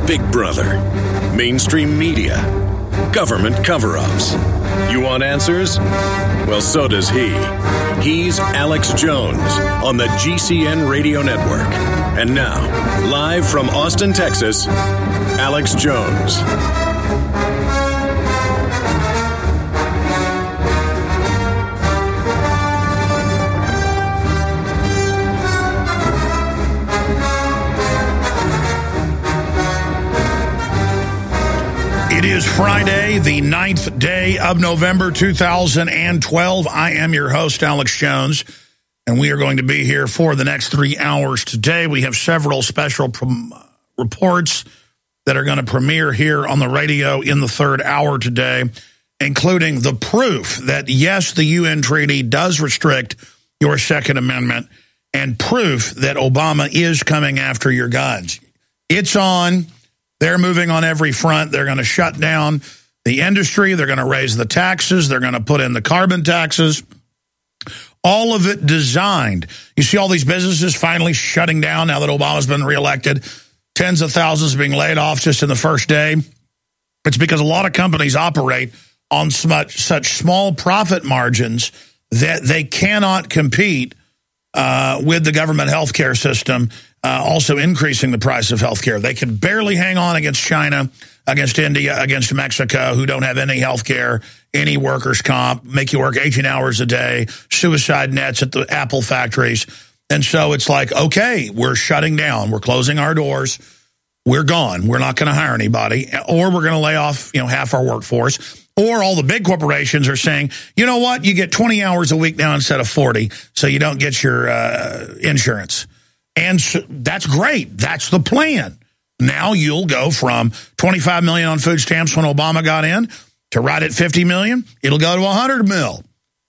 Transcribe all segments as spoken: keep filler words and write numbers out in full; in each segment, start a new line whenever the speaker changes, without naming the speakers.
Big Brother, mainstream media, government cover-ups. You want answers? Well, so does he. He's Alex Jones on the G C N Radio Network. And now, live from Austin, Texas, Alex Jones.
It is Friday, the ninth day of November, two thousand twelve. I am your host, Alex Jones, and we are going to be here for the next three hours today. We have several special prom- reports that are going to premiere here on the radio in the third hour today, including the proof that, yes, the U N treaty does restrict your Second Amendment, and proof that Obama is coming after your guns. It's on. They're moving on every front. They're going to shut down the industry. They're going to raise the taxes. They're going to put in the carbon taxes. All of it designed. You see all these businesses finally shutting down now that Obama's been reelected. Tens of thousands being laid off just in the first day. It's because a lot of companies operate on such, such small profit margins that they cannot compete uh, with the government health care system. Uh, also increasing the price of health care. They can barely hang on against China, against India, against Mexico, who don't have any health care, any workers' comp, make you work eighteen hours a day, suicide nets at the Apple factories. And so it's like, okay, we're shutting down. We're closing our doors. We're gone. We're not going to hire anybody. Or we're going to lay off, you know, half our workforce. Or all the big corporations are saying, you know what, you get twenty hours a week now instead of forty, so you don't get your uh, insurance. And so that's great. That's the plan. Now you'll go from twenty-five million dollars on food stamps when Obama got in to right at fifty million dollars. It'll go to one hundred mil.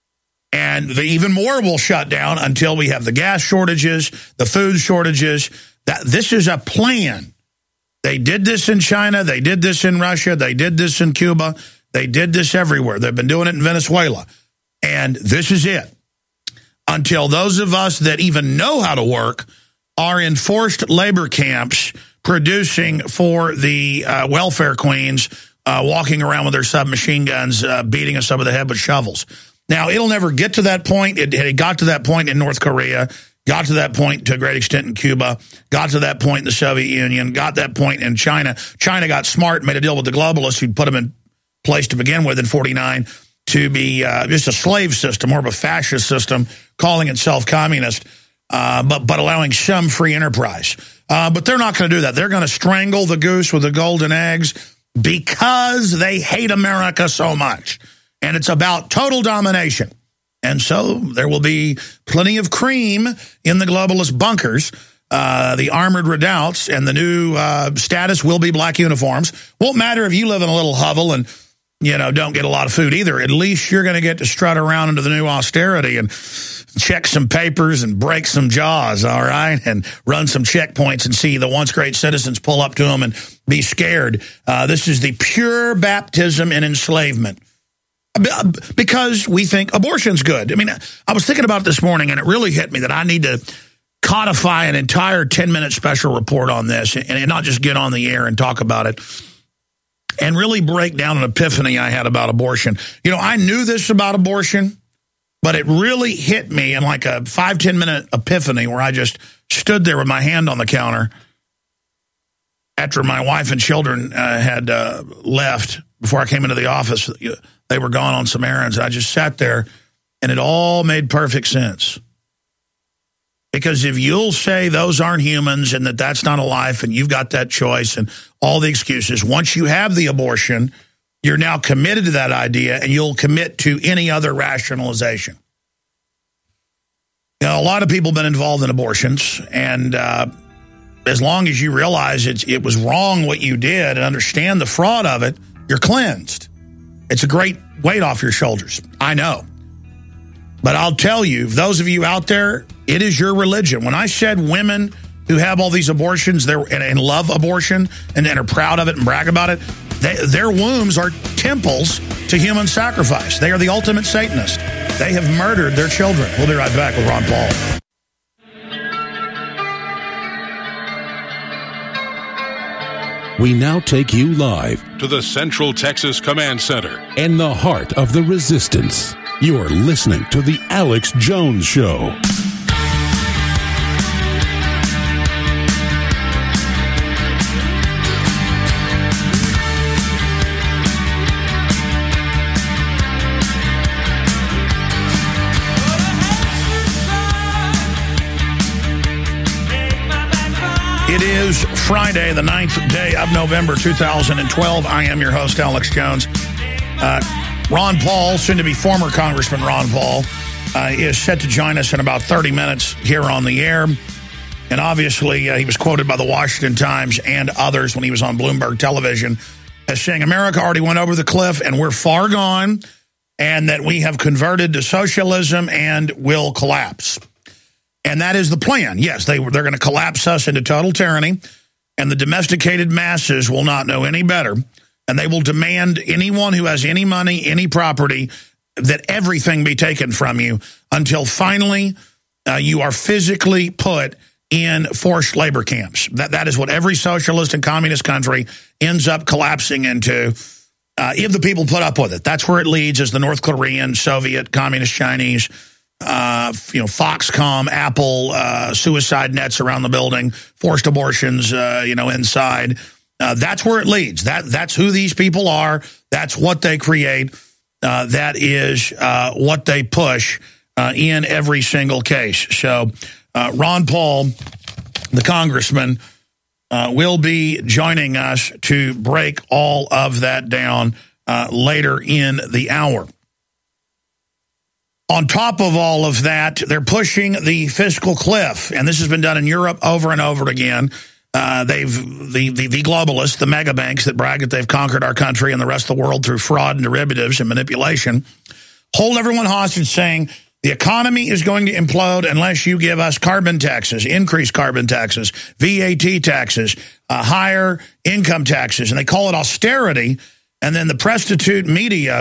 And the even more will shut down until we have the gas shortages, the food shortages. That this is a plan. They did this in China. They did this in Russia. They did this in Cuba. They did this everywhere. They've been doing it in Venezuela. And this is it. Until those of us that even know how to work are in forced labor camps producing for the uh, welfare queens, uh, walking around with their submachine guns, uh, beating us over the head with shovels. Now, it'll never get to that point. It, it got to that point in North Korea, got to that point to a great extent in Cuba, got to that point in the Soviet Union, got that point in China. China got smart, made a deal with the globalists who'd put them in place to begin with in forty-nine to be uh, just a slave system, more of a fascist system, calling itself communist. Uh, but but allowing some free enterprise. Uh, but they're not going to do that. They're going to strangle the goose with the golden eggs because they hate America so much. And it's about total domination. And so there will be plenty of cream in the globalist bunkers, uh, the armored redoubts, and the new uh, status will be black uniforms. Won't matter if you live in a little hovel and, you know, don't get a lot of food either. At least you're going to get to strut around into the new austerity and check some papers and break some jaws, all right, and run some checkpoints and see the once great citizens pull up to them and be scared. Uh, this is the pure baptism in enslavement because we think abortion's good. I mean, I was thinking about it this morning, and it really hit me that I need to codify an entire ten-minute special report on this and, and not just get on the air and talk about it and really break down an epiphany I had about abortion. You know, I knew this about abortion, but it really hit me in like a five, ten minute epiphany where I just stood there with my hand on the counter after my wife and children uh, had uh, left before I came into the office. They were gone on some errands. I just sat there, and it all made perfect sense. Because if you'll say those aren't humans and that that's not a life and you've got that choice and all the excuses, once you have the abortion, you're now committed to that idea, and you'll commit to any other rationalization. You know, a lot of people have been involved in abortions, and uh, as long as you realize it's, it was wrong what you did and understand the fraud of it, you're cleansed. It's a great weight off your shoulders. I know. But I'll tell you, those of you out there, it is your religion. When I said women who have all these abortions they're, and, and love abortion and, and are proud of it and brag about it, they, their wombs are temples to human sacrifice. They are the ultimate Satanists. They have murdered their children. We'll be right back with Ron Paul.
We now take you live
to the Central Texas Command Center
in the heart of the resistance. You are listening to The Alex Jones Show.
It is Friday, the ninth day of November, two thousand twelve. I am your host, Alex Jones. Uh, Ron Paul, soon to be former Congressman Ron Paul, uh, is set to join us in about thirty minutes here on the air. And obviously, uh, he was quoted by the Washington Times and others when he was on Bloomberg television as saying America already went over the cliff and we're far gone, and that we have converted to socialism and will collapse. And that is the plan. Yes, they, they're going to collapse us into total tyranny, and the domesticated masses will not know any better, and they will demand anyone who has any money, any property, that everything be taken from you until finally uh, you are physically put in forced labor camps. That That is what every socialist and communist country ends up collapsing into uh, if the people put up with it. That's where it leads, is the North Korean, Soviet, Communist Chinese, Uh, you know, Foxconn, Apple, uh, suicide nets around the building, forced abortions, uh, you know, inside. Uh, that's where it leads. That That's who these people are. That's what they create. Uh, that is uh, what they push uh, in every single case. So uh, Ron Paul, the congressman, uh, will be joining us to break all of that down uh, later in the hour. On top of all of that, they're pushing the fiscal cliff, and this has been done in Europe over and over again. Uh, they've the, the the globalists, the mega banks that brag that they've conquered our country and the rest of the world through fraud and derivatives and manipulation, hold everyone hostage, saying the economy is going to implode unless you give us carbon taxes, increased carbon taxes, V A T taxes, uh, higher income taxes, and they call it austerity. And then the prostitute media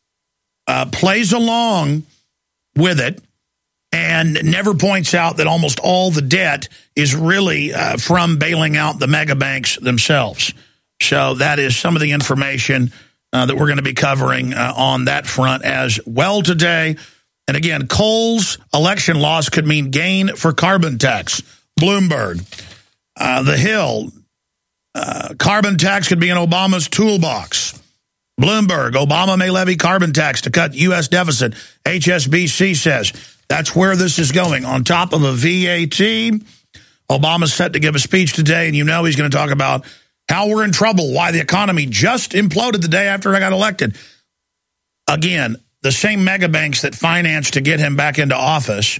uh, plays along with it and never points out that almost all the debt is really uh, from bailing out the mega banks themselves. So that is some of the information uh, that we're going to be covering uh, on that front as well today. And again, Coal's election loss could mean gain for carbon tax. Bloomberg, uh, The Hill, uh, carbon tax could be in Obama's toolbox. Bloomberg, Obama may levy carbon tax to cut U S deficit. H S B C says that's where this is going. On top of a V A T, Obama's set to give a speech today, and you know he's going to talk about how we're in trouble, why the economy just imploded the day after I got elected. Again, the same mega banks that financed to get him back into office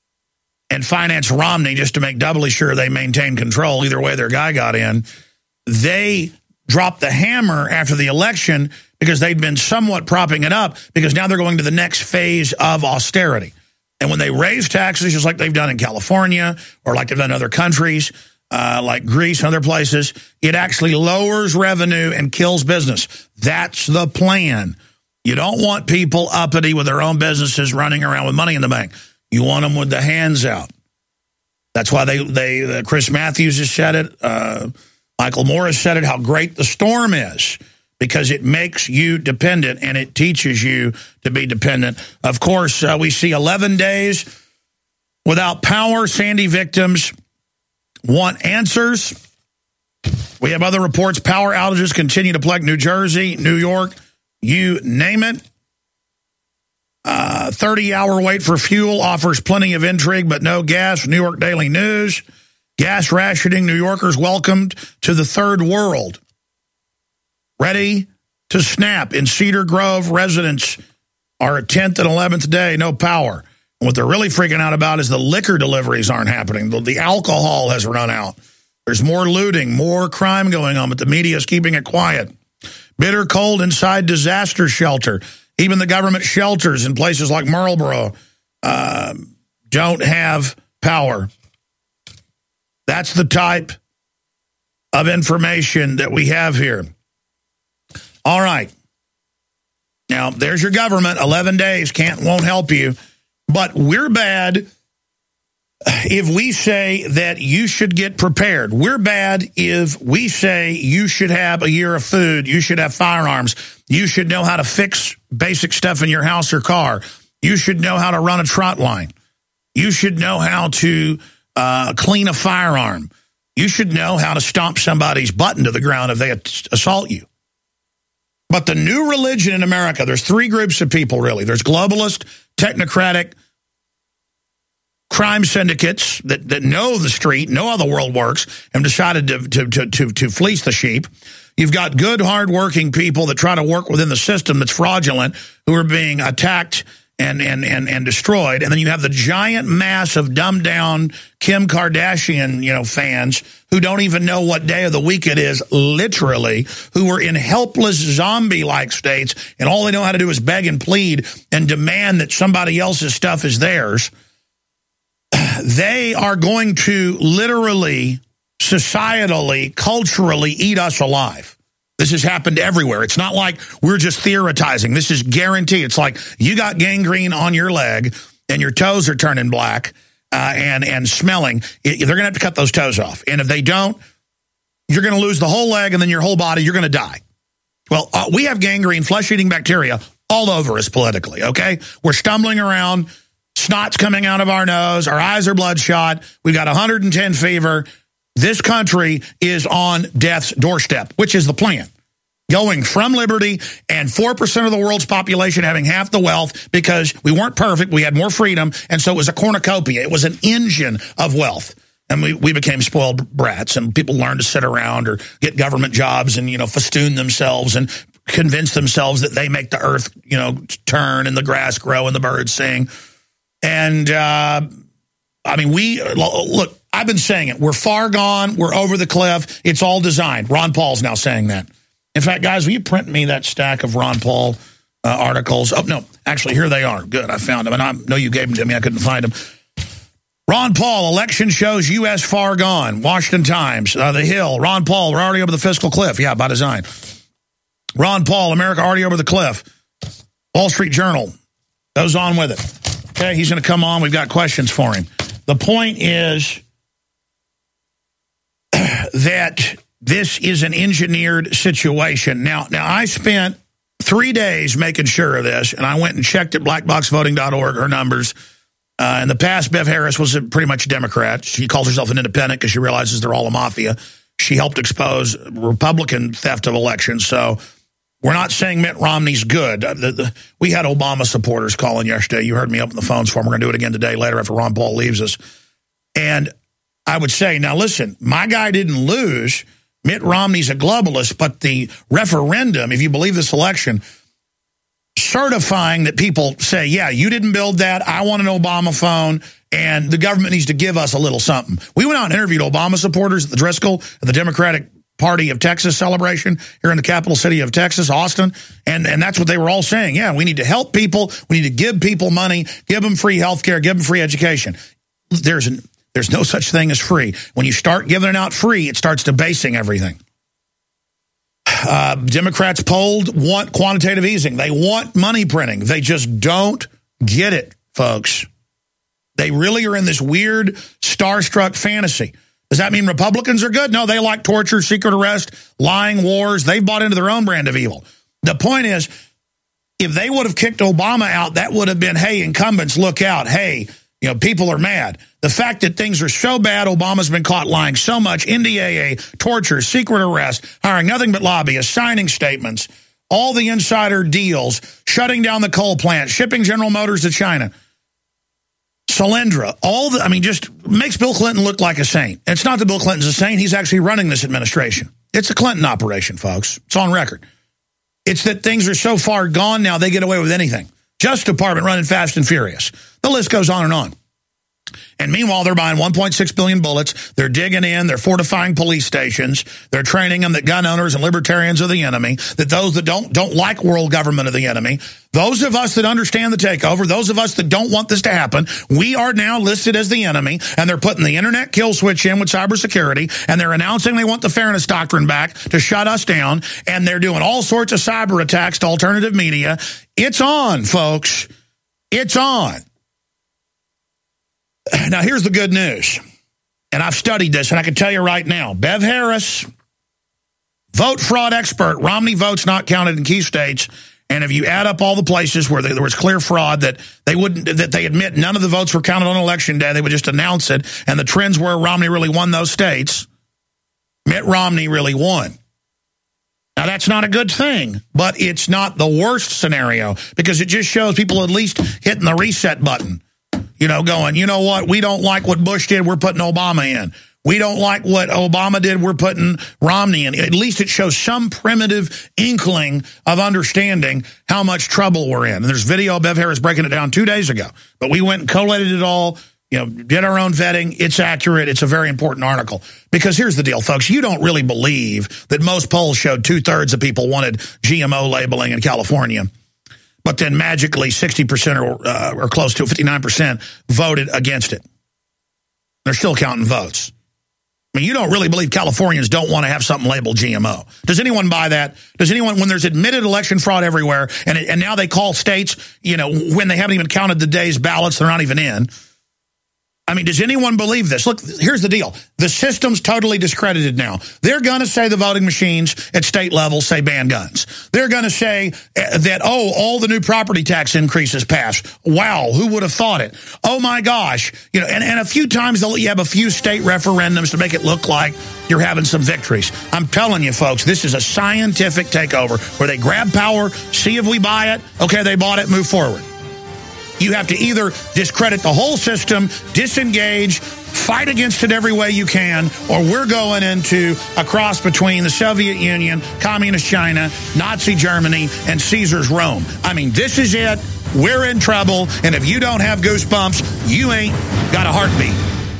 and financed Romney just to make doubly sure they maintain control, either way their guy got in, they dropped the hammer after the election because they'd been somewhat propping it up, because now they're going to the next phase of austerity. And when they raise taxes, just like they've done in California or like they've done in other countries, uh, like Greece and other places, it actually lowers revenue and kills business. That's the plan. You don't want people uppity with their own businesses running around with money in the bank. You want them with the hands out. That's why they, they uh, Chris Matthews has said it, uh, Michael Morris said it, how great the storm is, because it makes you dependent and it teaches you to be dependent. Of course, uh, we see eleven days without power. Sandy victims want answers. We have other reports. Power outages continue to plague New Jersey, New York, you name it. Uh, thirty-hour wait for fuel offers plenty of intrigue, but no gas. New York Daily News. Gas rationing, New Yorkers welcomed to the third world. Ready to snap. In Cedar Grove, residents are at tenth and eleventh day, no power. And what they're really freaking out about is the liquor deliveries aren't happening. The, the alcohol has run out. There's more looting, more crime going on, but the media is keeping it quiet. Bitter cold inside disaster shelter. Even the government shelters in places like Marlboro uh, don't have power. That's the type of information that we have here. All right. Now, there's your government. eleven days can't, won't help you. But we're bad. if we say that you should get prepared. We're bad if we say you should have a year of food, you should have firearms, you should know how to fix basic stuff in your house or car, you should know how to run a trot line, you should know how to uh, clean a firearm, you should know how to stomp somebody's butt into the ground if they assault you. But the new religion in America, there's three groups of people, really. There's globalist, technocratic, crime syndicates that, that know the street, know how the world works, and decided to, to, to, to, to fleece the sheep. You've got good, hard-working people that try to work within the system that's fraudulent, who are being attacked and, and, and, and destroyed. And then you have the giant mass of dumbed-down Kim Kardashian, you know, fans who don't even know what day of the week it is, literally, who are in helpless zombie-like states, and all they know how to do is beg and plead and demand that somebody else's stuff is theirs. They are going to literally, societally, culturally eat us alive. This has happened everywhere. It's not like we're just theorizing. This is guaranteed. It's like you got gangrene on your leg and your toes are turning black uh, and, and smelling. It, they're going to have to cut those toes off. And if they don't, you're going to lose the whole leg and then your whole body. You're going to die. Well, uh, we have gangrene, flesh-eating bacteria all over us politically, okay? We're stumbling around. Snot's coming out of our nose. Our eyes are bloodshot. We've got one hundred ten fever. This country is on death's doorstep, which is the plan. Going from liberty and four percent of the world's population having half the wealth because we weren't perfect. We had more freedom. And so it was a cornucopia. It was an engine of wealth. And we, we became spoiled brats, and people learned to sit around or get government jobs and, you know, festoon themselves and convince themselves that they make the earth, you know, turn and the grass grow and the birds sing. And, uh, I mean, we, look, I've been saying it. We're far gone. We're over the cliff. It's all designed. Ron Paul's now saying that. In fact, guys, will you print me that stack of Ron Paul uh, articles? Oh, no, actually, here they are. Good, I found them. And I know you gave them to me. I couldn't find them. Ron Paul, election shows U S far gone. Washington Times, uh, The Hill. Ron Paul, we're already over the fiscal cliff. Yeah, by design. Ron Paul, America already over the cliff. Wall Street Journal goes on with it. Okay, he's going to come on. We've got questions for him. The point is that this is an engineered situation. Now, now I spent three days making sure of this, and I went and checked at black box voting dot org, her numbers. Uh, in the past, Bev Harris was a, pretty much a Democrat. She calls herself an independent because she realizes they're all a mafia. She helped expose Republican theft of elections, so we're not saying Mitt Romney's good. The, the, we had Obama supporters calling yesterday. You heard me open the phones for them. We're going to do it again today, later, after Ron Paul leaves us. And I would say, now listen, my guy didn't lose. Mitt Romney's a globalist, but the referendum, if you believe this election, certifying that people say, yeah, you didn't build that, I want an Obama phone, and the government needs to give us a little something. We went out and interviewed Obama supporters at the Driscoll, at the Democratic Party of Texas celebration here in the capital city of Texas, Austin, and, and that's what they were all saying. Yeah, we need to help people. We need to give people money, give them free health care, give them free education. There's, an, there's no such thing as free. When you start giving it out free, it starts debasing everything. Uh, Democrats polled want quantitative easing. They want money printing. They just don't get it, folks. They really are in this weird starstruck fantasy. Does that mean Republicans are good? No, they like torture, secret arrest, lying, wars. They've bought into their own brand of evil. The point is, if they would have kicked Obama out, that would have been, hey, incumbents, look out. Hey, you know, people are mad. The fact that things are so bad, Obama's been caught lying so much, N D A A, torture, secret arrest, hiring nothing but lobbyists, signing statements, all the insider deals, shutting down the coal plant, shipping General Motors to China. Solyndra, all the, I mean, just makes Bill Clinton look like a saint. It's not that Bill Clinton's a saint. He's actually running this administration. It's a Clinton operation, folks. It's on record. It's that things are so far gone now, they get away with anything. Justice Department running fast and furious. The list goes on and on. And meanwhile, they're buying one point six billion bullets. They're digging in. They're fortifying police stations. They're training them that gun owners and libertarians are the enemy, that those that don't don't like world government are the enemy. Those of us that understand the takeover, those of us that don't want this to happen, we are now listed as the enemy, and they're putting the internet kill switch in with cybersecurity, and they're announcing they want the fairness doctrine back to shut us down, and they're doing all sorts of cyber attacks to alternative media. It's on, folks. It's on. Now, here's the good news. And I've studied this, and I can tell you right now, Bev Harris, vote fraud expert, Romney votes not counted in key states. And if you add up all the places where there was clear fraud, that they wouldn't, that they admit none of the votes were counted on election day, they would just announce it, and the trends were Romney really won those states, Mitt Romney really won. Now, that's not a good thing, but it's not the worst scenario, because it just shows people at least hitting the reset button, you know, going, you know what, we don't like what Bush did, we're putting Obama in. We don't like what Obama did, we're putting Romney in. At least it shows some primitive inkling of understanding how much trouble we're in. And there's video of Bev Harris breaking it down two days ago. But we went and collated it all, you know, did our own vetting. It's accurate. It's a very important article. Because here's the deal, folks. You don't really believe that most polls showed two-thirds of people wanted G M O labeling in California. But then magically sixty percent or, uh, or close to fifty-nine percent voted against it. They're still counting votes. I mean, you don't really believe Californians don't want to have something labeled G M O. Does anyone buy that? Does anyone, when there's admitted election fraud everywhere, and it, and now they call states, you know, when they haven't even counted the day's ballots, they're not even in. I mean, does anyone believe this? Look, here's the deal. The system's totally discredited now. They're going to say the voting machines at state level say ban guns. They're going to say that, oh, all the new property tax increases passed. Wow, who would have thought it? Oh, my gosh. You know, and, and a few times they'll let you have a few state referendums to make it look like you're having some victories. I'm telling you, folks, this is a scientific takeover where they grab power, see if we buy it. Okay, they bought it, move forward. You have to either discredit the whole system, disengage, fight against it every way you can, or we're going into a cross between the Soviet Union, Communist China, Nazi Germany, and Caesar's Rome. I mean, this is it. We're in trouble, and if you don't have goosebumps, you ain't got a heartbeat.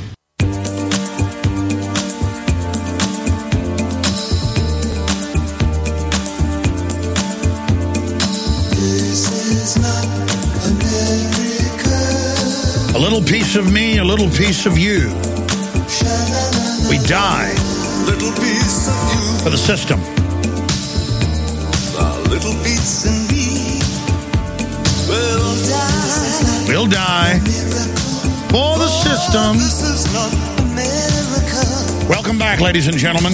A little piece of me, a little piece of you. We die
little piece of you
for the system.
A little piece in me will die.
We'll die for the system.
This is not America.
Welcome back, ladies and gentlemen.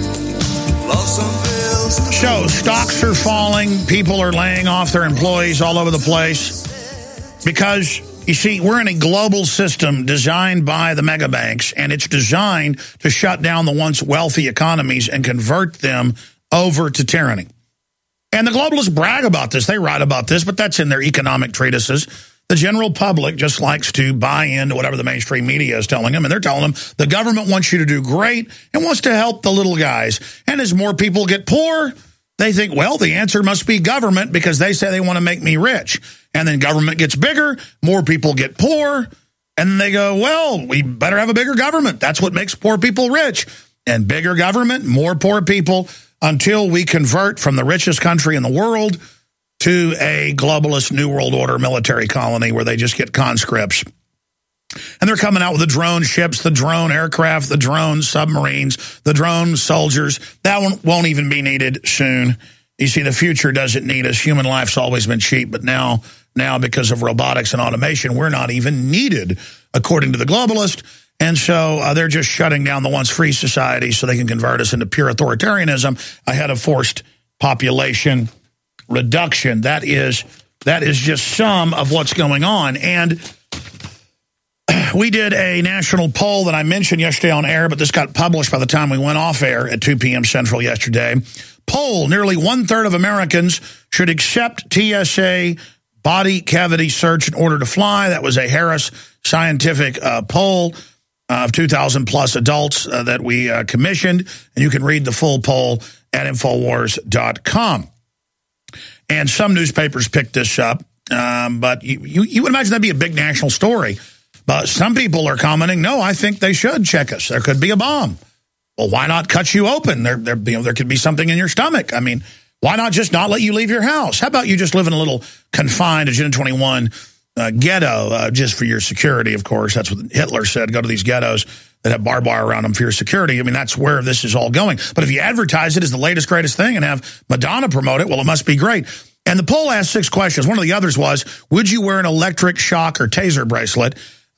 So, stocks are falling. People are laying off their employees all over the place because, you see, we're in a global system designed by the mega banks, and it's designed to shut down the once wealthy economies and convert them over to tyranny. And the globalists brag about this. They write about this, but that's in their economic treatises. The general public just likes to buy into whatever the mainstream media is telling them, and they're telling them the government wants you to do great and wants to help the little guys. And as more people get poor, they think, well, the answer must be government because they say they want to make me rich. And then government gets bigger, more people get poor, and they go, well, we better have a bigger government. That's what makes poor people rich. And bigger government, more poor people, until we convert from the richest country in the world to a globalist New World Order military colony where they just get conscripts. And they're coming out with the drone ships, the drone aircraft, the drone submarines, the drone soldiers. That one won't even be needed soon. You see, the future doesn't need us. Human life's always been cheap, but now, now because of robotics and automation, we're not even needed, according to the globalist. And so uh, they're just shutting down the once free society so they can convert us into pure authoritarianism ahead of forced population reduction. That is, that is just some of what's going on. And we did a national poll that I mentioned yesterday on air, but this got published by the time we went off air at two p m Central yesterday. Poll, nearly one-third of Americans should accept T S A body cavity search in order to fly. That was a Harris Scientific uh, poll of two thousand plus adults uh, that we uh, commissioned. And you can read the full poll at Infowars dot com. And some newspapers picked this up, um, but you, you, you would imagine that'd be a big national story. But some people are commenting, no, I think they should check us. There could be a bomb. Well, why not cut you open? There, there, you know, there could be something in your stomach. I mean, why not just not let you leave your house? How about you just live in a little confined Agenda twenty-one uh, ghetto uh, just for your security, of course. That's what Hitler said, go to these ghettos that have barbed wire around them for your security. I mean, that's where this is all going. But if you advertise it as the latest, greatest thing and have Madonna promote it, well, it must be great. And the poll asked six questions. One of the others was, would you wear an electric shock or taser bracelet?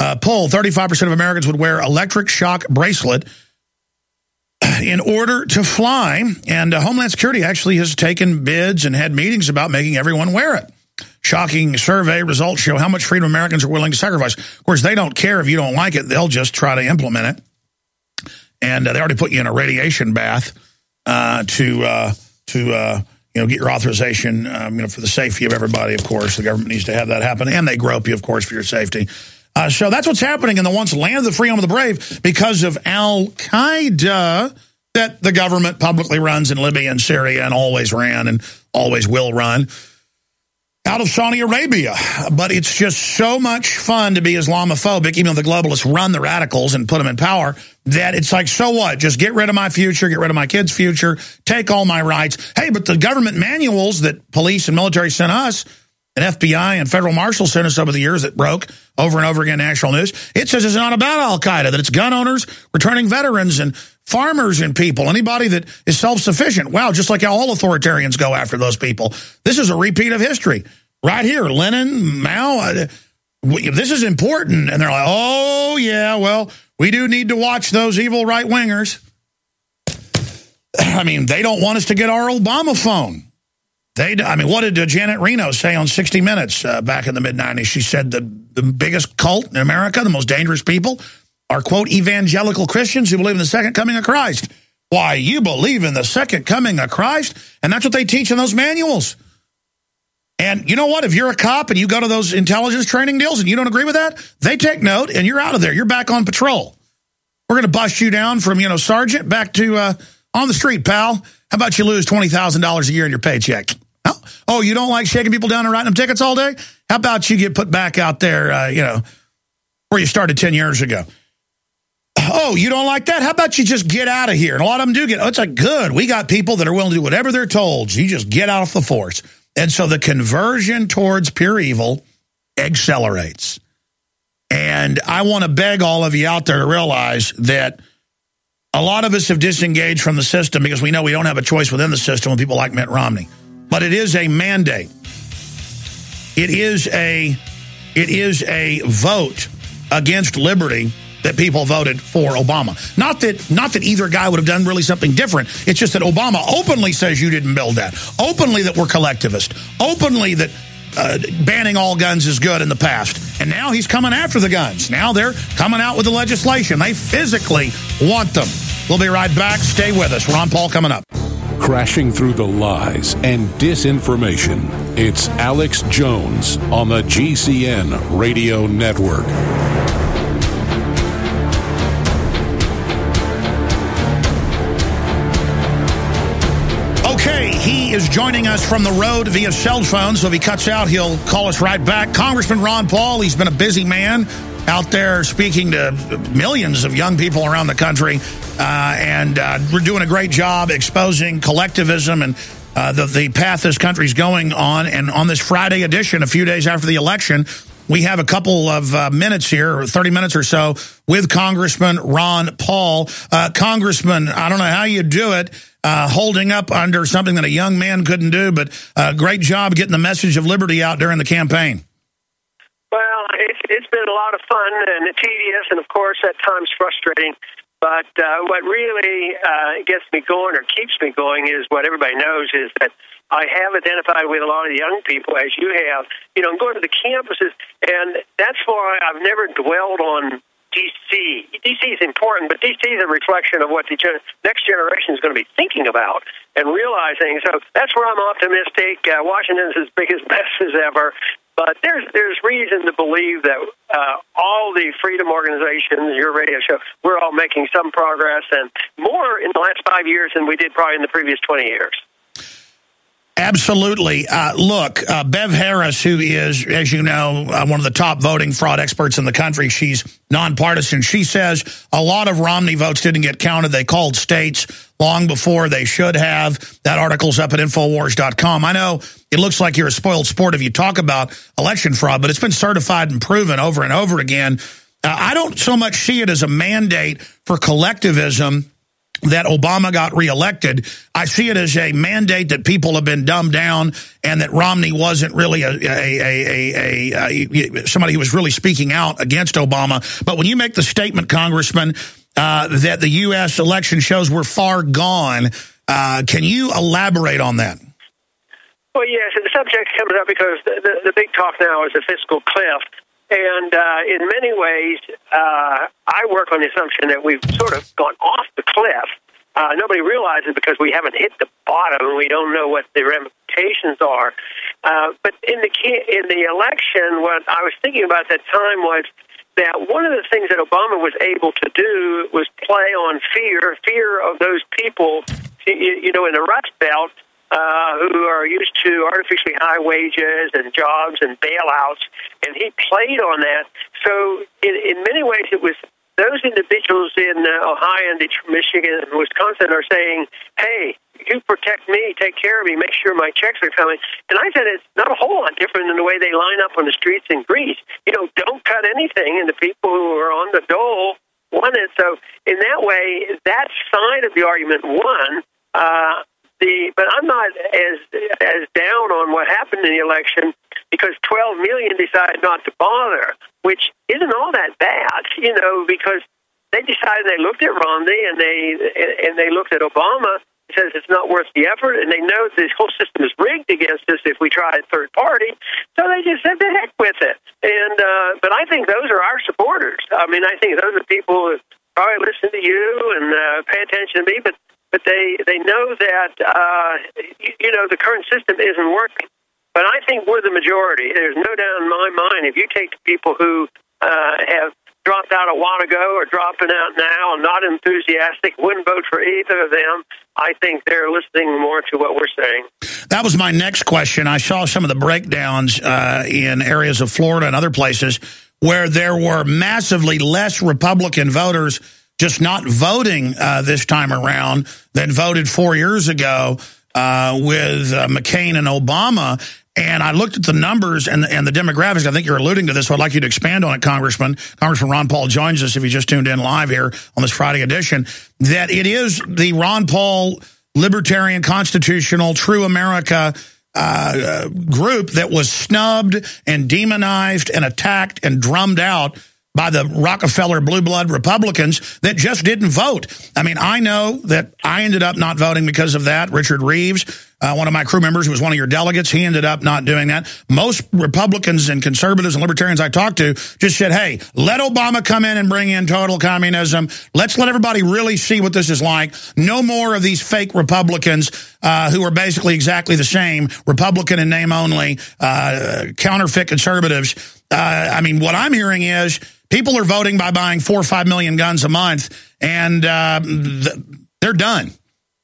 uh, poll, thirty-five percent of Americans would wear electric shock bracelet in order to fly. And uh, Homeland Security actually has taken bids and had meetings about making everyone wear it. Shocking survey results show how much freedom Americans are willing to sacrifice. Of course, they don't care if you don't like it. They'll just try to implement it. And uh, they already put you in a radiation bath uh, to, uh, to uh, you know, get your authorization um, you know, for the safety of everybody, of course. The government needs to have that happen. And they grope you, of course, for your safety. Uh, so that's what's happening in the once land of the free, home of the brave, because of Al-Qaeda that the government publicly runs in Libya and Syria and always ran and always will run out of Saudi Arabia. But it's just so much fun to be Islamophobic, even though the globalists run the radicals and put them in power, that it's like, so what? Just get rid of my future, get rid of my kids' future, take all my rights. Hey, but the government manuals that police and military sent us, and F B I and federal marshals sent us over the years that broke over and over again national news, it says it's not about Al-Qaeda, that it's gun owners, returning veterans, and farmers and people, anybody that is self-sufficient. Wow, just like how all authoritarians go after those people. This is a repeat of history. Right here, Lenin, Mao, uh, this is important. And they're like, oh, yeah, well, we do need to watch those evil right-wingers. I mean, they don't want us to get our Obama phone. They, I mean, what did uh, Janet Reno say on sixty minutes uh, back in the mid nineties? She said the, the biggest cult in America, the most dangerous people, are, quote, evangelical Christians who believe in the second coming of Christ. Why, you believe in the second coming of Christ? And that's what they teach in those manuals. And you know what? If you're a cop and you go to those intelligence training deals and you don't agree with that, they take note and you're out of there. You're back on patrol. We're going to bust you down from, you know, sergeant back to uh, on the street, pal. How about you lose twenty thousand dollars a year in your paycheck? Oh, oh, you don't like shaking people down and writing them tickets all day? How about you get put back out there, uh, you know, where you started ten years ago? Oh, you don't like that? How about you just get out of here? And a lot of them do get, oh, it's like, good. We got people that are willing to do whatever they're told. So you just get off the force. And so the conversion towards pure evil accelerates. And I want to beg all of you out there to realize that a lot of us have disengaged from the system because we know we don't have a choice within the system with people like Mitt Romney. But it is a mandate. It is a, it is a vote against liberty that people voted for Obama. Not that, not that either guy would have done really something different. It's just that Obama openly says you didn't build that. Openly that we're collectivist. Openly that uh, banning all guns is good in the past. And now he's coming after the guns. Now they're coming out with the legislation. They physically want them. We'll be right back. Stay with us. Ron Paul coming up.
Crashing through the lies and disinformation. It's Alex Jones on the G C N Radio Network.
Okay, he is joining us from the road via cell phone, so if he cuts out, he'll call us right back. Congressman Ron Paul, he's been a busy man out there speaking to millions of young people around the country, uh, and uh, we're doing a great job exposing collectivism and uh, the, the path this country's going on. And on this Friday edition, a few days after the election, we have a couple of uh, minutes here, or thirty minutes or so, with Congressman Ron Paul. Uh, Congressman, I don't know how you do it, uh, holding up under something that a young man couldn't do, but uh, great job getting the message of liberty out during the campaign.
Well, it's, it's been a lot of fun and tedious, and of course at times frustrating. But uh, what really uh, gets me going or keeps me going is what everybody knows is that I have identified with a lot of the young people, as you have, you know, going to the campuses, and that's why I've never dwelled on D C. D C is important, but D C is a reflection of what the gen- next generation is going to be thinking about and realizing. So that's where I'm optimistic. Uh, Washington's as big as best as ever. But there's there's reason to believe that uh, all the freedom organizations, your radio show, we're all making some progress and more in the last five years than we did probably in the previous twenty years.
Absolutely. Uh, look, uh, Bev Harris, who is, as you know, uh, one of the top voting fraud experts in the country, she's nonpartisan. She says a lot of Romney votes didn't get counted. They called states long before they should have. That article's up at Infowars dot com. I know it looks like you're a spoiled sport if you talk about election fraud, but it's been certified and proven over and over again. Uh, I don't so much see it as a mandate for collectivism that Obama got reelected. I see it as a mandate that people have been dumbed down and that Romney wasn't really a, a, a, a, a somebody who was really speaking out against Obama. But when you make the statement, Congressman, uh, that the U S election shows we're far gone, uh, can you elaborate on that?
Well, yes, the subject comes up because the, the, the big talk now is the fiscal cliff. And uh, in many ways, uh, I work on the assumption that we've sort of gone off the cliff. Uh, nobody realizes because we haven't hit the bottom and we don't know what the ramifications are. Uh, but in the in the election, what I was thinking about at that time was that one of the things that Obama was able to do was play on fear, fear of those people, you, you know, in the Rust Belt, Uh, who are used to artificially high wages and jobs and bailouts, and he played on that. So in, in many ways, it was those individuals in uh, Ohio and Michigan and Wisconsin are saying, hey, you protect me, take care of me, make sure my checks are coming. And I said it's not a whole lot different than the way they line up on the streets in Greece. You know, don't cut anything, and the people who are on the dole won it. So in that way, that side of the argument won. Uh, The, but I'm not as as down on what happened in the election because twelve million decided not to bother, which isn't all that bad, you know, because they decided they looked at Romney and they and they looked at Obama. It says it's not worth the effort, and they know this whole system is rigged against us if we try a third party. So they just said, "The heck with it." And uh, but I think those are our supporters. I mean, I think those are people who probably listen to you and uh, pay attention to me, but. But they, they know that, uh, you, you know, the current system isn't working. But I think we're the majority. There's no doubt in my mind, if you take people who uh, have dropped out a while ago or dropping out now and not enthusiastic, wouldn't vote for either of them, I think they're listening more to what we're saying.
That was my next question. I saw some of the breakdowns uh, in areas of Florida and other places where there were massively less Republican voters just not voting uh, this time around than voted four years ago uh, with uh, McCain and Obama. And I looked at the numbers and the, and the demographics. I think you're alluding to this, so I'd like you to expand on it, Congressman. Congressman Ron Paul joins us if you just tuned in live here on this Friday edition, that it is the Ron Paul Libertarian Constitutional True America uh, group that was snubbed and demonized and attacked and drummed out by the Rockefeller blue blood Republicans that just didn't vote. I mean, I know that I ended up not voting because of that. Richard Reeves, uh, one of my crew members who was one of your delegates, he ended up not doing that. Most Republicans and conservatives and libertarians I talked to just said, hey, let Obama come in and bring in total communism. Let's let everybody really see what this is like. No more of these fake Republicans uh, who are basically exactly the same, Republican in name only, uh, counterfeit conservatives. Uh, I mean, what I'm hearing is people are voting by buying four or five million guns a month, and uh, th they're done.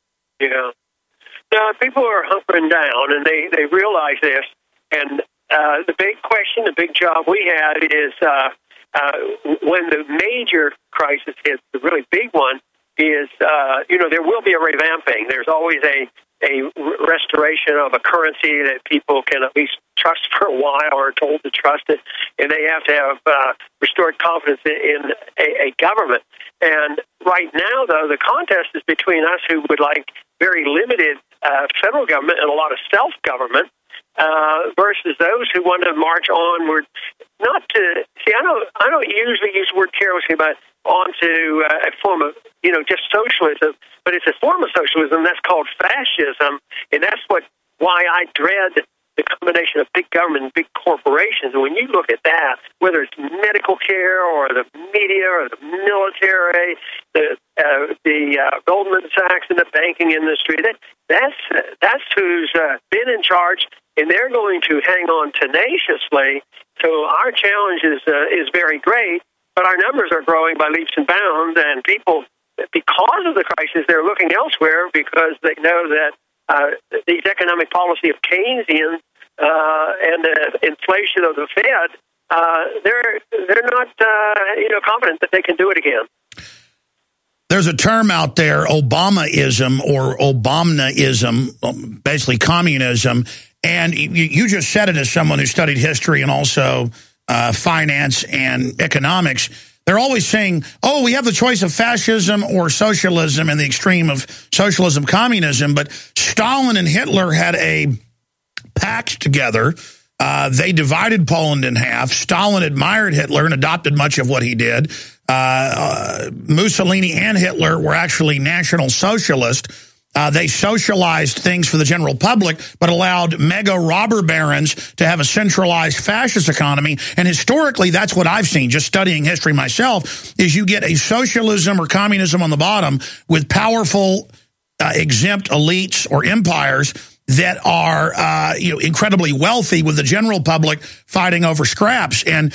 Yeah. No, people are hunkering down, and they, they realize this. And uh, the big question, the big job we had is uh, uh, when the major crisis hits, the really big one, is, uh, you know, there will be a revamping. There's always a a restoration of a currency that people can at least trust for a while or are told to trust it, and they have to have uh, restored confidence in a, a government. And right now, though, the contest is between us who would like very limited uh, federal government and a lot of self-government uh, versus those who want to march onward. Not to see, I don't, I don't usually use the word carelessly, but onto uh, a form of, you know, just socialism, but it's a form of socialism that's called fascism, and that's what why I dread the combination of big government and big corporations. And when you look at that, whether it's medical care or the media or the military, the uh, the uh, Goldman Sachs and the banking industry, that that's uh, that's who's uh, been in charge, and they're going to hang on tenaciously. So our challenge is uh, is very great. But our numbers are growing by leaps and bounds, and people, because of the crisis, they're looking elsewhere because they know that uh, these economic policy of Keynesian uh, and the inflation of the Fed, uh, they're they're not uh, you know confident that they can do it again.
There's a term out there, Obamaism or Obamaism, basically communism, and you, you just said it as someone who studied history and also Uh, finance and economics, they're always saying, oh, we have the choice of fascism or socialism and the extreme of socialism, communism. But Stalin and Hitler had a pact together. Uh, they divided Poland in half. Stalin admired Hitler and adopted much of what he did. Uh, uh, Mussolini and Hitler were actually National Socialists. Uh, they socialized things for the general public, but allowed mega robber barons to have a centralized fascist economy. And historically, that's what I've seen, just studying history myself, is you get a socialism or communism on the bottom with powerful uh, exempt elites or empires that are uh, you know, incredibly wealthy, with the general public fighting over scraps. And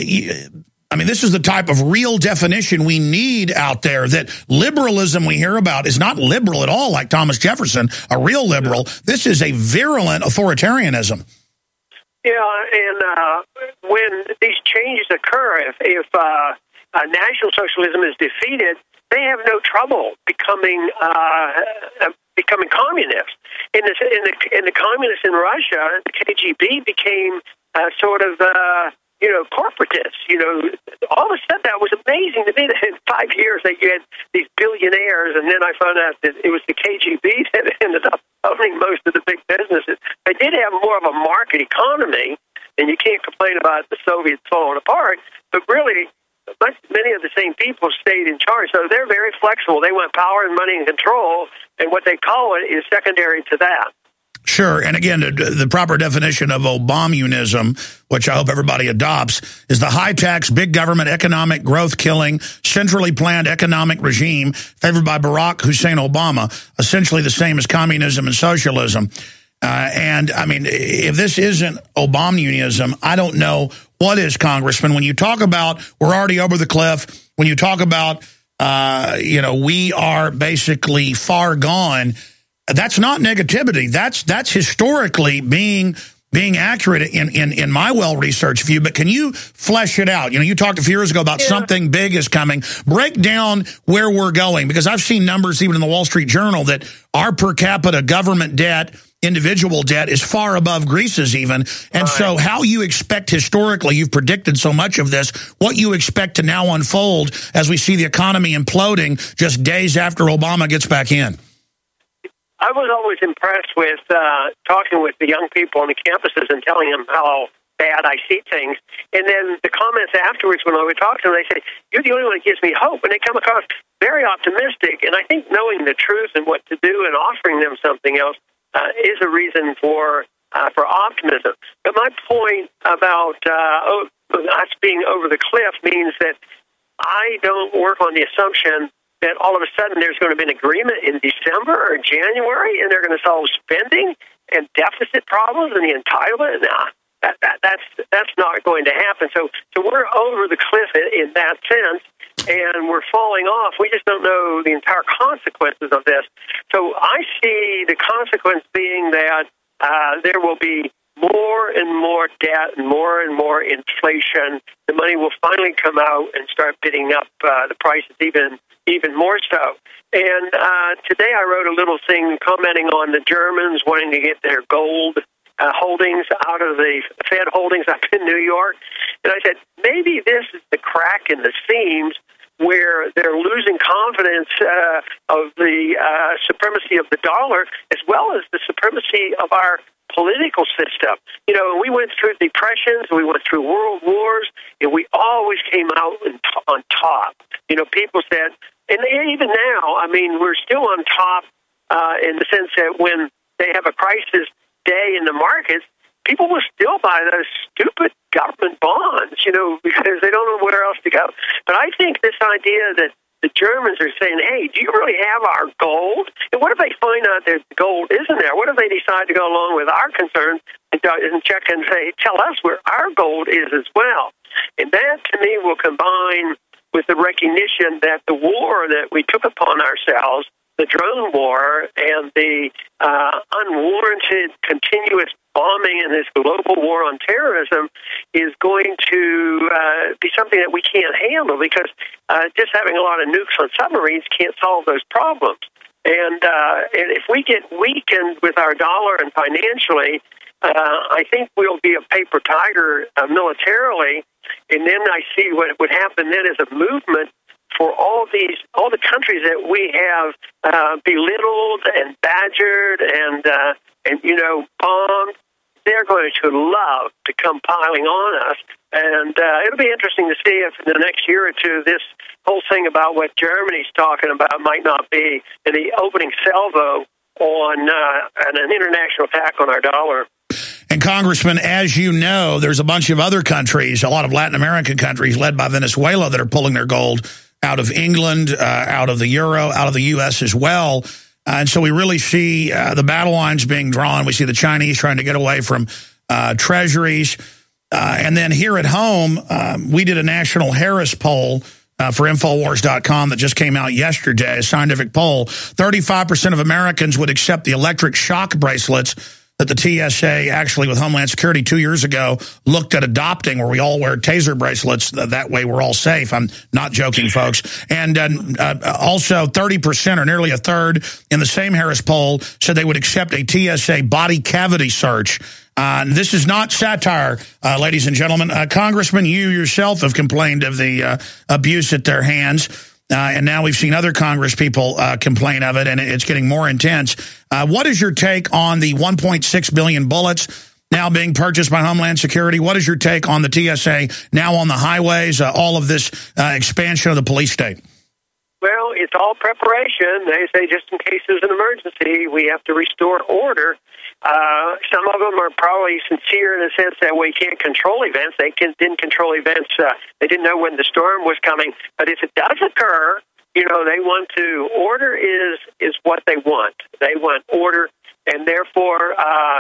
I mean, this is the type of real definition we need out there, that liberalism we hear about is not liberal at all, like Thomas Jefferson, a real liberal. This is a virulent authoritarianism.
Yeah, and uh, when these changes occur, if, if uh, uh, National Socialism is defeated, they have no trouble becoming uh, becoming communists. In the, in the in the communists in Russia, the K G B became uh, sort of uh, you know corporatists. You know, all of a sudden that was amazing to me. That in five years that you had these billionaires, and then I found out that it was the K G B that ended up owning most of the big businesses. They did have more of a market economy, and you can't complain about the Soviets falling apart. But really, many of the same people stayed in charge, so they're very flexible. They want power and money and control, and what they call it is secondary to that.
Sure, and again, the, the proper definition of Obamunism, which I hope everybody adopts, is the high-tax, big government, economic growth-killing, centrally planned economic regime favored by Barack Hussein Obama, essentially the same as communism and socialism. Uh, and, I mean, if this isn't Obamunism, I don't know what is, Congressman. When you talk about we're already over the cliff, when you talk about, uh, you know, we are basically far gone, that's not negativity. That's that's historically being being accurate in, in, in my well-researched view. But can you flesh it out? You know, you talked a few years ago about yeah. something big is coming. Break down where we're going, because I've seen numbers even in the Wall Street Journal that our per capita government debt, individual debt, is far above Greece's even. And right. so how you expect historically, you've predicted so much of this, what you expect to now unfold as we see the economy imploding just days after Obama gets back in.
I was always impressed with uh, talking with the young people on the campuses and telling them how bad I see things. And then the comments afterwards when I would talk to them, they say, you're the only one that gives me hope. And they come across very optimistic. And I think knowing the truth and what to do and offering them something else uh, is a reason for uh, for optimism. But my point about uh, us being over the cliff means that I don't work on the assumption that all of a sudden there's going to be an agreement in December or January, and they're going to solve spending and deficit problems and the entitlement. Nah, that, that, that's that's not going to happen. So, so we're over the cliff in, in that sense, and we're falling off. We just don't know the entire consequences of this. So I see the consequence being that uh, there will be more and more debt and more and more inflation. The money will finally come out and start bidding up uh, the prices even even more so. And uh, today I wrote a little thing commenting on the Germans wanting to get their gold uh, holdings out of the Fed holdings up in New York. And I said, maybe this is the crack in the seams where they're losing confidence uh, of the uh, supremacy of the dollar, as well as the supremacy of our political system. You know, we went through depressions, we went through world wars, and we always came out on top. You know, people said, and even now, I mean, we're still on top uh, in the sense that when they have a crisis day in the markets, people will still buy those stupid government bonds, you know, because they don't know where else to go. But I think this idea that the Germans are saying, hey, do you really have our gold? And what if they find out that gold isn't there? What if they decide to go along with our concerns and check and say, tell us where our gold is as well? And that, to me, will combine with the recognition that the war that we took upon ourselves, the drone war and the uh, unwarranted continuous bombing and this global war on terrorism is going to uh, be something that we can't handle, because uh, just having a lot of nukes on submarines can't solve those problems. And, uh, and if we get weakened with our dollar and financially, uh, I think we'll be a paper tiger uh, militarily. And then I see what would happen then is a movement for all these, all the countries that we have uh, belittled and badgered and, uh, and you know, bombed. They're going to love to come piling on us. And uh, it'll be interesting to see if in the next year or two this whole thing about what Germany's talking about might not be the opening salvo on uh, an international attack on our dollar.
And, Congressman, as you know, there's a bunch of other countries, a lot of Latin American countries led by Venezuela that are pulling their gold out of England, uh, out of the euro, out of the U S as well. Uh, and so we really see uh, the battle lines being drawn. We see the Chinese trying to get away from uh, treasuries. Uh, and then here at home, um, we did a national Harris poll uh, for Infowars dot com that just came out yesterday, a scientific poll. thirty-five percent of Americans would accept the electric shock bracelets that the T S A, actually with Homeland Security two years ago, looked at adopting, where we all wear taser bracelets. That way we're all safe. I'm not joking, folks. And uh, uh, also thirty percent, or nearly a third, in the same Harris poll said they would accept a T S A body cavity search. Uh, this is not satire, uh, ladies and gentlemen. Uh, Congressman, you yourself have complained of the uh, abuse at their hands. Uh, and now we've seen other Congress people uh, complain of it, and it's getting more intense. Uh, what is your take on the one point six billion bullets now being purchased by Homeland Security? What is your take on the T S A now on the highways, uh, all of this uh, expansion of the police state?
Well, it's all preparation. They say just in case there's an emergency, we have to restore order. Uh, some of them are probably sincere in the sense that we can't control events. They can, didn't control events. Uh, they didn't know when the storm was coming. But if it does occur, you know, they want to, order is, is what they want. They want order, and therefore uh,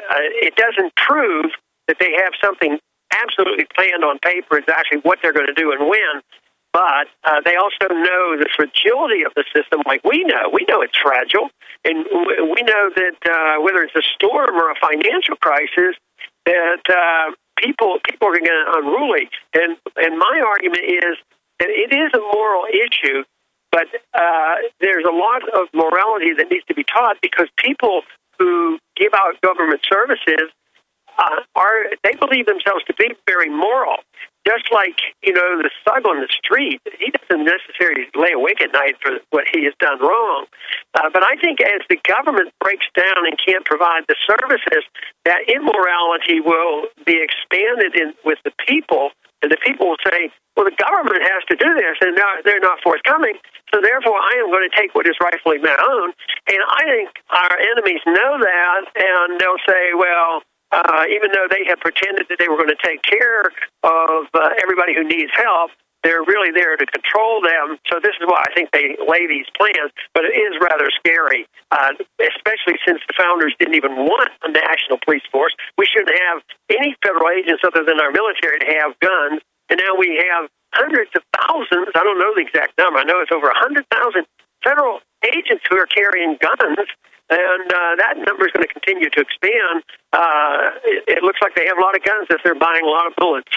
it doesn't prove that they have something absolutely planned on paper exactly what they're going to do and when. But uh, they also know the fragility of the system, like we know. We know it's fragile. And we know that uh, whether it's a storm or a financial crisis, that uh, people people are going to get unruly. And, and my argument is that it is a moral issue, but uh, there's a lot of morality that needs to be taught, because people who give out government services uh, are they believe themselves to be very moral. Just like, you know, the thug on the street, he doesn't necessarily lay awake at night for what he has done wrong. Uh, but I think as the government breaks down and can't provide the services, that immorality will be expanded in with the people, and the people will say, well, the government has to do this, and they're not forthcoming, so therefore I am going to take what is rightfully my own. And I think our enemies know that, and they'll say, well, Uh, even though they have pretended that they were going to take care of uh, everybody who needs help, they're really there to control them. So this is why I think they lay these plans. But it is rather scary, uh, especially since the founders didn't even want a national police force. We shouldn't have any federal agents other than our military to have guns. And now we have hundreds of thousands. I don't know the exact number. I know it's over one hundred thousand federal agents who are carrying guns. And uh, that number is going to continue to expand. Uh, it, it looks like they have a lot of guns if they're buying a lot of bullets.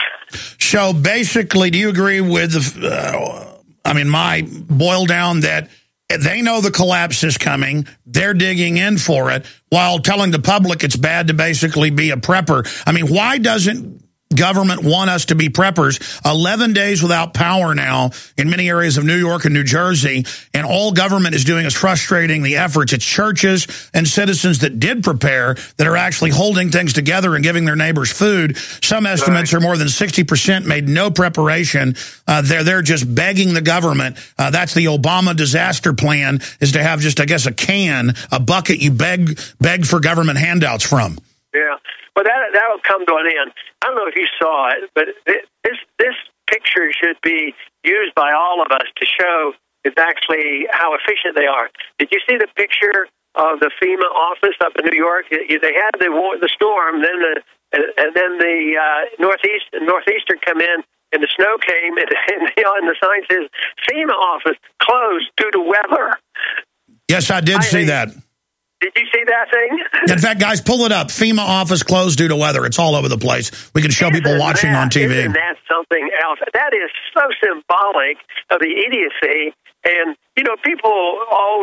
So basically, do you agree with, the, uh, I mean, my boil down that they know the collapse is coming, they're digging in for it, while telling the public it's bad to basically be a prepper? I mean, why doesn't government want us to be preppers? eleven days without power now in many areas of New York and New Jersey, and all government is doing is frustrating the efforts. It's churches and citizens that did prepare that are actually holding things together and giving their neighbors food. Some estimates are more than sixty percent made no preparation. Uh, they're, they're just begging the government. Uh, that's the Obama disaster plan, is to have just, I guess, a can, a bucket you beg, beg for government handouts from.
Yeah. Well, that that will come to an end. I don't know if you saw it, but this this picture should be used by all of us to show exactly how efficient they are. Did you see the picture of the FEMA office up in New York? They had the the storm, then the and then the uh, northeast northeastern come in, and the snow came, and, and, and the sign says FEMA office closed due to weather.
Yes, I did I see
think,
that.
Did you see that thing?
In fact, guys, pull it up. FEMA office closed due to weather. It's all over the place. We can show
isn't
people watching
that,
on T V.
Isn't that something else? That is so symbolic of the idiocy. And, you know, people always, we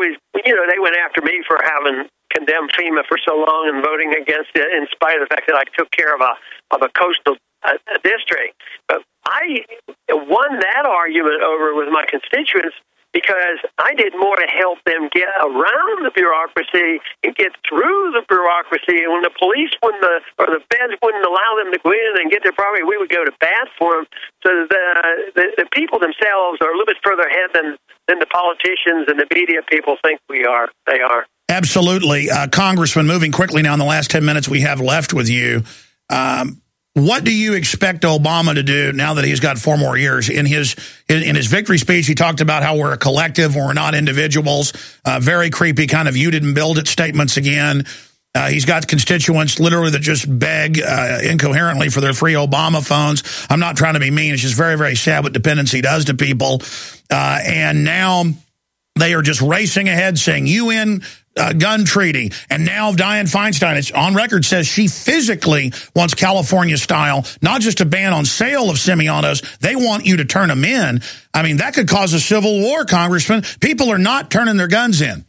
you know, they went after me for having condemned FEMA for so long and voting against it, in spite of the fact that I took care of a of a coastal uh, district. But I won that argument over with my constituents because I did more to help them get around the bureaucracy and get through the bureaucracy. And when the police wouldn't, the, or the feds wouldn't allow them to go in and get their property, we would go to bat for them. So the, the, the people themselves are a little bit further ahead than, than the politicians and the media people think we are. They are.
Absolutely. Uh, Congressman, moving quickly now in the last ten minutes we have left with you, um, what do you expect Obama to do now that he's got four more years? In his in, in his victory speech, he talked about how we're a collective, we're not individuals. Uh, very creepy kind of you didn't build it statements again. Uh, he's got constituents literally that just beg uh, incoherently for their free Obama phones. I'm not trying to be mean. It's just very, very sad what dependency does to people. Uh, and now they are just racing ahead saying U N Uh, gun treaty. And now Dianne Feinstein, it's on record, says she physically wants California style, not just a ban on sale of semi-autos. They want you to turn them in. I mean, that could cause a civil war, Congressman. People are not turning their guns in.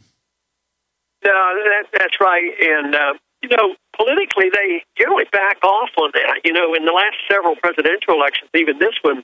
No, that, that's right. And, uh, you know, politically, they generally back off on that. You know, in the last several presidential elections, even this one,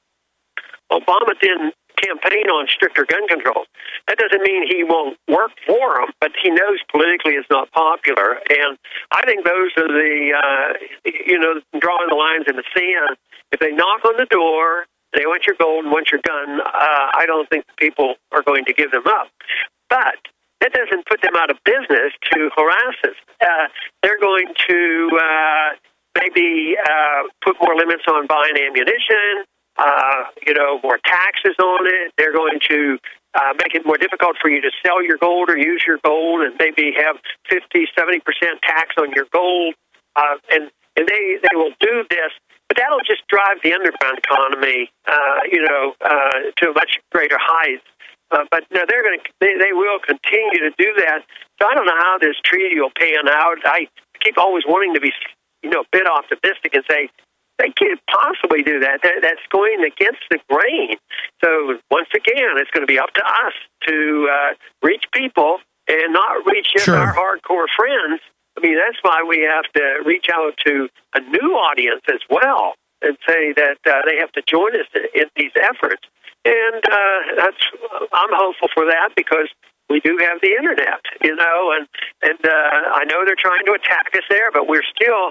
Obama didn't campaign on stricter gun control. That doesn't mean he won't work for them, but he knows politically it's not popular. And I think those are the, uh, you know, drawing the lines in the sand. If they knock on the door, they want your gold and want your gun, uh, I don't think people are going to give them up. But that doesn't put them out of business to harass us. Uh, they're going to uh, maybe uh, put more limits on buying ammunition, Uh, you know, more taxes on it. They're going to uh, make it more difficult for you to sell your gold or use your gold, and maybe have fifty, seventy percent tax on your gold. Uh, and and they, they will do this, but that'll just drive the underground economy, uh, you know, uh, to a much greater height. Uh, but no, they're going to, they, they will continue to do that. So I don't know how this treaty will pan out. I keep always wanting to be, you know, a bit optimistic and say, they can't possibly do that. that. That's going against the grain. So once again, it's going to be up to us to uh, reach people and not reach just
Sure.
our hardcore friends. I mean, that's why we have to reach out to a new audience as well and say that uh, they have to join us in, in these efforts. And uh, that's I'm hopeful for that because we do have the internet, you know, and and uh, I know they're trying to attack us there, but we're still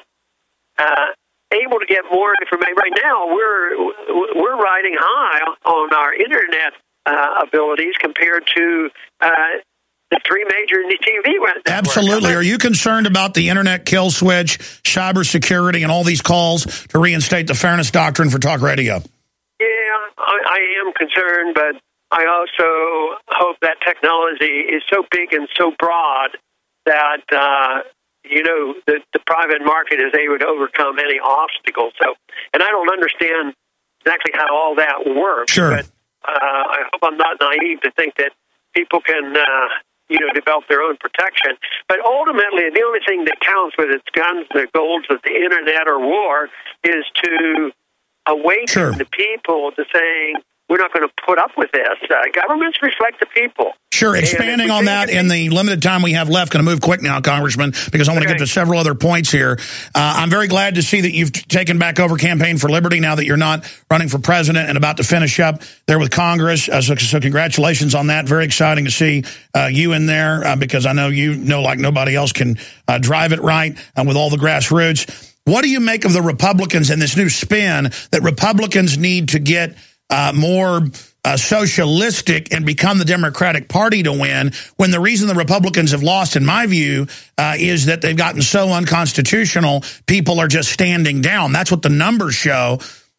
Uh, able to get more information. Right now, we're we're riding high on our internet uh, abilities compared to uh, the three major T V networks.
Absolutely. Are you concerned about the internet kill switch, cybersecurity, and all these calls to reinstate the fairness doctrine for talk radio?
Yeah, I, I am concerned, but I also hope that technology is so big and so broad that uh, you know, the, the private market is able to overcome any obstacle. So, and I don't understand exactly how all that works.
Sure.
But uh, I hope I'm not naive to think that people can, uh, you know, develop their own protection. But ultimately, the only thing that counts with its guns, the goals of the internet or war, is to awaken
Sure.
the people to saying, we're not going to put up with this. Uh, governments reflect the people.
Sure. Expanding on that in the limited time we have left, going to move quick now, Congressman, because I want to
Okay.
get to several other points here. Uh, I'm very glad to see that you've taken back over Campaign for Liberty now that you're not running for president and about to finish up there with Congress. Uh, so, so congratulations on that. Very exciting to see uh, you in there uh, because I know you know like nobody else can uh, drive it right uh, with all the grassroots. What do you make of the Republicans and this new spin that Republicans need to get Uh, more uh, socialistic and become the Democratic Party to win, when the reason the Republicans have lost, in my view, uh, is that they've gotten so unconstitutional, people are just standing down. That's what the numbers show.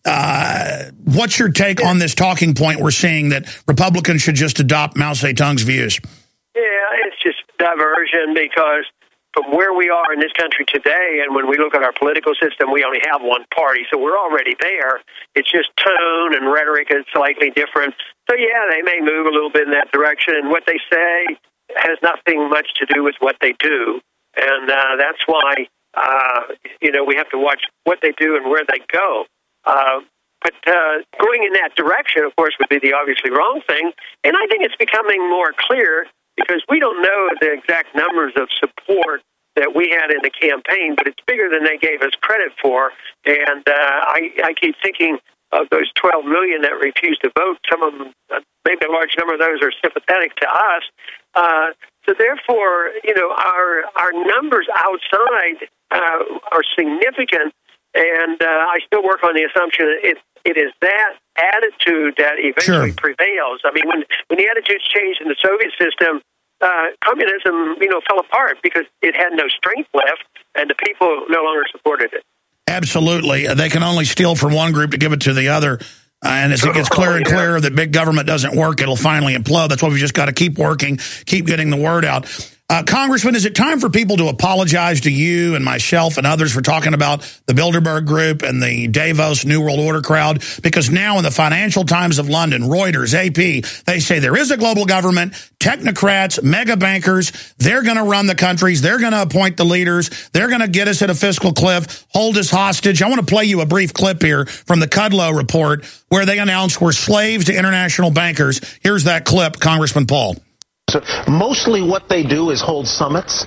Uh, what's your take on this talking point we're seeing that Republicans should just adopt Mao Zedong's views?
Yeah, it's just diversion because from where we are in this country today, and when we look at our political system, we only have one party, so we're already there. It's just tone and rhetoric is slightly different. So, yeah, they may move a little bit in that direction, and what they say has nothing much to do with what they do. And uh, that's why, uh, you know, we have to watch what they do and where they go. Uh, but uh, going in that direction, of course, would be the obviously wrong thing. And I think it's becoming more clear because we don't know the exact numbers of support that we had in the campaign, but it's bigger than they gave us credit for. And uh, I, I keep thinking of those twelve million that refused to vote. Some of them, uh, maybe a large number of those are sympathetic to us. Uh, so therefore, you know, our our numbers outside uh, are significant, and uh, I still work on the assumption that it it is that attitude that eventually
Sure.
prevails. I mean, when when the attitudes changed in the Soviet system, uh, communism, you know, fell apart because it had no strength left, and the people no longer supported it.
Absolutely. They can only steal from one group to give it to the other. Uh, and as it gets clearer and clearer that big government doesn't work, it'll finally implode. That's why we just got to keep working, keep getting the word out. Uh, Congressman, is it time for people to apologize to you and myself and others for talking about the Bilderberg Group and the Davos New World Order crowd? Because now in the Financial Times of London, Reuters, A P, they say there is a global government, technocrats, mega bankers, they're going to run the countries, they're going to appoint the leaders, they're going to get us at a fiscal cliff, hold us hostage. I want to play you a brief clip here from the Kudlow report where they announced we're slaves to international bankers. Here's that clip, Congressman Paul.
So mostly what they do is hold summits.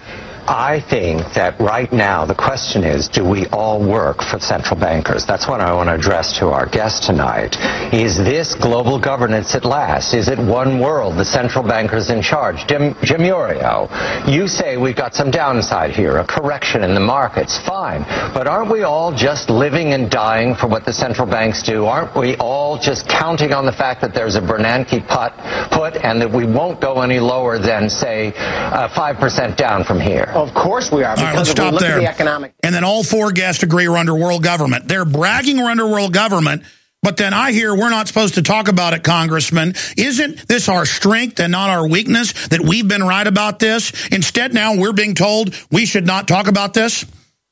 I think that right now the question is, do we all work for central bankers? That's what I want to address to our guest tonight. Is this global governance at last? Is it one world, the central bankers in charge? Jim, Jim Iurio, you say we've got some downside here, a correction in the markets. Fine. But aren't we all just living and dying for what the central banks do? Aren't we all just counting on the fact that there's a Bernanke put, put and that we won't go any lower than, say, uh, five percent down from here?
Of course we are.
All right, let's stop
look
there.
At the economic.
And then all four guests agree we're under world government. They're bragging we're under world government, but then I hear we're not supposed to talk about it, Congressman. Isn't this our strength and not our weakness that we've been right about this? Instead, now we're being told we should not talk about this?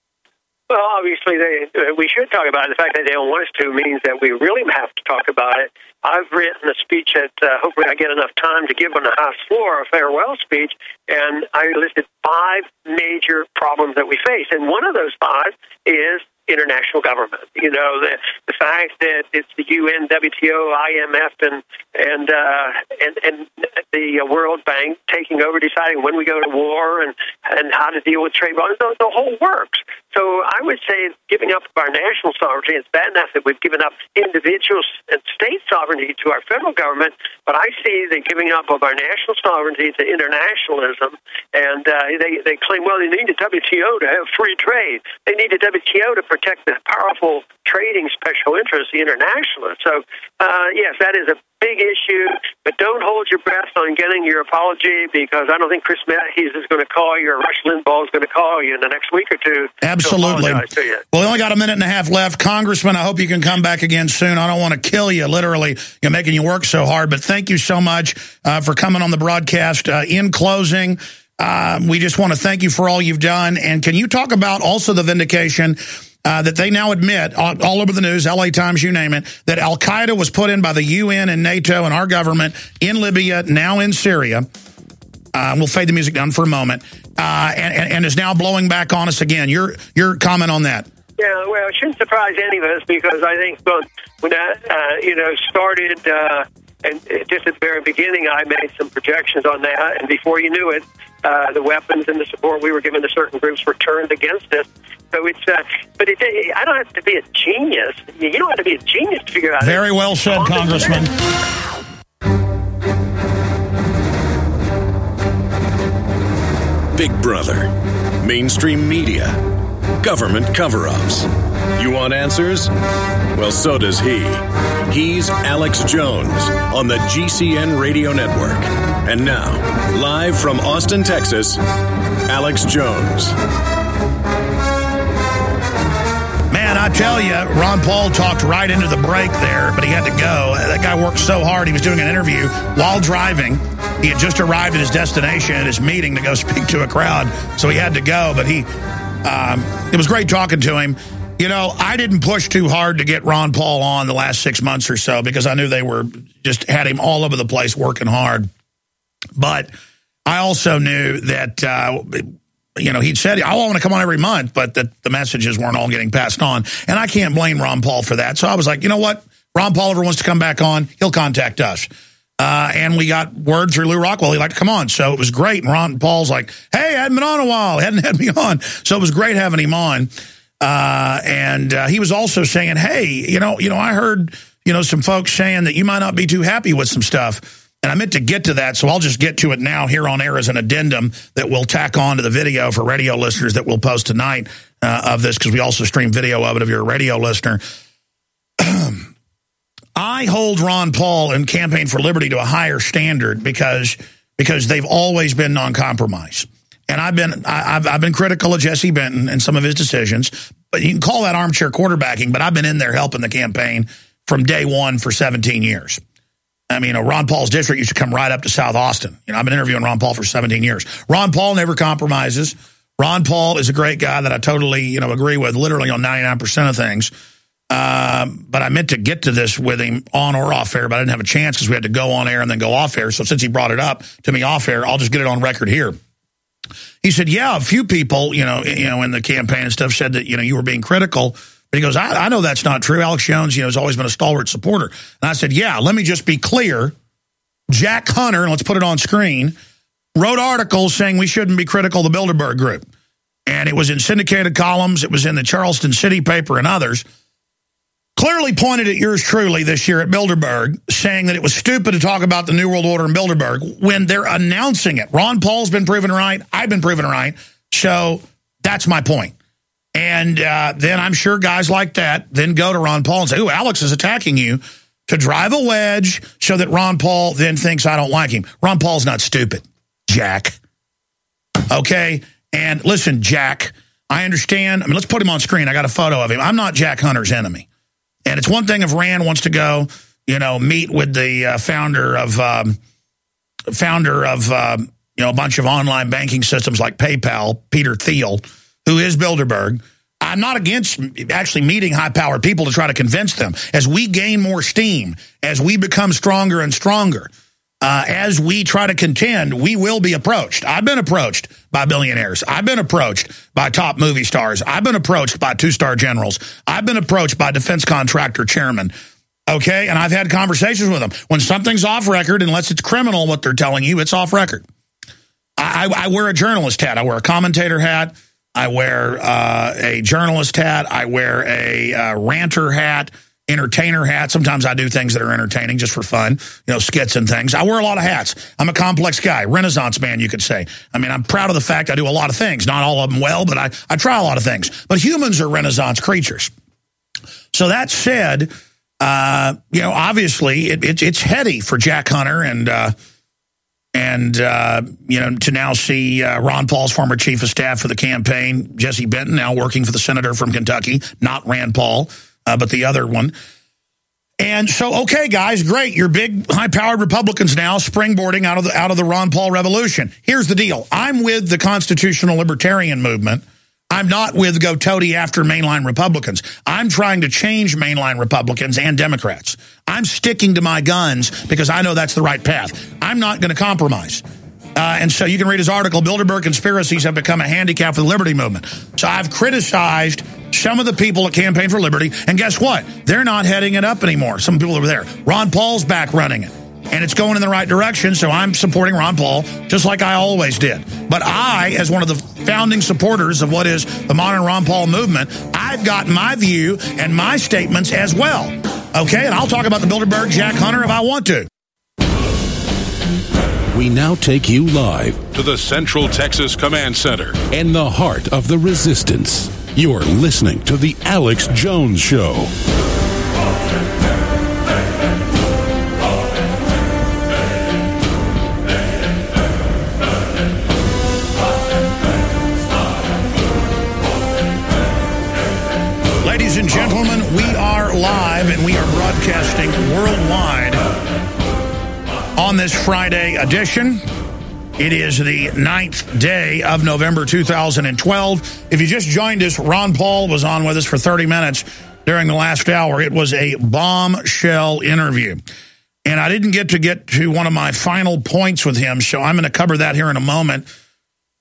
Well, obviously, they, uh, we should talk about it. The fact that they don't want us to means that we really have to talk about it. I've written a speech that uh, hopefully I get enough time to give on the House floor, a farewell speech, and I listed five major problems that we face. And one of those five is international government. You know, the the fact that it's the U N, W T O, I M F, and and uh, and, and the World Bank taking over, deciding when we go to war and, and how to deal with trade problems. The, the whole works. So I would say giving up our national sovereignty, it's bad enough that we've given up individual and state sovereignty to our federal government, but I see the giving up of our national sovereignty to internationalism, and uh, they, they claim, well, they need the W T O to have free trade. They need the W T O to protect the powerful trading special interests, the internationalists. So, uh, yes, that is a big issue, but don't hold your breath on getting your apology, because I don't think Chris Matthews is going to call you or Rush Limbaugh is going to call you in the next week or two.
Absolutely.
To to you.
Well, we only got a minute and a half left. Congressman, I hope you can come back again soon. I don't want to kill you, literally, you're making you work so hard, but thank you so much uh, for coming on the broadcast. Uh, in closing, uh, we just want to thank you for all you've done, and can you talk about also the vindication Uh, that they now admit, all, all over the news, L A Times, you name it, that Al-Qaeda was put in by the U N and NATO and our government in Libya, now in Syria. Uh, we'll fade the music down for a moment. Uh, and, and, and is now blowing back on us again. Your your comment on that?
Yeah, well, it shouldn't surprise any of us, because I think when, when that, uh, you know, started, uh, and just at the very beginning, I made some projections on that, and before you knew it, uh, the weapons and the support we were given to certain groups were turned against us. So it's, uh, but it, I don't have to be a genius. You don't have to be a genius to figure out.
Very well said, Congressman.
Big Brother, mainstream media, government cover-ups. You want answers? Well, so does he. He's Alex Jones on the G C N Radio Network. And now, live from Austin, Texas, Alex Jones.
Man, I tell you, Ron Paul talked right into the break there, but he had to go. That guy worked so hard. He was doing an interview while driving. He had just arrived at his destination, at his meeting, to go speak to a crowd, so he had to go. But he, um, it was great talking to him. You know, I didn't push too hard to get Ron Paul on the last six months or so, because I knew they were just had him all over the place working hard. But I also knew that, uh, you know, he'd said, I want to come on every month, but that the messages weren't all getting passed on. And I can't blame Ron Paul for that. So I was like, you know what? Ron Paul ever wants to come back on, he'll contact us. Uh, and we got word through Lou Rockwell he'd like to come on. So it was great. And Ron Paul's like, hey, I hadn't been on a while. He hadn't had me on. So it was great having him on. Uh, and uh, he was also saying, hey, you know, you know, I heard, you know, some folks saying that you might not be too happy with some stuff. And I meant to get to that, so I'll just get to it now here on air as an addendum that we'll tack on to the video for radio listeners that we'll post tonight uh, of this, because we also stream video of it if you're a radio listener. I hold Ron Paul and Campaign for Liberty to a higher standard because because they've always been non-compromise. And I've been I, I've I've been critical of Jesse Benton and some of his decisions, but you can call that armchair quarterbacking. But I've been in there helping the campaign from day one for seventeen years. I mean, you know, Ron Paul's district used to come right up to South Austin. You know, I've been interviewing Ron Paul for seventeen years. Ron Paul never compromises. Ron Paul is a great guy that I totally, you know, agree with literally on ninety-nine percent of things. Um, but I meant to get to this with him on or off air, but I didn't have a chance because we had to go on air and then go off air. So since he brought it up to me off air, I'll just get it on record here. He said, yeah, a few people, you know, you know, in the campaign and stuff said that, you know, you were being critical. But he goes, I, I know that's not true. Alex Jones, you know, has always been a stalwart supporter. And I said, yeah, let me just be clear. Jack Hunter, and let's put it on screen, wrote articles saying we shouldn't be critical of the Bilderberg Group. And it was in syndicated columns. It was in the Charleston City paper and others. Clearly pointed at yours truly this year at Bilderberg, saying that it was stupid to talk about the New World Order in Bilderberg when they're announcing it. Ron Paul's been proven right. I've been proven right. So that's my point. And uh, then I'm sure guys like that then go to Ron Paul and say, ooh, Alex is attacking you, to drive a wedge so that Ron Paul then thinks I don't like him. Ron Paul's not stupid, Jack. Okay? And listen, Jack, I understand. I mean, let's put him on screen. I got a photo of him. I'm not Jack Hunter's enemy. And it's one thing if Rand wants to go, you know, meet with the uh, founder of, um, founder of um, you know, a bunch of online banking systems like PayPal, Peter Thiel, who is Bilderberg. I'm not against actually meeting high-powered people to try to convince them. As we gain more steam, as we become stronger and stronger, uh, as we try to contend, we will be approached. I've been approached by billionaires. I've been approached by top movie stars. I've been approached by two-star generals. I've been approached by defense contractor chairmen. Okay, and I've had conversations with them. When something's off record, unless it's criminal what they're telling you, it's off record. I, I, I wear a journalist hat. I wear a commentator hat. I wear uh, a journalist hat. I wear a uh, ranter hat, entertainer hat. Sometimes I do things that are entertaining just for fun, you know, skits and things. I wear a lot of hats. I'm a complex guy, Renaissance man, you could say. I mean, I'm proud of the fact I do a lot of things. Not all of them well, but I, I try a lot of things. But humans are Renaissance creatures. So that said, uh, you know, obviously it, it, it's heady for Jack Hunter and uh, And, uh, you know, to now see uh, Ron Paul's former chief of staff for the campaign, Jesse Benton, now working for the senator from Kentucky, not Rand Paul, uh, but the other one. And so, okay, guys, great. You're big, high-powered Republicans now springboarding out of the out of the Ron Paul revolution. Here's the deal. I'm with the constitutional libertarian movement. I'm not with go toady after mainline Republicans. I'm trying to change mainline Republicans and Democrats. I'm sticking to my guns because I know that's the right path. I'm not going to compromise. Uh, and so you can read his article, Bilderberg Conspiracies Have Become a Handicap for the Liberty Movement. So I've criticized some of the people at Campaign for Liberty, and guess what? They're not heading it up anymore. Some people over there. Ron Paul's back running it. And it's going in the right direction, so I'm supporting Ron Paul just like I always did. But I, as one of the founding supporters of what is the modern Ron Paul movement, I've got my view and my statements as well. Okay, and I'll talk about the Bilderberg Jack Hunter if I want to.
We now take you live to the Central Texas Command Center and the heart of the resistance. You're listening to The Alex Jones Show.
Ladies and gentlemen, we are live and we are broadcasting worldwide on this Friday edition. It is the ninth day of November two thousand twelve. If you just joined us, Ron Paul was on with us for thirty minutes during the last hour. It was a bombshell interview. And I didn't get to get to one of my final points with him, so I'm going to cover that here in a moment.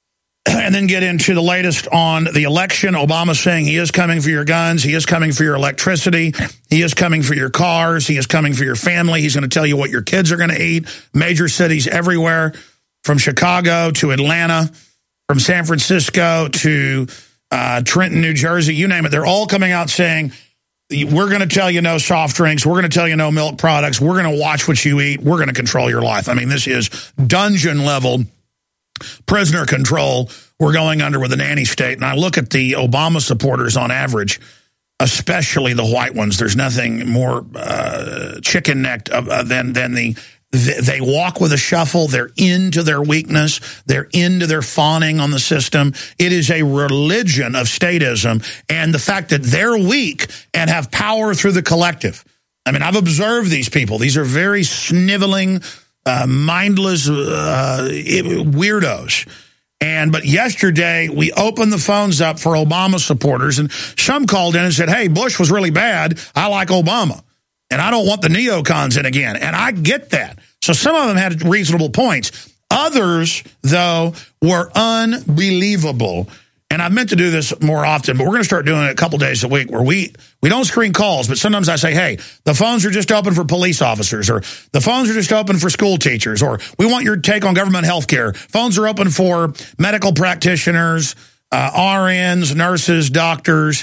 and then get into the latest on the election. Obama saying he is coming for your guns. He is coming for your electricity. He is coming for your cars. He is coming for your family. He's going to tell you what your kids are going to eat. Major cities everywhere, from Chicago to Atlanta, from San Francisco to uh, Trenton, New Jersey, you name it. They're all coming out saying, we're going to tell you no soft drinks. We're going to tell you no milk products. We're going to watch what you eat. We're going to control your life. I mean, this is dungeon level prisoner control we're going under with a nanny state. And I look at the Obama supporters on average, especially the white ones. There's nothing more uh, chicken-necked uh, than, than the... They walk with a shuffle. They're into their weakness. They're into their fawning on the system. It is a religion of statism, and the fact that they're weak and have power through the collective. I mean, I've observed these people. These are very sniveling, uh, mindless uh, weirdos. And but yesterday, we opened the phones up for Obama supporters, and some called in and said, hey, Bush was really bad. I like Obama. And I don't want the neocons in again. And I get that. So some of them had reasonable points. Others, though, were unbelievable. And I meant to do this more often, but we're going to start doing it a couple days a week where we, we don't screen calls, but sometimes I say, hey, the phones are just open for police officers, or the phones are just open for school teachers, or we want your take on government health care. Phones are open for medical practitioners, uh, R Ns, nurses, doctors,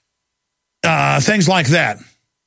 uh, things like that.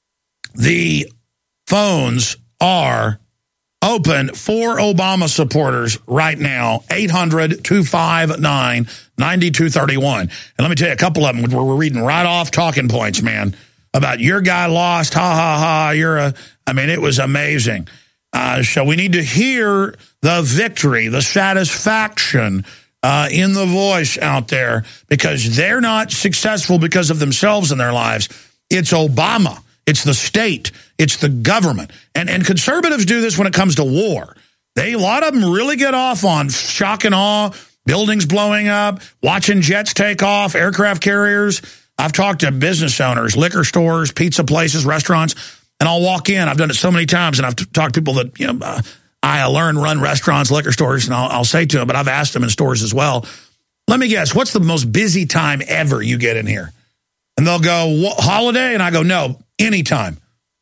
The phones are open for Obama supporters right now, eight hundred, two five nine, nine two three one. And let me tell you a couple of them where we're reading right off talking points, man, about your guy lost, ha, ha, ha, you're a, I mean, it was amazing. Uh, so we need to hear the victory, the satisfaction uh, in the voice out there, because they're not successful because of themselves in their lives. It's Obama. It's the state. It's the government. And and conservatives do this when it comes to war. They a lot of them really get off on shock and awe, buildings blowing up, watching jets take off, aircraft carriers. I've talked to business owners, liquor stores, pizza places, restaurants, and I'll walk in. I've done it so many times, and I've talked to people that, you know, uh, I learn, run restaurants, liquor stores, and I'll, I'll say to them, but I've asked them in stores as well, let me guess, what's the most busy time ever you get in here? And they'll go, holiday? And I go, no, anytime.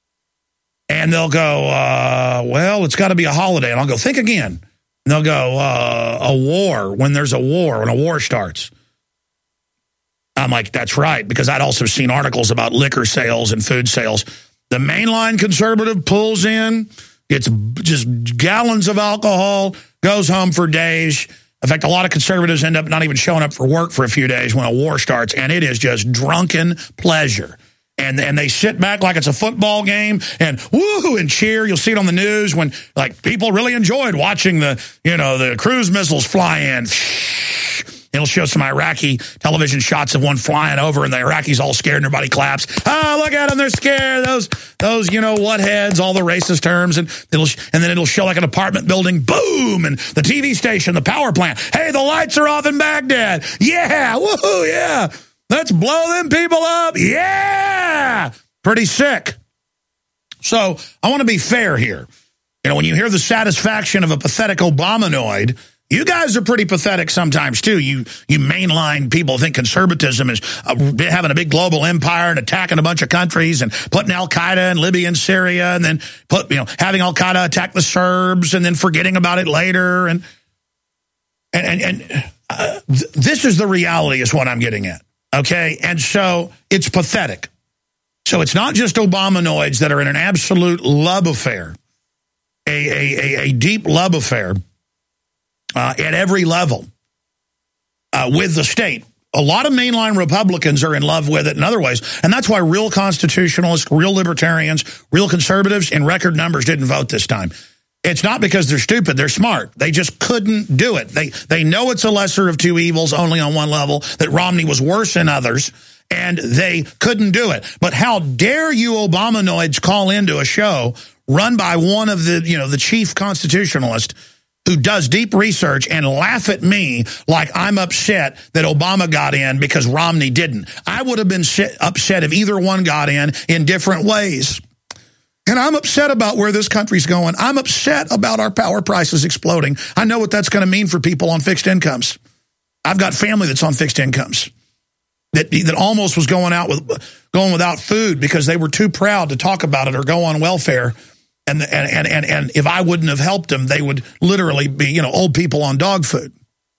And they'll go, uh, well, it's got to be a holiday. And I'll go, think again. And they'll go, uh, a war, when there's a war, when a war starts. I'm like, that's right, because I'd also seen articles about liquor sales and food sales. The mainline conservative pulls in, gets just gallons of alcohol, goes home for days. In fact, a lot of conservatives end up not even showing up for work for a few days when a war starts, and it is just drunken pleasure. And and they sit back like it's a football game and woo and cheer. You'll see it on the news when like people really enjoyed watching the, you know, the cruise missiles fly in. It'll show some Iraqi television shots of one flying over, and the Iraqis all scared, and everybody claps. Oh, look at them, they're scared. Those those you know what heads, all the racist terms, and it'll and then it'll show like an apartment building, boom, and the T V station, the power plant. Hey, the lights are off in Baghdad. Yeah, woohoo, yeah. Let's blow them people up. Yeah. Pretty sick. So I want to be fair here. You know, when you hear the satisfaction of a pathetic Obamanoid, you guys are pretty pathetic sometimes, too. You you mainline people think conservatism is uh, having a big global empire and attacking a bunch of countries and putting Al-Qaeda in Libya and Syria, and then put you know having Al-Qaeda attack the Serbs and then forgetting about it later. And and, and, and uh, th this is the reality is what I'm getting at. Okay, and so it's pathetic. So it's not just Obamanoids that are in an absolute love affair, a, a, a, a deep love affair uh, at every level uh, with the state. A lot of mainline Republicans are in love with it in other ways, and that's why real constitutionalists, real libertarians, real conservatives in record numbers didn't vote this time. It's not because they're stupid. They're smart. They just couldn't do it. They they know it's a lesser of two evils only on one level, that Romney was worse than others, and they couldn't do it. But how dare you Obamanoids call into a show run by one of the, you know, the chief constitutionalist who does deep research and laugh at me like I'm upset that Obama got in because Romney didn't. I would have been upset if either one got in in different ways. And I'm upset about where this country's going. I'm upset about our power prices exploding. I know what that's going to mean for people on fixed incomes. I've got family that's on fixed incomes that that almost was going out with going without food because they were too proud to talk about it or go on welfare. And and and and if I wouldn't have helped them, they would literally be, you know, old people on dog food.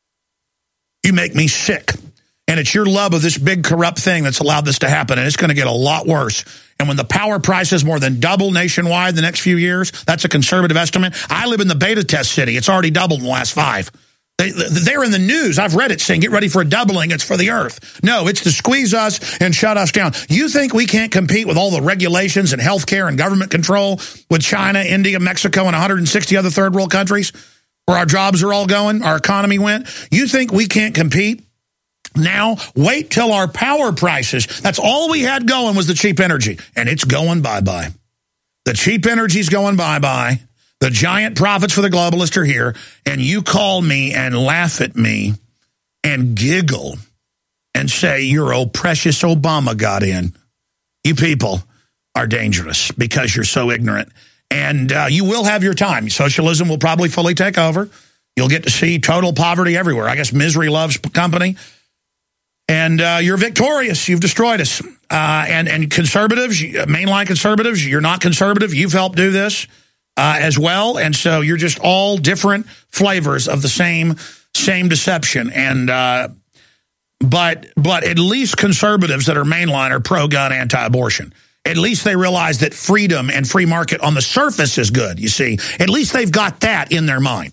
You make me sick. And it's your love of this big corrupt thing that's allowed this to happen, and it's going to get a lot worse. And when the power prices more than double nationwide the next few years, that's a conservative estimate. I live in the beta test city. It's already doubled in the last five. They, they're in the news. I've read it saying, get ready for a doubling. It's for the earth. No, it's to squeeze us and shut us down. You think we can't compete with all the regulations and healthcare and government control with China, India, Mexico, and one hundred sixty other third world countries where our jobs are all going, our economy went? You think we can't compete? Now, wait till our power prices. That's all we had going was the cheap energy, and it's going bye-bye. The cheap energy's going bye-bye. The giant profits for the globalists are here, and you call me and laugh at me and giggle and say your old precious Obama got in. You people are dangerous because you're so ignorant. And uh, you will have your time. Socialism will probably fully take over. You'll get to see total poverty everywhere. I guess misery loves company. And uh, you're victorious. You've destroyed us. Uh, and, and conservatives, mainline conservatives, you're not conservative. You've helped do this uh, as well. And so you're just all different flavors of the same same deception. And uh, but but at least conservatives that are mainline are pro-gun, anti-abortion. At least they realize that freedom and free market on the surface is good, you see. At least they've got that in their mind.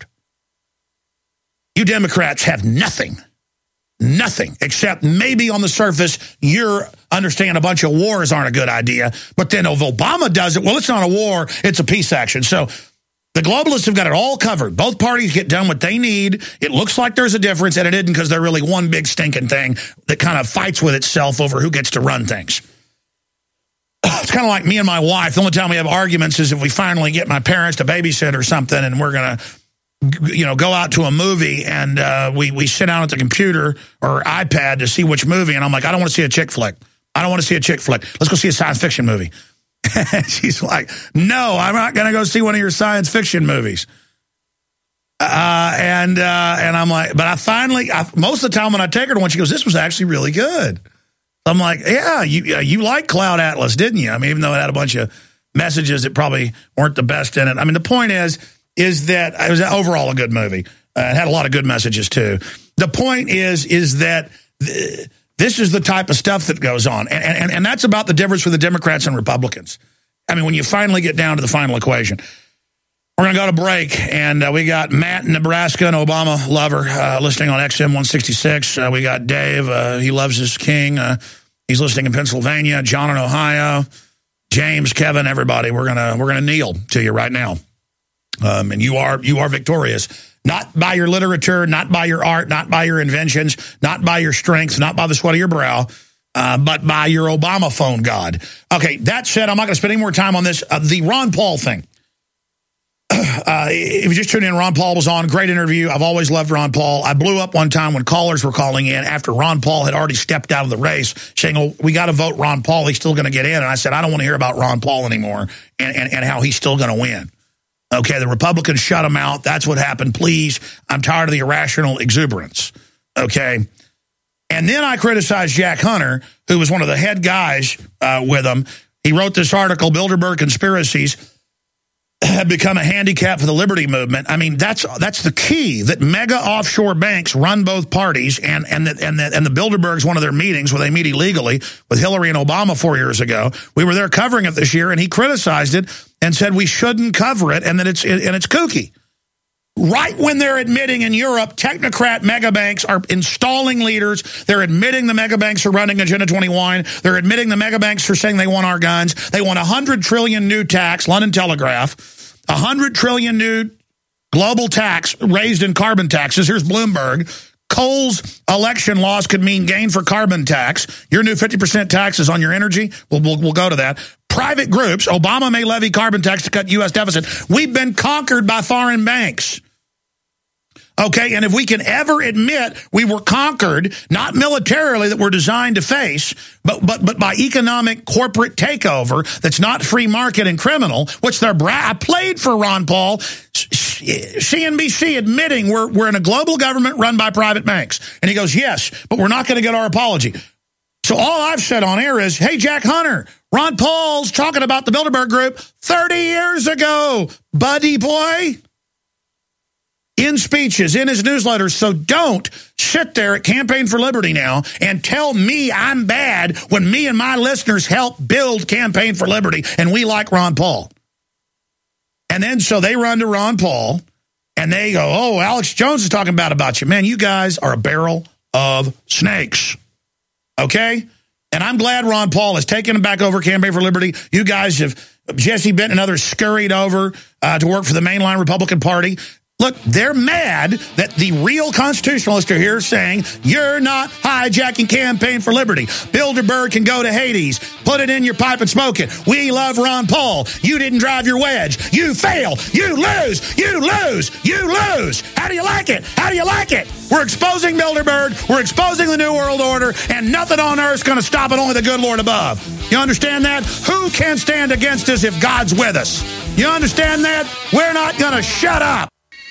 You Democrats have nothing. Nothing, except maybe on the surface, you understand a bunch of wars aren't a good idea. But then if Obama does it, well, it's not a war, it's a peace action. So the globalists have got it all covered. Both parties get done what they need. It looks like there's a difference, and it isn't because they're really one big stinking thing that kind of fights with itself over who gets to run things. It's kind of like me and my wife. The only time we have arguments is if we finally get my parents to babysit or something, and we're going to you know, go out to a movie and uh, we, we sit down at the computer or iPad to see which movie. And I'm like, I don't want to see a chick flick. I don't want to see a chick flick. Let's go see a science fiction movie. And she's like, no, I'm not going to go see one of your science fiction movies. Uh, and uh, and I'm like, but I finally, I, most of the time when I take her to one, she goes, this was actually really good. I'm like, yeah, you, you like Cloud Atlas, didn't you? I mean, even though it had a bunch of messages that probably weren't the best in it. I mean, the point is, is that it was overall a good movie. Uh, it had a lot of good messages, too. The point is, is that th this is the type of stuff that goes on. And, and, and that's about the difference for the Democrats and Republicans. I mean, when you finally get down to the final equation. We're going to go to break, and uh, we got Matt in Nebraska, an Obama lover, uh, listening on X M one sixty-six. Uh, we got Dave. Uh, he loves his king. Uh, he's listening in Pennsylvania. John in Ohio. James, Kevin, everybody. We're gonna we're gonna kneel to you right now. Um, and you are you are victorious, not by your literature, not by your art, not by your inventions, not by your strength, not by the sweat of your brow, uh, but by your Obama phone god. Okay, that said, I'm not going to spend any more time on this. Uh, the Ron Paul thing. Uh, if you just tuned in, Ron Paul was on. Great interview. I've always loved Ron Paul. I blew up one time when callers were calling in after Ron Paul had already stepped out of the race, saying, oh, we got to vote Ron Paul. He's still going to get in. And I said, I don't want to hear about Ron Paul anymore and, and, and how he's still going to win. Okay, the Republicans shut him out. That's what happened. Please, I'm tired of the irrational exuberance. Okay. And then I criticized Jack Hunter, who was one of the head guys uh, with him. He wrote this article, Bilderberg Conspiracies have become a handicap for the liberty movement. I mean, that's that's the key, that mega offshore banks run both parties, and and the, and the, and the Bilderbergs, one of their meetings where they meet illegally with Hillary and Obama four years ago. We were there covering it this year, and he criticized it and said we shouldn't cover it, and that it's and it's kooky. Right when they're admitting in Europe, technocrat mega banks are installing leaders. They're admitting the mega banks are running Agenda twenty-one. They're admitting the mega banks are saying they want our guns. They want one hundred trillion new tax, London Telegraph, one hundred trillion new global tax raised in carbon taxes. Here's Bloomberg. Coal's election loss could mean gain for carbon tax. Your new fifty percent taxes on your energy. We'll, we'll, we'll go to that. Private groups. Obama may levy carbon tax to cut U S deficit. We've been conquered by foreign banks. Okay, and if we can ever admit we were conquered, not militarily that we're designed to face, but but but by economic corporate takeover that's not free market and criminal, which they're bra- I played for Ron Paul, C N B C admitting we're we're in a global government run by private banks, and he goes, yes, but we're not going to get our apology. So all I've said on air is, hey, Jack Hunter, Ron Paul's talking about the Bilderberg Group thirty years ago, buddy boy. In speeches, in his newsletters, so don't sit there at Campaign for Liberty now and tell me I'm bad when me and my listeners help build Campaign for Liberty and we like Ron Paul. And then so they run to Ron Paul and they go, oh, Alex Jones is talking bad about you. Man, you guys are a barrel of snakes. Okay? And I'm glad Ron Paul has taken him back over Campaign for Liberty. You guys have, Jesse Benton and others scurried over uh, to work for the mainline Republican Party. Look, they're mad that the real constitutionalists are here saying, you're not hijacking Campaign for Liberty. Bilderberg can go to Hades. Put it in your pipe and smoke it. We love Ron Paul. You didn't drive your wedge. You fail. You lose. You lose. You lose. How do you like it? How do you like it? We're exposing Bilderberg. We're exposing the New World Order, and nothing on earth is going to stop it, only the good Lord above. You understand that? Who can stand against us if God's with us? You understand that? We're not going to shut up.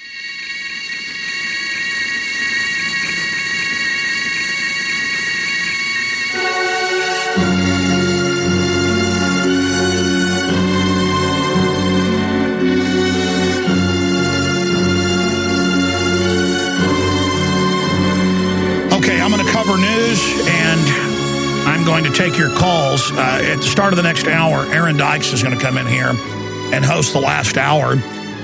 Cover news, and I'm going to take your calls. Uh, at the start of the next hour, Aaron Dykes is going to come in here and host the last hour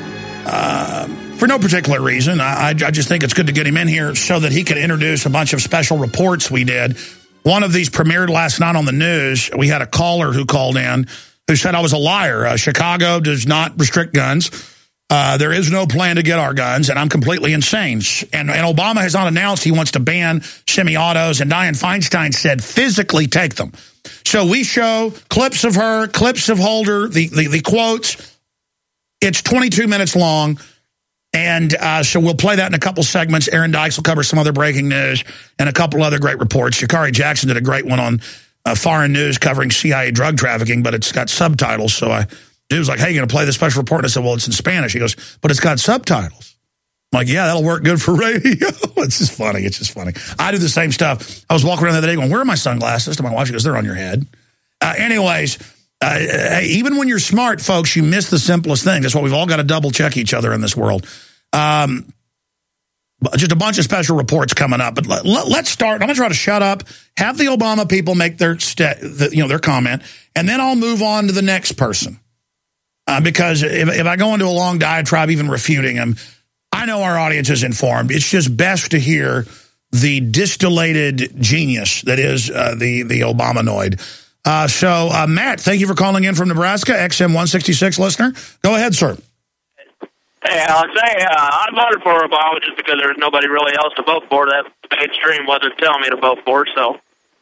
uh, for no particular reason. I, I just think it's good to get him in here so that he can introduce a bunch of special reports we did. One of these premiered last night on the news. We had a caller who called in who said I was a liar. Uh, Chicago does not restrict guns. Uh, there is no plan to get our guns, and I'm completely insane. And, and Obama has not announced he wants to ban semi-autos, and Dianne Feinstein said physically take them. So we show clips of her, clips of Holder, the, the, the quotes. It's twenty-two minutes long, and uh, so we'll play that in a couple segments. Aaron Dykes will cover some other breaking news and a couple other great reports. Sha'Carri Jackson did a great one on uh, foreign news covering C I A drug trafficking, but it's got subtitles, so I... Dude was like, hey, you're going to play the special report? And I said, well, it's in Spanish. He goes, but it's got subtitles. I'm like, yeah, that'll work good for radio. It's just funny. It's just funny. I do the same stuff. I was walking around the other day going, where are my sunglasses? To my wife, she goes, they're on your head. Uh, anyways, uh, even when you're smart, folks, you miss the simplest thing. That's why we've all got to double check each other in this world. Um, just a bunch of special reports coming up. But let, let, let's start. I'm going to try to shut up, have the Obama people make their, st- the, you know, their comment, and then I'll move on to the next person. Uh, because if, if I go into a long diatribe, even refuting him, I know our audience is informed. It's just best to hear the distillated genius that is uh, the, the Obamanoid. Uh, so, uh, Matt, thank you for calling in from Nebraska, X M one sixty-six listener. Go ahead, sir.
Hey, Alex, hey, uh, I voted for Obama just because there's nobody really else to vote for. That mainstream wasn't telling me to vote for, so...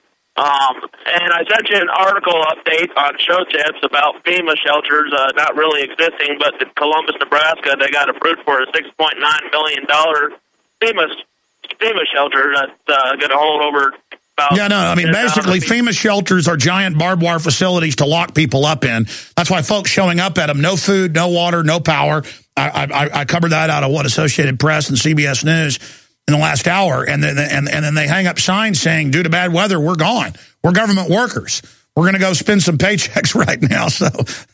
Um, and I sent you an article update on show tips about FEMA shelters uh, not really existing, but in Columbus, Nebraska, they got approved for a six point nine million dollars FEMA, FEMA shelter that's uh, going to hold over about... Yeah, no, I mean, basically, FEMA shelters are giant barbed wire facilities to lock people up in. That's why folks showing up at them, no food, no water, no power. I, I, I covered that out of what, Associated Press and C B S News in the last hour, and then and, and then they hang up signs saying, due to bad weather, we're gone. We're government workers. We're going to go spend some paychecks right now. So,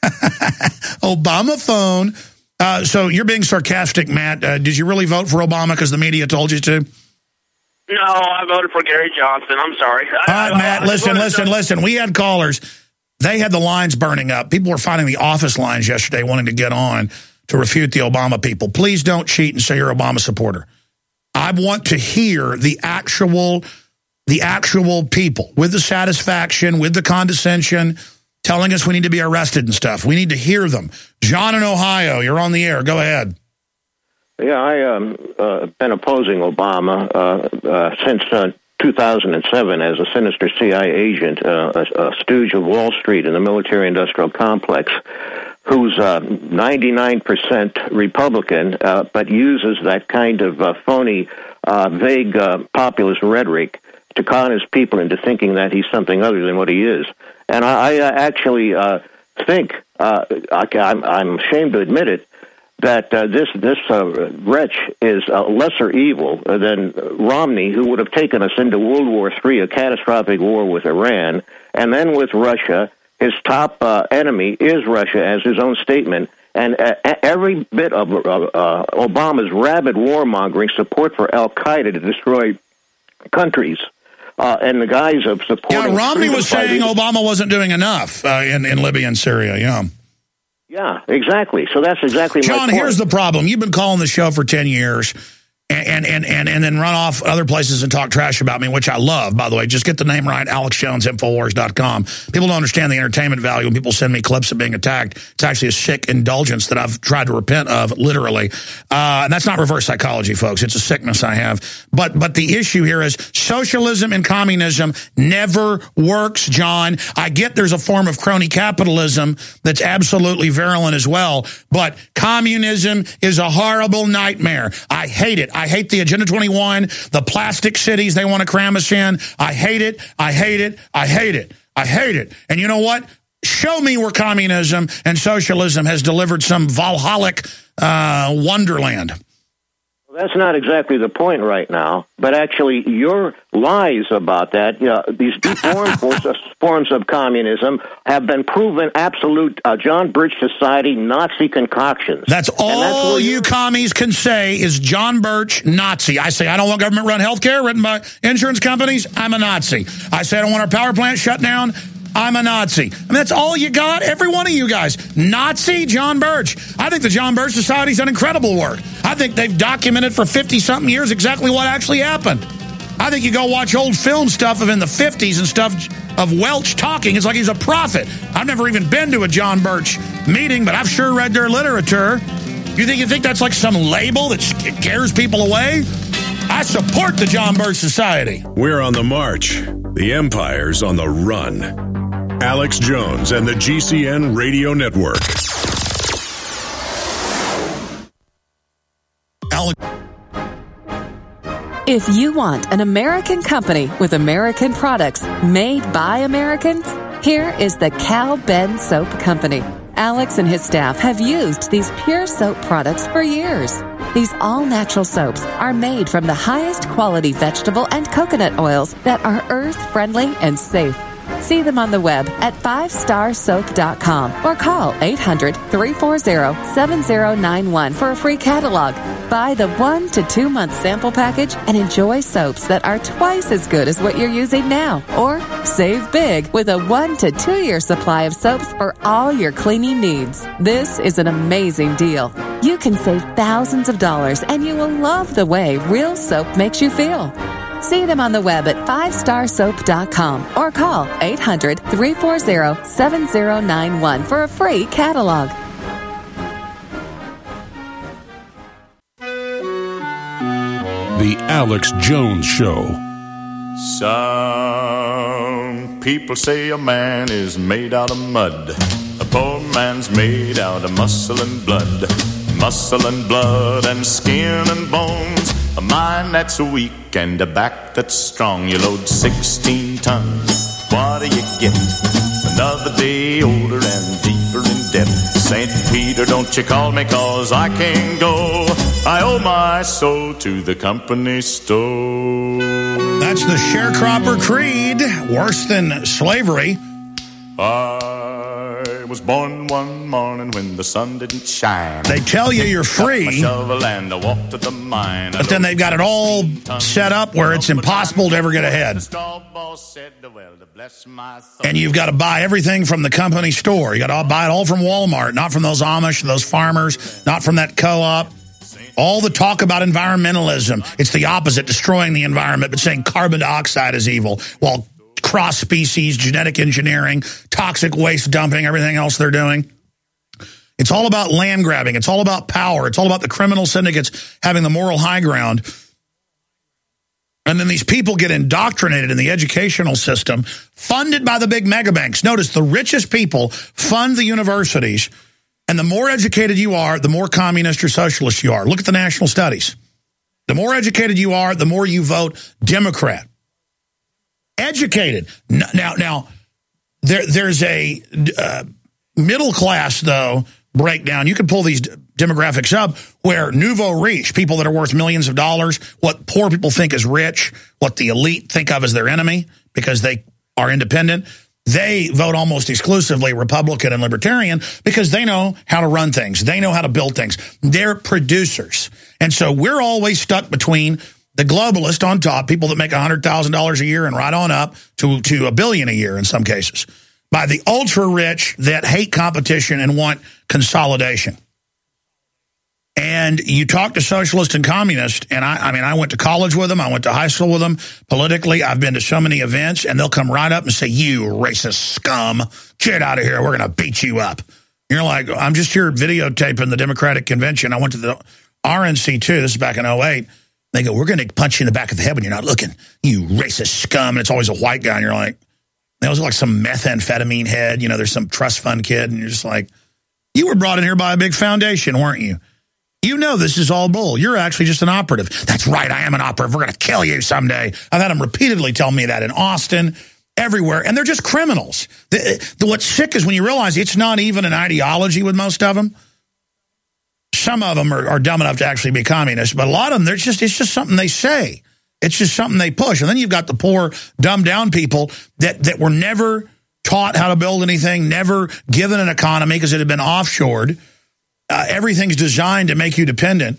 Obama phone. Uh, so you're being sarcastic, Matt. Uh, did you really vote for Obama because the media told you to? No, I voted for Gary Johnson. I'm sorry.
All right, I, Matt, I, I listen, listen, to... listen. We had callers. They had the lines burning up. People were finding the office lines yesterday wanting to get on to refute the Obama people. Please don't cheat and say you're an Obama supporter. I want to hear the actual, the actual people with the satisfaction, with the condescension, telling us we need to be arrested and stuff. We need to hear them. John in Ohio, you're on the air. Go ahead.
Yeah, I um uh, been opposing Obama uh, uh, since uh, two thousand seven as a sinister C I A agent, uh, a, a stooge of Wall Street and the military-industrial complex. who's uh, ninety-nine percent Republican, uh, but uses that kind of uh, phony, uh, vague uh, populist rhetoric to con his people into thinking that he's something other than what he is. And I, I actually uh, think, uh, I, I'm, I'm ashamed to admit it, that uh, this this uh, wretch is a lesser evil than Romney, who would have taken us into World War Three, a catastrophic war with Iran, and then with Russia. His top uh, enemy is Russia, as his own statement. And uh, every bit of uh, uh, Obama's rabid warmongering support for Al-Qaeda to destroy countries uh, and the guise of supporting...
Yeah, Romney was saying Obama wasn't doing enough uh, in, in Libya and Syria, yeah.
Yeah, exactly. So that's exactly my point.
John, here's the problem. You've been calling the show for ten years and, and, and, and then run off other places and talk trash about me, which I love, by the way. Just get the name right, Alex Jones Infowars dot com. People don't understand the entertainment value when people send me clips of being attacked. It's actually a sick indulgence that I've tried to repent of, literally. Uh, and that's not reverse psychology, folks. It's a sickness I have. But but the issue here is socialism and communism never works, John. I get there's a form of crony capitalism that's absolutely virulent as well, but communism is a horrible nightmare. I hate it. I hate the Agenda twenty-one, the plastic cities they want to cram us in. I hate it. I hate it. I hate it. I hate it. And you know what? Show me where communism and socialism has delivered some Valhalla uh, wonderland.
That's not exactly the point right now, but actually your lies about that, you know, these deformed forms of communism have been proven absolute uh, John Birch Society Nazi concoctions.
That's all that's you commies can say is John Birch Nazi. I say I don't want government-run health care written by insurance companies. I'm a Nazi. I say I don't want our power plant shut down. I'm a Nazi. I mean, that's all you got? Every one of you guys. Nazi John Birch. I think the John Birch Society's done incredible work. I think they've documented for fifty-something years exactly what actually happened. I think you go watch old film stuff of in the fifties and stuff of Welch talking. It's like he's a prophet. I've never even been to a John Birch meeting, but I've sure read their literature. You think you think that's like some label that scares people away? I support the John Birch Society.
We're on the march. The empire's on the run. Alex Jones and the G C N Radio Network.
Alex.
If you want an American company with American products made by Americans, here is the Cal Ben Soap Company. Alex and his staff have used these pure soap products for years. These all-natural soaps are made from the highest quality vegetable and coconut oils that are earth-friendly and safe. See them on the web at five star soap dot com or call eight hundred, three four zero, seven zero nine one for a free catalog. Buy the one to two month sample package and enjoy soaps that are twice as good as what you're using now. Or save big with a one to two year supply of soaps for all your cleaning needs. This is an amazing deal. You can save thousands of dollars and you will love the way real soap makes you feel. See them on the web at five star soap dot com or call eight hundred, three four zero, seven zero nine one for a free catalog.
The Alex Jones Show.
Some people say a man is made out of mud. A poor man's made out of muscle and blood. Muscle and blood and skin and bones. A mind that's weak and a back that's strong. You load sixteen tons. What do you get? Another day older and deeper in debt. Saint Peter, don't you call me, cause I can't go. I owe my soul to the company store.
That's the sharecropper creed. Worse than slavery.
I was born one morning when the sun didn't shine.
They tell you you're free,
my shovel and I walked to the mine.
but then they've got it all set up where it's impossible to ever get ahead. And you've got to buy everything from the company store. You got to buy it all from Walmart, not from those Amish, those farmers, not from that co-op. All the talk about environmentalism, it's the opposite, destroying the environment, but saying carbon dioxide is evil, while cross-species, genetic engineering, toxic waste dumping, everything else they're doing. It's all about land grabbing. It's all about power. It's all about the criminal syndicates having the moral high ground. And then these people get indoctrinated in the educational system, funded by the big mega banks. Notice the richest people fund the universities. And the more educated you are, the more communist or socialist you are. Look at the national studies. The more educated you are, the more you vote Democrat. Educated. Now, now there, there's a uh, middle class, though, breakdown. You can pull these demographics up where nouveau riche, people that are worth millions of dollars, what poor people think is rich, what the elite think of as their enemy because they are independent, they vote almost exclusively Republican and Libertarian because they know how to run things. They know how to build things. They're producers. And so we're always stuck between the globalist on top, people that make one hundred thousand dollars a year and right on up to, to a billion a year in some cases, by the ultra-rich that hate competition and want consolidation. And you talk to socialists and communists, and I, I mean, I went to college with them. I went to high school with them. Politically, I've been to so many events, and they'll come right up and say, you racist scum, get out of here. We're going to beat you up. You're like, I'm just here videotaping the Democratic Convention. I went to the R N C too. This is back in oh eight. They go, we're going to punch you in the back of the head when you're not looking. You racist scum. And it's always a white guy, and you're like, that was like some methamphetamine head. You know, there's some trust fund kid, and you're just like, you were brought in here by a big foundation, weren't you? You know this is all bull. You're actually just an operative. That's right, I am an operative. We're going to kill you someday. I've had them repeatedly tell me that in Austin, everywhere, and they're just criminals. The, the, what's sick is when you realize it's not even an ideology with most of them. Some of them are, are dumb enough to actually be communists, but a lot of them, they're just it's just something they say. It's just something they push. And then you've got the poor, dumbed down people that, that were never taught how to build anything, never given an economy because it had been offshored. Uh, everything's designed to make you dependent.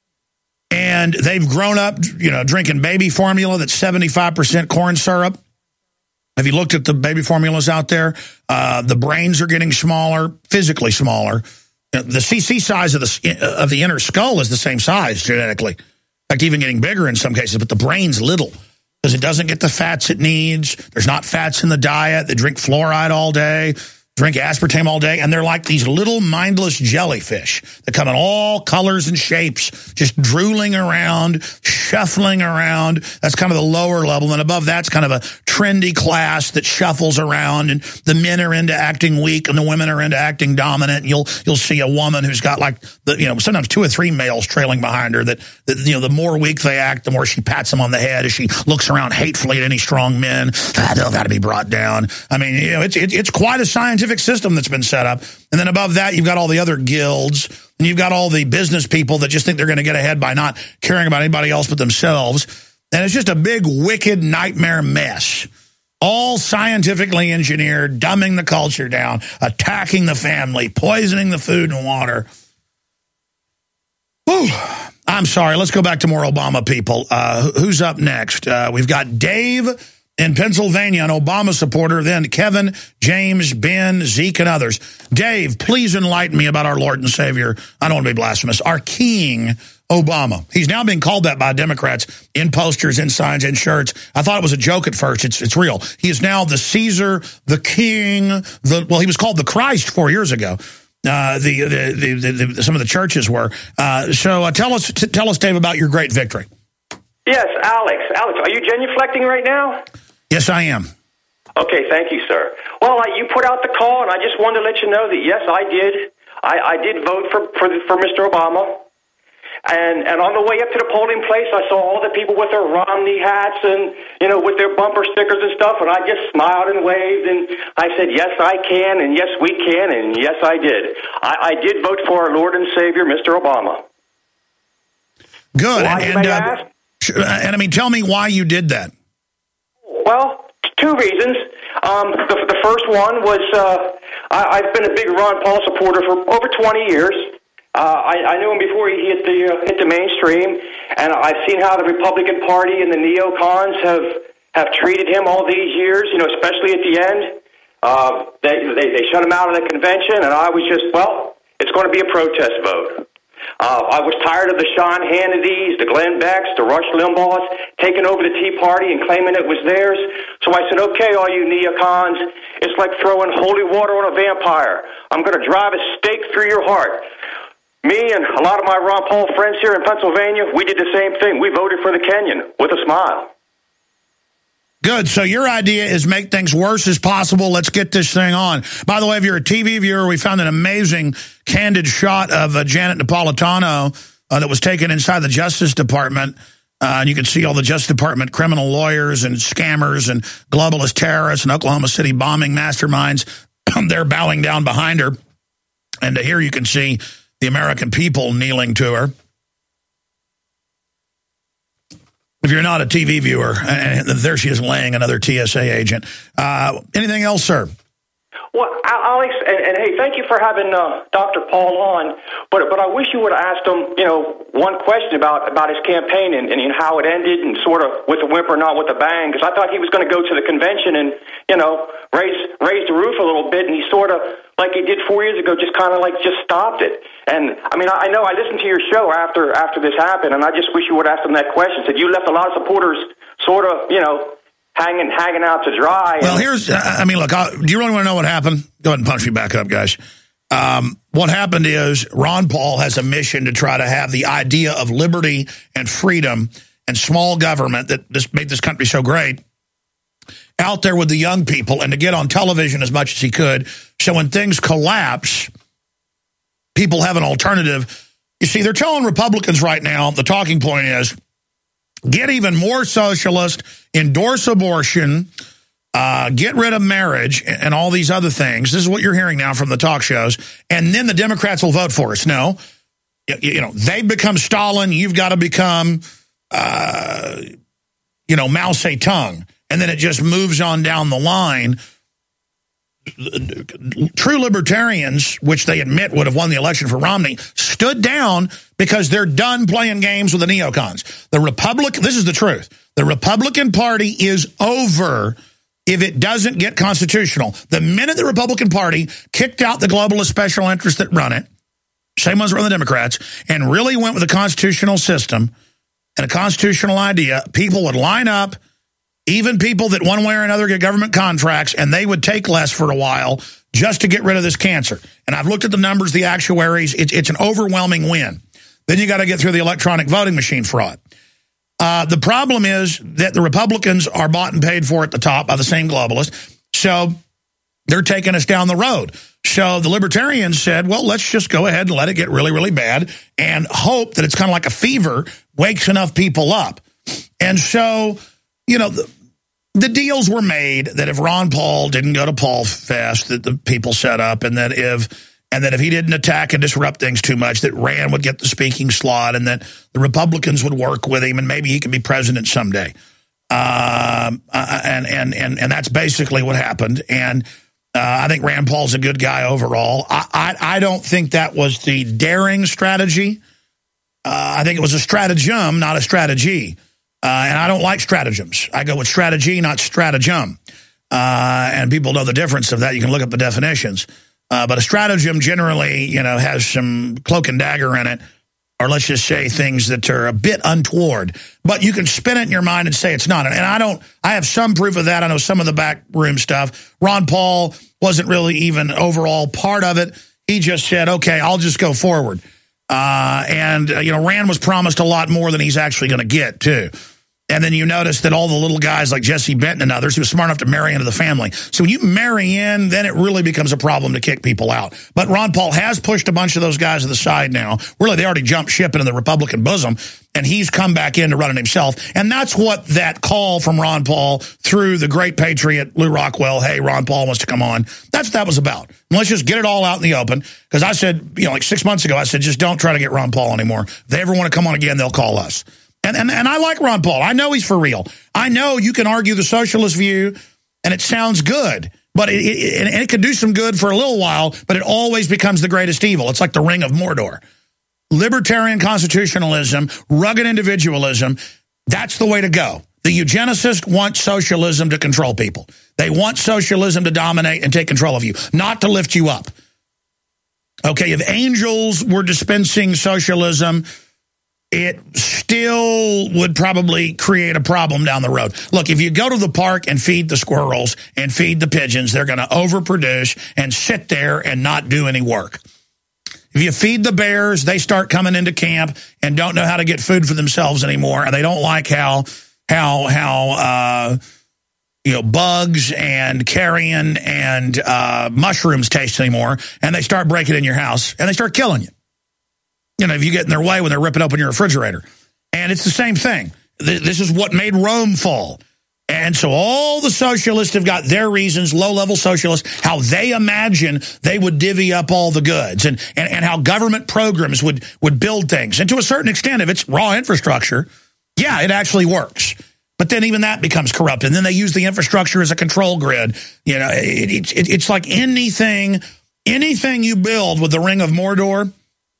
And they've grown up, you know, drinking baby formula that's seventy-five percent corn syrup. Have you looked at the baby formulas out there? Uh, the brains are getting smaller, physically smaller. The C C size of the of the inner skull is the same size genetically. In fact, even getting bigger in some cases, but the brain's little because it doesn't get the fats it needs. There's not fats in the diet. They drink fluoride all day, drink aspartame all day, and they're like these little mindless jellyfish that come in all colors and shapes, just drooling around, shuffling around. That's kind of the lower level. And above that's kind of a trendy class that shuffles around, and the men are into acting weak and the women are into acting dominant. You'll you'll see a woman who's got like the you know sometimes two or three males trailing behind her. That, that you know the more weak they act, the more she pats them on the head as she looks around hatefully at any strong men. Ah, they'll got to be brought down. I mean, you know, it's it, it's quite a scientific system that's been set up. And then above that, you've got all the other guilds, and you've got all the business people that just think they're going to get ahead by not caring about anybody else but themselves. And it's just a big, wicked nightmare mess. All scientifically engineered, dumbing the culture down, attacking the family, poisoning the food and water. Whew. I'm sorry. Let's go back to more Obama people. Uh, who's up next? Uh, we've got Dave in Pennsylvania, an Obama supporter, then Kevin, James, Ben, Zeke, and others. Dave, please enlighten me about our Lord and Savior. I don't want to be blasphemous. Our King, Obama. He's now being called that by Democrats in posters, in signs, in shirts. I thought it was a joke at first. It's it's real. He is now the Caesar, the King, the well, he was called the Christ four years ago. Uh, the, the, the, the, the some of the churches were. Uh, so uh, tell us, t- tell us, Dave, about your great victory.
Yes, Alex. Alex, are you genuflecting right now?
Yes, I am.
Okay, thank you, sir. Well, I, you put out the call, and I just wanted to let you know that, yes, I did. I, I did vote for, for, for Mister Obama. And and on the way up to the polling place, I saw all the people with their Romney hats and, you know, with their bumper stickers and stuff, and I just smiled and waved, and I said, yes, I can, and yes, we can, and yes, I did. I, I did vote for our Lord and Savior, Mister Obama.
Good.
Why,
and,
you may
uh,
ask?
and, I mean, tell me why you did that.
Well, two reasons. Um, the, the first one was uh, I, I've been a big Ron Paul supporter for over twenty years. Uh, I, I knew him before he hit the uh, hit the mainstream, and I've seen how the Republican Party and the neocons have have treated him all these years. You know, especially at the end, uh, they, they they shut him out of the convention, and I was just well, it's going to be a protest vote. Uh, I was tired of the Sean Hannitys, the Glenn Becks, the Rush Limbaughs taking over the Tea Party and claiming it was theirs. So I said, okay, all you neocons, it's like throwing holy water on a vampire. I'm going to drive a stake through your heart. Me and a lot of my Ron Paul friends here in Pennsylvania, we did the same thing. We voted for the Kenyan with a smile.
Good. So your idea is make things worse as possible. Let's get this thing on. By the way, if you're a T V viewer, we found an amazing candid shot of uh, Janet Napolitano uh, that was taken inside the Justice Department. Uh, and you can see all the Justice Department criminal lawyers and scammers and globalist terrorists and Oklahoma City bombing masterminds. They're bowing down behind her. And here you can see the American people kneeling to her. If you're not a T V viewer, and there she is laying another T S A agent. Uh, anything else, sir?
Well, Alex, and, and hey, thank you for having uh, Doctor Paul on. But but I wish you would have asked him, you know, one question about, about his campaign and, and, and how it ended, and sort of with a whimper, not with a bang. Because I thought he was going to go to the convention and, you know, raise raise the roof a little bit, and he sort of, like he did four years ago, just kind of like just stopped it. And I mean, I, I know I listened to your show after after this happened, and I just wish you would have asked him that question. Said you left a lot of supporters sort of, you know, hanging hanging out to dry.
Well, here's, I mean, look, I, do you really want to know what happened? Go ahead and punch me back up, guys. Um, what happened is Ron Paul has a mission to try to have the idea of liberty and freedom and small government that this made this country so great out there with the young people, and to get on television as much as he could. So when things collapse, people have an alternative. You see, they're telling Republicans right now, the talking point is, get even more socialist, endorse abortion, uh, get rid of marriage, and, and all these other things. This is what you're hearing now from the talk shows. And then the Democrats will vote for us. No, you, you know, they've become Stalin. You've got to become, uh, you know, Mao Zedong. And then it just moves on down the line. True libertarians, which they admit would have won the election for Romney, stood down because they're done playing games with the neocons. The Republican, this is the truth. The Republican Party is over if it doesn't get constitutional. The minute the Republican Party kicked out the globalist special interests that run it, same ones that run the Democrats, and really went with a constitutional system and a constitutional idea, people would line up. Even people that one way or another get government contracts, and they would take less for a while just to get rid of this cancer. And I've looked at the numbers, the actuaries. It's, it's an overwhelming win. Then you got to get through the electronic voting machine fraud. Uh, the problem is that the Republicans are bought and paid for at the top by the same globalists. So they're taking us down the road. So the libertarians said, well, let's just go ahead and let it get really, really bad and hope that it's kind of like a fever, wakes enough people up. And so, you know, the, The deals were made that if Ron Paul didn't go to Paul Fest, that the people set up, and that if and that if he didn't attack and disrupt things too much, that Rand would get the speaking slot, and that the Republicans would work with him, and maybe he could be president someday. Um, uh, and and and and that's basically what happened. And uh, I think Rand Paul's a good guy overall. I I, I don't think that was the daring strategy. Uh, I think it was a stratagem, not a strategy. Uh, and I don't like stratagems. I go with strategy, not stratagem. Uh, and people know the difference of that. You can look up the definitions. Uh, but a stratagem generally, you know, has some cloak and dagger in it, or let's just say things that are a bit untoward. But you can spin it in your mind and say it's not. And I don't, I have some proof of that. I know some of the backroom stuff. Ron Paul wasn't really even overall part of it. He just said, okay, I'll just go forward. Uh, and, uh, you know, Rand was promised a lot more than he's actually going to get, too. And then you notice that all the little guys like Jesse Benton and others, he was smart enough to marry into the family. So when you marry in, then it really becomes a problem to kick people out. But Ron Paul has pushed a bunch of those guys to the side now. Really, they already jumped ship into the Republican bosom, and he's come back in to run it himself. And that's what that call from Ron Paul through the great patriot Lew Rockwell, hey, Ron Paul wants to come on, that's what that was about. And let's just get it all out in the open. Because I said, you know, like six months ago, I said, just don't try to get Ron Paul anymore. If they ever want to come on again, they'll call us. And, and and I like Ron Paul. I know he's for real. I know you can argue the socialist view, and it sounds good. But it, it, and it could do some good for a little while, but it always becomes the greatest evil. It's like the Ring of Mordor. Libertarian constitutionalism, rugged individualism, that's the way to go. The eugenicists want socialism to control people. They want socialism to dominate and take control of you, not to lift you up. Okay, if angels were dispensing socialism, it still would probably create a problem down the road. Look, if you go to the park and feed the squirrels and feed the pigeons, they're going to overproduce and sit there and not do any work. If you feed the bears, they start coming into camp and don't know how to get food for themselves anymore, and they don't like how how how uh, you know, bugs and carrion and uh, mushrooms taste anymore, and they start breaking in your house, and they start killing you. You know, if you get in their way when they're ripping open your refrigerator. And it's the same thing. This is what made Rome fall. And so all the socialists have got their reasons, low-level socialists, how they imagine they would divvy up all the goods, and, and, and how government programs would, would build things. And to a certain extent, if it's raw infrastructure, yeah, it actually works. But then even that becomes corrupt. And then they use the infrastructure as a control grid. You know, it, it, it's like anything, anything you build with the Ring of Mordor,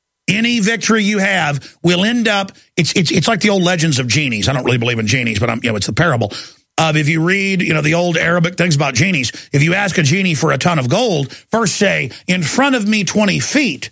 any victory you have will end up, it's it's it's like the old legends of genies. I don't really believe in genies, but I'm, you know, it's the parable of, if you read, you know, the old Arabic things about genies, if you ask a genie for a ton of gold, first say, in front of me twenty feet,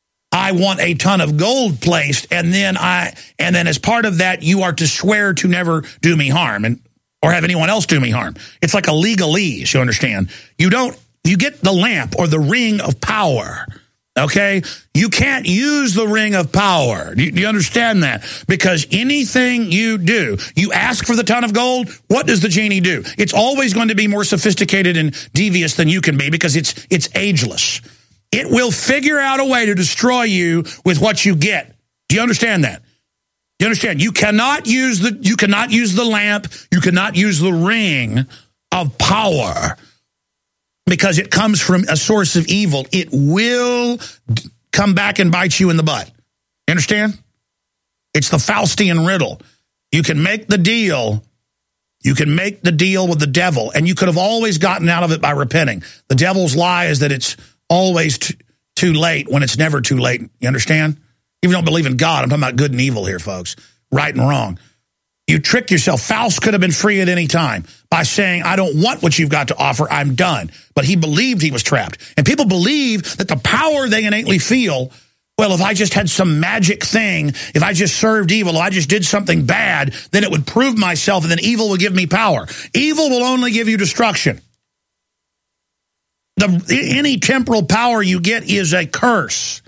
I want a ton of gold placed, and then I and then as part of that, you are to swear to never do me harm, and or have anyone else do me harm. It's like a legalese, you understand? You don't, you get the lamp or the ring of power. Okay? You can't use the ring of power. Do you, do you understand that? Because anything you do, you ask for the ton of gold, what does the genie do? It's always going to be more sophisticated and devious than you can be, because it's it's ageless. It will figure out a way to destroy you with what you get. Do you understand that? Do you understand? You cannot use the you cannot use the lamp, you cannot use the ring of power, because it comes from a source of evil. It will come back and bite you in the butt. You understand? It's the Faustian riddle. You can make the deal. You can make the deal with the devil, and you could have always gotten out of it by repenting. The devil's lie is that it's always t- too late when it's never too late. You understand? If you don't believe in God, I'm talking about good and evil here, folks. Right and wrong. You tricked yourself. Faust could have been free at any time by saying, I don't want what you've got to offer, I'm done. But he believed he was trapped. And people believe that the power they innately feel, well, if I just had some magic thing, if I just served evil, if I just did something bad, then it would prove myself, and then evil would give me power. Evil will only give you destruction. The, any temporal power you get is a curse.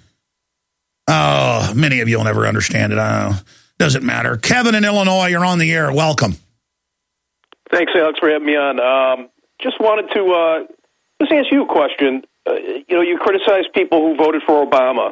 Oh, many of you will never understand it. I don't, doesn't matter. Kevin in Illinois, you're on the air. Welcome.
Thanks, Alex, for having me on. Um, just wanted to uh, just ask you a question. Uh, you know, you criticize people who voted for Obama.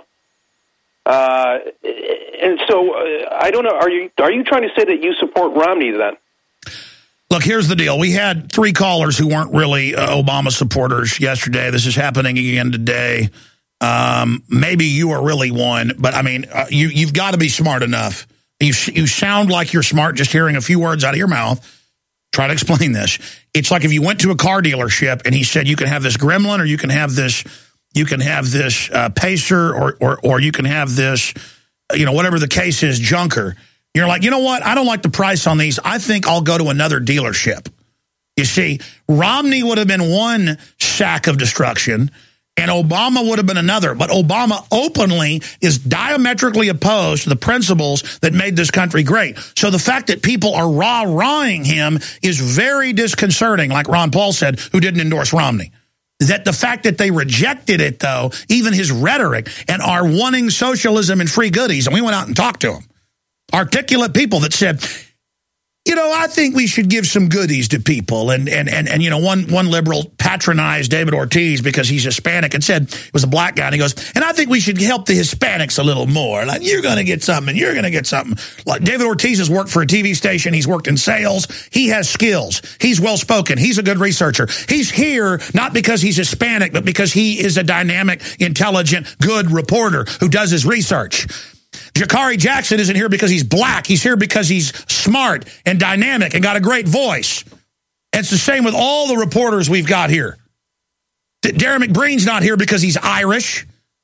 Uh, and so uh, I don't know, are you are you trying to say that you support Romney then?
Look, here's the deal. We had three callers who weren't really uh, Obama supporters yesterday. This is happening again today. Um, maybe you are really one, but I mean, uh, you, you've got to be smart enough. You, you sound like you're smart just hearing a few words out of your mouth. Try to explain this. It's like if you went to a car dealership and he said, you can have this Gremlin, or you can have this, you can have this uh, Pacer, or, or, or you can have this, you know, whatever the case is, junker. You're like, you know what? I don't like the price on these. I think I'll go to another dealership. You see, Romney would have been one sack of destruction, and Obama would have been another. But Obama openly is diametrically opposed to the principles that made this country great. So the fact that people are rah-rahing him is very disconcerting, like Ron Paul said, who didn't endorse Romney. That the fact that they rejected it, though, even his rhetoric, and are wanting socialism and free goodies, and we went out and talked to them. Articulate people that said, you know, I think we should give some goodies to people. And, and, and, and you know, one, one liberal patronized David Ortiz because he's Hispanic and said, it was a black guy, and he goes, and I think we should help the Hispanics a little more. Like, you're going to get something, and you're going to get something. Like, David Ortiz has worked for a T V station. He's worked in sales. He has skills. He's well-spoken. He's a good researcher. He's here not because he's Hispanic, but because he is a dynamic, intelligent, good reporter who does his research. Jakari Jackson isn't here because he's black. He's here because he's smart and dynamic and got a great voice. And it's the same with all the reporters we've got here. Darren McBreen's not here because he's Irish.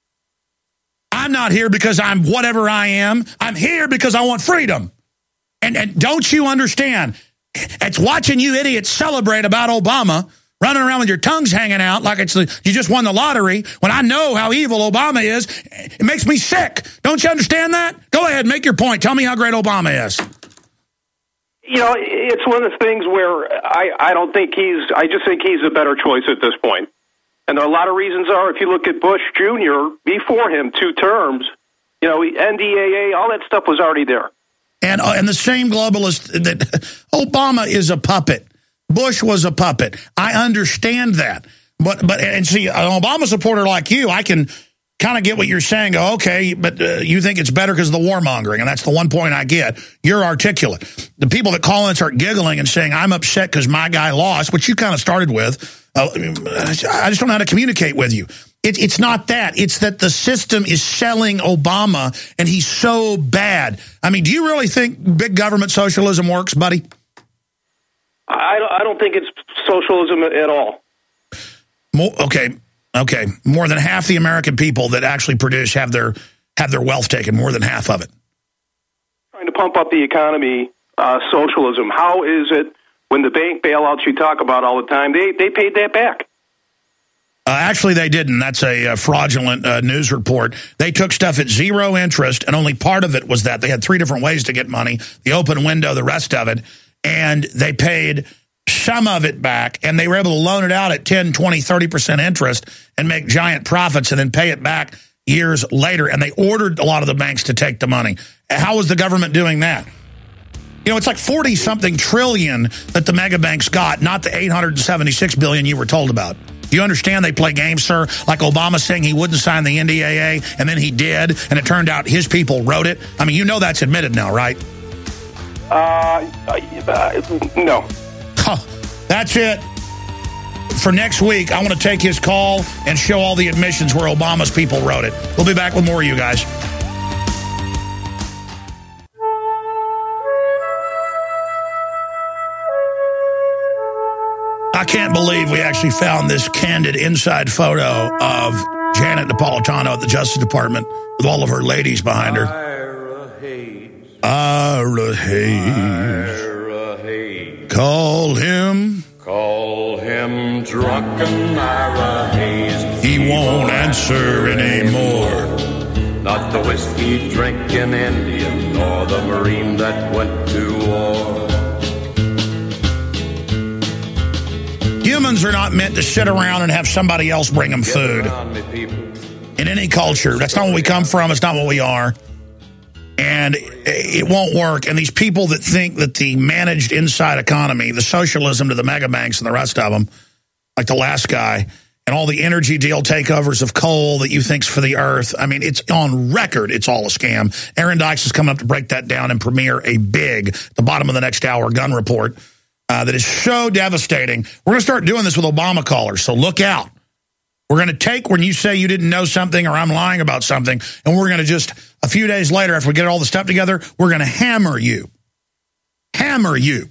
I'm not here because I'm whatever I am. I'm here because I want freedom. And, and don't you understand? It's watching you idiots celebrate about Obama, running around with your tongues hanging out like it's the, you just won the lottery, when I know how evil Obama is. It makes me sick. Don't you understand that? Go ahead, make your point. Tell me how great Obama is.
You know, it's one of the things where I, I don't think he's, I just think he's a better choice at this point. And there are a lot of reasons are, if you look at Bush Junior before him, two terms, you know, N D A A, all that stuff was already there.
And, uh, and the same globalist, that Obama is a puppet. Bush was a puppet. I understand that. But, but and see, an Obama supporter like you, I can kind of get what you're saying. Go, okay, but uh, you think it's better because of the warmongering, and that's the one point I get. You're articulate. The people that call in and start giggling and saying, I'm upset because my guy lost, which you kind of started with, uh, I just don't know how to communicate with you. It, it's not that. It's that the system is selling Obama, and he's so bad. I mean, do you really think big government socialism works, buddy?
I don't, I don't think it's socialism at all.
More, okay, okay. More than half the American people that actually produce have their have their wealth taken. More than half of it.
Trying to pump up the economy, uh, socialism. How is it when the bank bailouts you talk about all the time, they they paid that back?
Uh, actually, they didn't. That's a uh, fraudulent uh, news report. They took stuff at zero interest, and only part of it was that. They had three different ways to get money: the open window, the rest of it, and they paid some of it back, and they were able to loan it out at ten, twenty, thirty percent interest and make giant profits and then pay it back years later. And they ordered a lot of the banks to take the money. How was the government doing that? You know, it's like forty-something trillion that the mega banks got, not the eight hundred seventy-six billion you were told about. Do you understand they play games, sir? Like Obama saying he wouldn't sign the N D A A, and then he did, and it turned out his people wrote it. I mean, you know that's admitted now, right?
Uh, uh no.
Huh, that's it. For next week, I want to take his call and show all the admissions where Obama's people wrote it. We'll be back with more of you guys. I can't believe we actually found this candid inside photo of Janet Napolitano at the Justice Department with all of her ladies behind her. Ira Hayes. Ira Hayes. Ira Hayes. Call him.
Call him drunken Ira Hayes.
He won't answer anymore.
Not the whiskey drinking Indian, nor the Marine that went to war.
Humans are not meant to sit around and have somebody else bring them food. In any culture, that's not what we come from. It's not what we are. And it won't work. And these people that think that the managed inside economy, the socialism to the mega banks and the rest of them, like the last guy, and all the energy deal takeovers of coal that you think's for the earth, I mean, it's on record. It's all a scam. Aaron Dykes is coming up to break that down and premiere a big, the bottom of the next hour, gun report uh, that is so devastating. We're going to start doing this with Obama callers, so look out. We're going to take when you say you didn't know something or I'm lying about something, and we're going to just, a few days later, after we get all the stuff together, we're going to hammer you. Hammer you.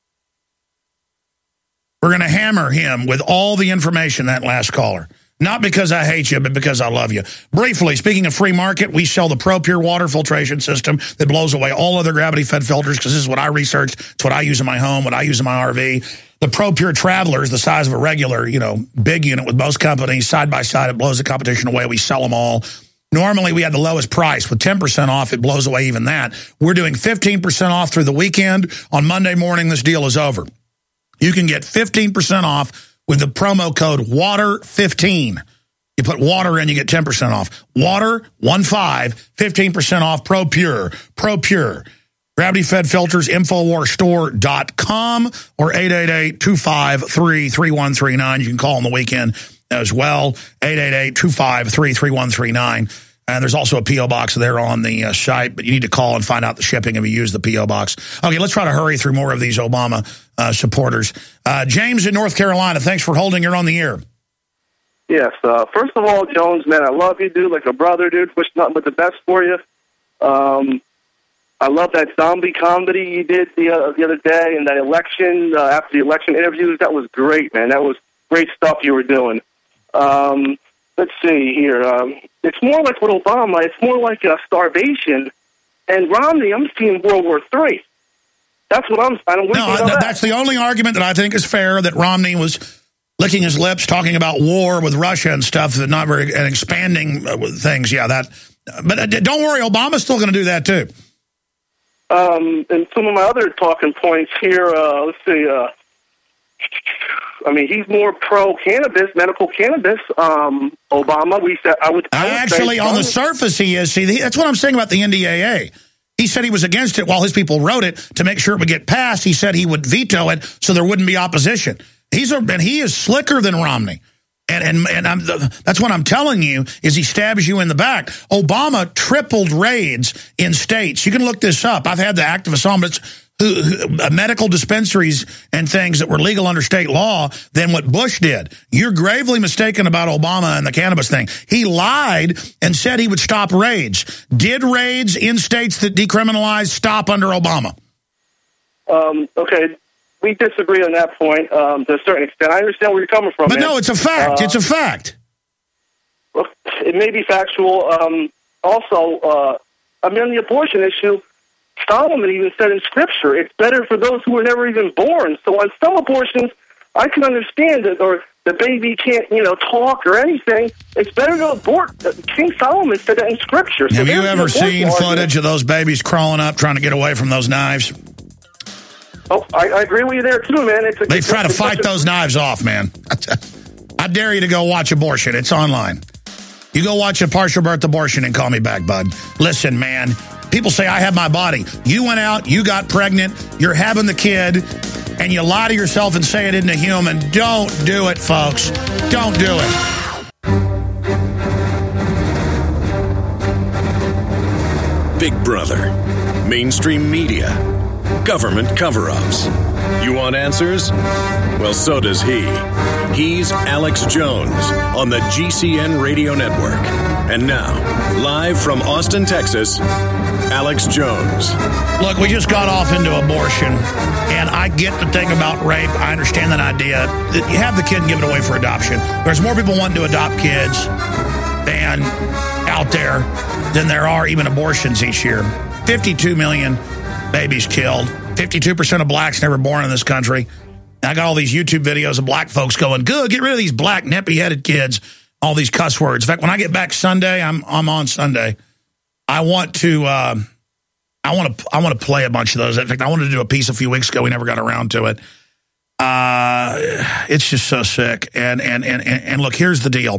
We're going to hammer him with all the information, that last caller. Not because I hate you, but because I love you. Briefly, speaking of free market, we sell the ProPure water filtration system that blows away all other gravity-fed filters, because this is what I researched. It's what I use in my home, what I use in my R V. The ProPure Traveler is the size of a regular, you know, big unit with most companies. Side by side, it blows the competition away. We sell them all. Normally, we had the lowest price. With ten percent off, it blows away even that. We're doing fifteen percent off through the weekend. On Monday morning, this deal is over. You can get fifteen percent off with the promo code water fifteen. You put water in, you get ten percent off. Water, one five, fifteen percent off. ProPure. ProPure. Gravity-fed filters, Infowars Store dot com or eight eight eight, two five three, three one three nine. You can call on the weekend as well, eight eight eight, two five three, three one three nine. And there's also a P O box there on the uh, site, but you need to call and find out the shipping if you use the P O box. Okay, let's try to hurry through more of these Obama uh, supporters. Uh, James in North Carolina, thanks for holding. You're on the air.
Yes. Uh, first of all, Jones, man, I love you, dude, like a brother, dude. Wish nothing but the best for you. Um, I love that zombie comedy you did the uh, the other day, and that election, uh, after the election interviews. That was great, man. That was great stuff you were doing. Um, let's see here. Um, it's more like with Obama. It's more like uh, starvation. And Romney, I'm seeing World War Three. That's what I'm. I don't.
No, th- that? that's the only argument that I think is fair. That Romney was licking his lips, talking about war with Russia and stuff, that not very and expanding uh, things. Yeah, that. But uh, don't worry, Obama's still going to do that too.
Um, and some of my other talking points here. Uh, let's see. Uh, I mean, he's more pro-cannabis, medical cannabis. Um, Obama, we said I would. I would
Actually,
say,
on the surface, he is. See, that's what I'm saying about the N D A A. He said he was against it while his people wrote it to make sure it would get passed. He said he would veto it so there wouldn't be opposition. He's a, and he is slicker than Romney. And and and I'm, that's what I'm telling you is he stabs you in the back. Obama tripled raids in states. You can look this up. I've had the activists on, but it's who, who, uh, medical dispensaries and things that were legal under state law than what Bush did. You're gravely mistaken about Obama and the cannabis thing. He lied and said he would stop raids. Did raids in states that decriminalized stop under Obama?
Um, okay, we disagree on that point um, to a certain extent. I understand where you're coming from.
But
man.
no, it's a fact.
Uh,
it's a fact.
Look, it may be factual. Um, also, uh, I mean, on the abortion issue, Solomon even said in Scripture, it's better for those who were never even born. So on some abortions, I can understand it, or the baby can't, you know, talk or anything. It's better to abort. King Solomon said that in Scripture. So
Have you
there's
ever
the
seen
abortion
footage
argument.
of those babies crawling up trying to get away from those knives?
Oh, I, I agree with you there, too, man. It's a,
They
it's
try to
it's
fight
such a-
those knives off, man. I dare you to go watch abortion. It's online. You go watch a partial birth abortion and call me back, bud. Listen, man, people say I have my body. You went out, you got pregnant, you're having the kid, and you lie to yourself and say it isn't a human. Don't do it, folks. Don't do it.
Big Brother, mainstream media, government cover-ups. You want answers? Well, so does he. He's Alex Jones on the G C N Radio Network. And now, live from Austin, Texas, Alex Jones.
Look, we just got off into abortion, and I get the thing about rape. I understand that idea. That you have the kid and give it away for adoption. There's more people wanting to adopt kids than out there than there are even abortions each year. fifty-two million babies killed. fifty-two percent of blacks never born in this country. And I got all these YouTube videos of black folks going, good, get rid of these black nappy-headed kids, all these cuss words. In fact, when I get back Sunday, I'm I'm on Sunday. I want to uh, I want to I want to play a bunch of those. In fact, I wanted to do a piece a few weeks ago. We never got around to it. Uh, it's just so sick. And and and and look, here's the deal.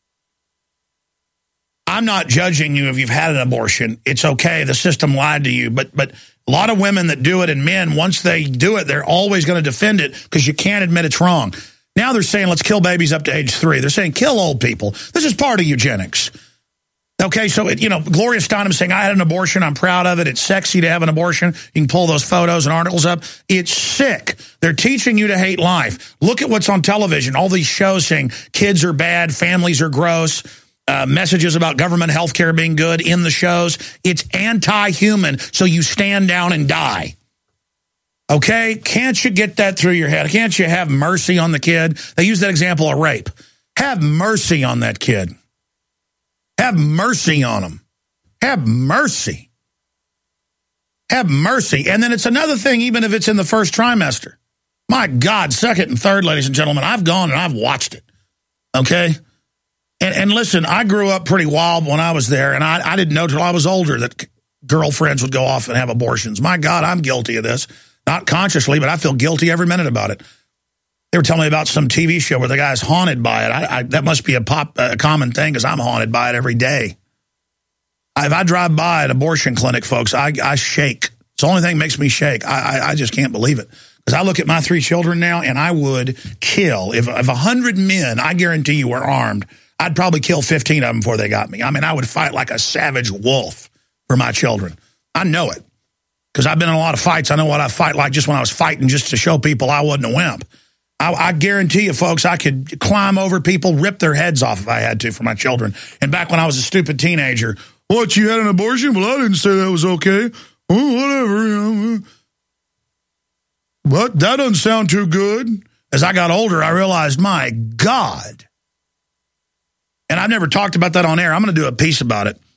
I'm not judging you if you've had an abortion. It's okay. The system lied to you. But but a lot of women that do it, and men, once they do it, they're always going to defend it because you can't admit it's wrong. Now they're saying, let's kill babies up to age three. They're saying, kill old people. This is part of eugenics. Okay, so, it, you know, Gloria Steinem saying, I had an abortion. I'm proud of it. It's sexy to have an abortion. You can pull those photos and articles up. It's sick. They're teaching you to hate life. Look at what's on television. All these shows saying kids are bad, families are gross. Uh, messages about government health care being good in the shows. It's anti-human, so you stand down and die. Okay? Can't you get that through your head? Can't you have mercy on the kid? They use that example of rape. Have mercy on that kid. Have mercy on him. Have mercy. Have mercy. And then it's another thing, even if it's in the first trimester. My God, second and third, ladies and gentlemen, I've gone and I've watched it. Okay? And, and listen, I grew up pretty wild when I was there, and I, I didn't know till I was older that girlfriends would go off and have abortions. My God, I'm guilty of this. Not consciously, but I feel guilty every minute about it. They were telling me about some T V show where the guy's haunted by it. I, I, that must be a pop a common thing because I'm haunted by it every day. I, if I drive by an abortion clinic, folks, I, I shake. It's the only thing that makes me shake. I, I, I just can't believe it. Because I look at my three children now, and I would kill. If, if a hundred men, I guarantee you, were armed, I'd probably kill fifteen of them before they got me. I mean, I would fight like a savage wolf for my children. I know it. Because I've been in a lot of fights. I know what I fight like just when I was fighting just to show people I wasn't a wimp. I, I guarantee you, folks, I could climb over people, rip their heads off if I had to for my children. And back when I was a stupid teenager, what, you had an abortion? Well, I didn't say that was okay. Oh, whatever. You know. But that doesn't sound too good. As I got older, I realized, my God. And I've never talked about that on air. I'm going to do a piece about it.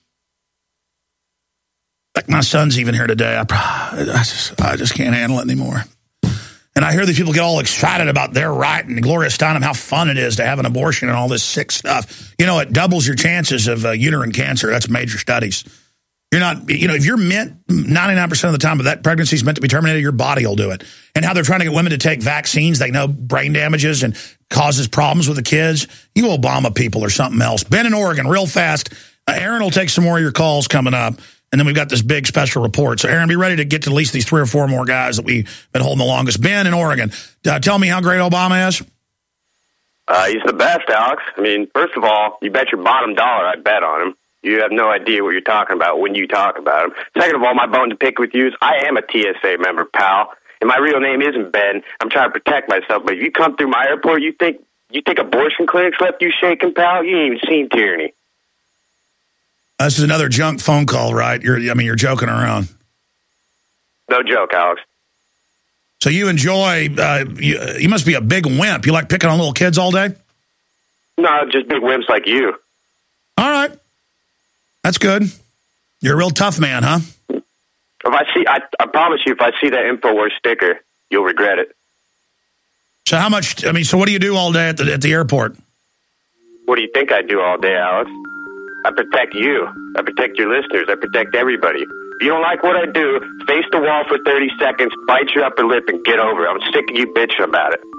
Like my son's even here today. I, I, just, I just can't handle it anymore. And I hear these people get all excited about their right and Gloria Steinem, how fun it is to have an abortion and all this sick stuff. You know, it doubles your chances of uh, uterine cancer. That's major studies. You're not, you know, if you're meant ninety-nine percent of the time, but that pregnancy is meant to be terminated, your body will do it. And how they're trying to get women to take vaccines, they know brain damages and causes problems with the kids. You Obama people or something else. Ben in Oregon, real fast. Uh, Aaron will take some more of your calls coming up. And then we've got this big special report. So, Aaron, be ready to get to at least these three or four more guys that we've been holding the longest. Ben in Oregon, uh, tell me how great Obama is.
Uh, he's the best, Alex. I mean, first of all, you bet your bottom dollar I bet on him. You have no idea what you're talking about when you talk about him. Second of all, my bone to pick with you is I am a T S A member, pal. And my real name isn't Ben. I'm trying to protect myself. But if you come through my airport, you think you think abortion clinics left you shaking, pal? You ain't even seen tyranny.
This is another junk phone call, right? You're, I mean, you're joking around.
No joke, Alex.
So you enjoy, uh, you, you must be a big wimp. You like picking on little kids all day?
No, just big wimps like you.
All right. That's good. You're a real tough man, huh?
If I see, I, I promise you, if I see that InfoWars sticker, you'll regret it.
So how much, I mean, so what do you do all day at the, at the airport?
What do you think I do all day, Alex? I protect you. I protect your listeners. I protect everybody. If you don't like what I do, face the wall for thirty seconds, bite your upper lip, and get over it. I'm sick of you bitching about it.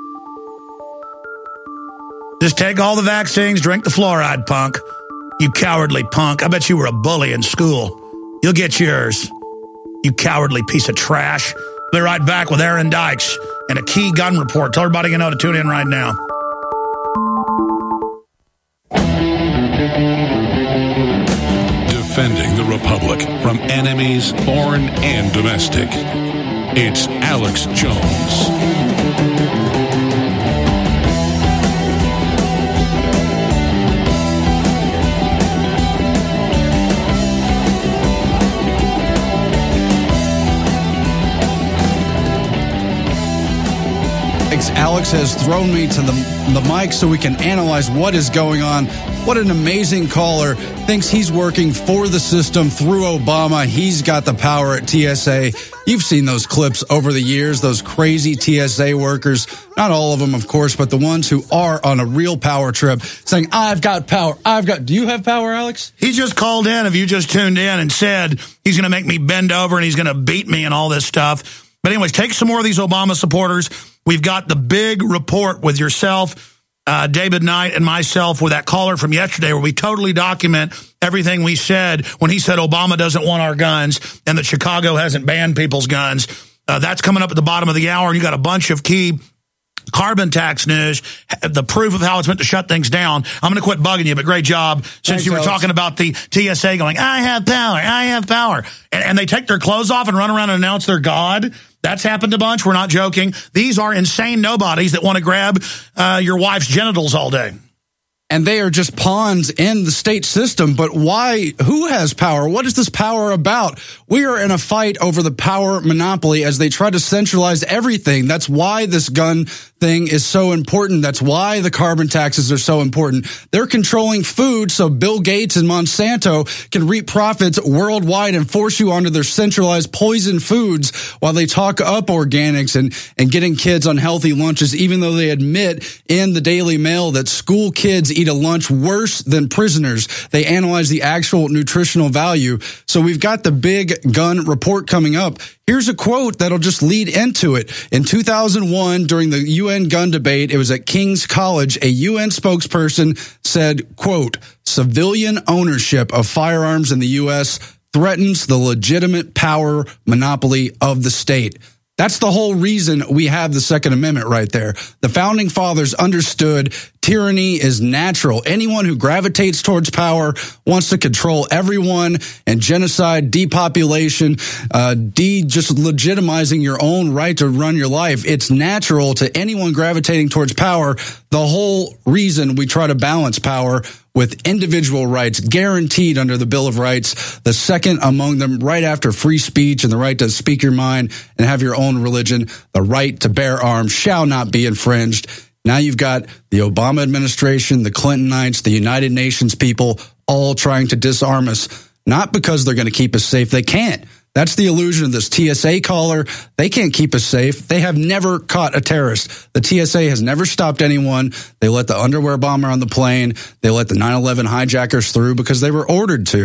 Just take all the vaccines, drink the fluoride, punk. You cowardly punk. I bet you were a bully in school. You'll get yours. You cowardly piece of trash. Be right back with Aaron Dykes and a key gun report. Tell everybody you know to tune in right now.
Defending the Republic from enemies, foreign and domestic. It's Alex Jones.
Alex has thrown me to the, the mic so we can analyze what is going on. What an amazing caller. Thinks he's working for the system through Obama. He's got the power at T S A. You've seen those clips over the years, those crazy T S A workers. Not all of them, of course, but the ones who are on a real power trip saying, I've got power. I've got. Do you have power, Alex?
He just called in, if you just tuned in, and said he's going to make me bend over and he's going to beat me and all this stuff. But anyways, take some more of these Obama supporters. We've got the big report with yourself, uh, David Knight, and myself with that caller from yesterday where we totally document everything we said when he said Obama doesn't want our guns and that Chicago hasn't banned people's guns. Uh, that's coming up at the bottom of the hour, and you got a bunch of key carbon tax news, the proof of how it's meant to shut things down. I'm going to quit bugging you, but great job. Since
Thanks,
you were
Alex.
talking about the T S A going, I have power, I have power. And, and they take their clothes off and run around and announce they're God. That's happened a bunch. We're not joking. These are insane nobodies that want to grab uh, your wife's genitals all day.
And they are just pawns in the state system. But why? Who has power? What is this power about? We are in a fight over the power monopoly as they try to centralize everything. That's why this gun thing is so important. That's why the carbon taxes are so important. They're controlling food so Bill Gates and Monsanto can reap profits worldwide and force you onto their centralized poison foods while they talk up organics and, and getting kids on healthy lunches, even though they admit in the Daily Mail that school kids eat a lunch worse than prisoners. They analyze the actual nutritional value. So we've got the big gun report coming up. Here's a quote that'll just lead into it. In two thousand one, during the U N gun debate, it was at King's College, a U N spokesperson said, quote, civilian ownership of firearms in the U S threatens the legitimate power monopoly of the state. That's the whole reason we have the Second Amendment right there. The founding fathers understood tyranny is natural. Anyone who gravitates towards power wants to control everyone, and genocide, depopulation, uh, de just legitimizing your own right to run your life. It's natural to anyone gravitating towards power. The whole reason we try to balance power with individual rights guaranteed under the Bill of Rights, the second among them right after free speech and the right to speak your mind and have your own religion, the right to bear arms shall not be infringed. Now you've got the Obama administration, the Clintonites, the United Nations people all trying to disarm us, not because they're going to keep us safe. They can't. That's the illusion of this T S A caller. They can't keep us safe. They have never caught a terrorist. The T S A has never stopped anyone. They let the underwear bomber on the plane. They let the nine eleven hijackers through because they were ordered to.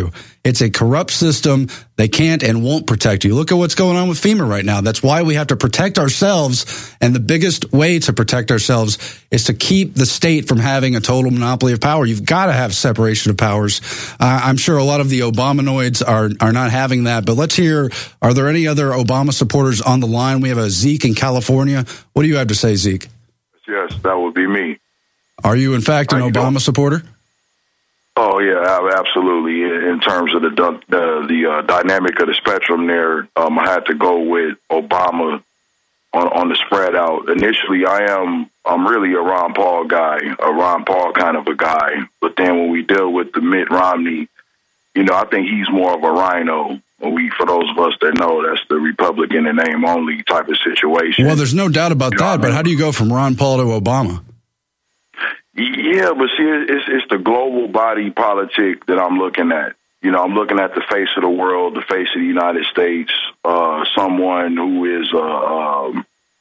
It's a corrupt system. They can't and won't protect you. Look at what's going on with FEMA right now. That's why we have to protect ourselves. And the biggest way to protect ourselves is to keep the state from having a total monopoly of power. You've got to have separation of powers. Uh, I'm sure a lot of the Obamanoids are, are not having that. But let's hear, are there any other Obama supporters on the line? We have a Zeke in California. What do you have to say, Zeke?
Yes, that would be me.
Are you, in fact, an Obama supporter?
Oh, yeah, absolutely. In terms of the the, the uh, dynamic of the spectrum there, um, I had to go with Obama on, on the spread out. Initially, I am I'm really a Ron Paul guy, a Ron Paul kind of a guy. But then when we deal with the Mitt Romney, you know, I think he's more of a rhino. We, for those of us that know, that's the Republican in name only type of situation.
Well, there's no doubt about you that, but how do you go from Ron Paul to Obama?
Yeah, but see, it's, it's the global body politic that I'm looking at. You know, I'm looking at the face of the world, the face of the United States, uh, someone who is uh, um,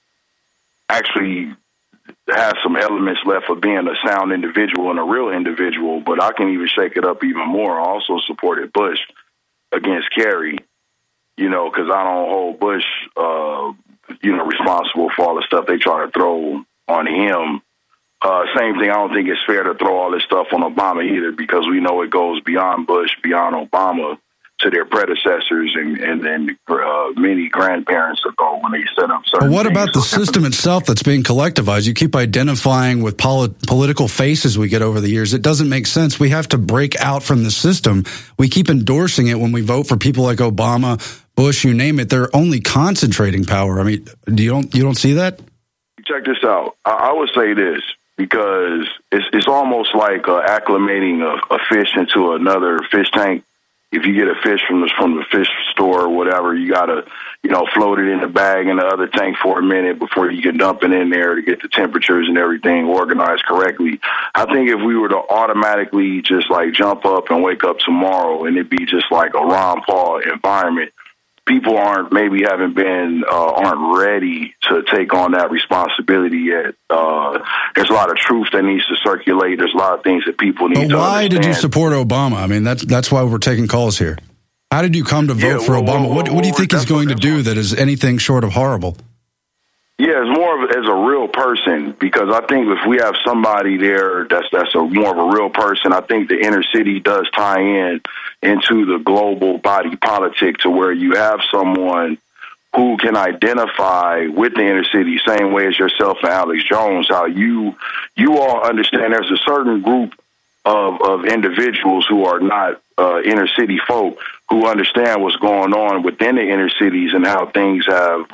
actually has some elements left of being a sound individual and a real individual, but I can even shake it up even more. I also supported Bush against Kerry, you know, because I don't hold Bush, uh, you know, responsible for all the stuff they try to throw on him. Uh, same thing, I don't think it's fair to throw all this stuff on Obama either, because we know it goes beyond Bush, beyond Obama, to their predecessors and, and, and uh, many grandparents ago when they set up certain
But what
things.
about the system itself that's being collectivized? You keep identifying with polit- political faces we get over the years. It doesn't make sense. We have to break out from the system. We keep endorsing it when we vote for people like Obama, Bush, you name it. They're only concentrating power. I mean, do you don't you don't see that?
Check this out. I, I would say this, because it's it's almost like uh, acclimating a, a fish into another fish tank. If you get a fish from the from the fish store or whatever, you gotta, you know, float it in the bag in the other tank for a minute before you can dump it in there to get the temperatures and everything organized correctly. I think if we were to automatically just like jump up and wake up tomorrow and it'd be just like a Ron Paul environment, people aren't maybe haven't been uh, aren't ready to take on that responsibility yet. Uh, there's a lot of truth that needs to circulate. There's a lot of things that people need
but
to
why
understand.
did you support Obama? I mean, that's that's why we're taking calls here. How did you come to vote
Yeah,
for
well,
Obama?
well,
what what do you
well,
think he's going to do that is anything short of horrible?
Yeah, it's more of as a real person, because I think if we have somebody there that's that's a more of a real person, I think the inner city does tie in into the global body politic to where you have someone who can identify with the inner city, same way as yourself and Alex Jones, how you you all understand there's a certain group of, of individuals who are not uh, inner city folk who understand what's going on within the inner cities and how things have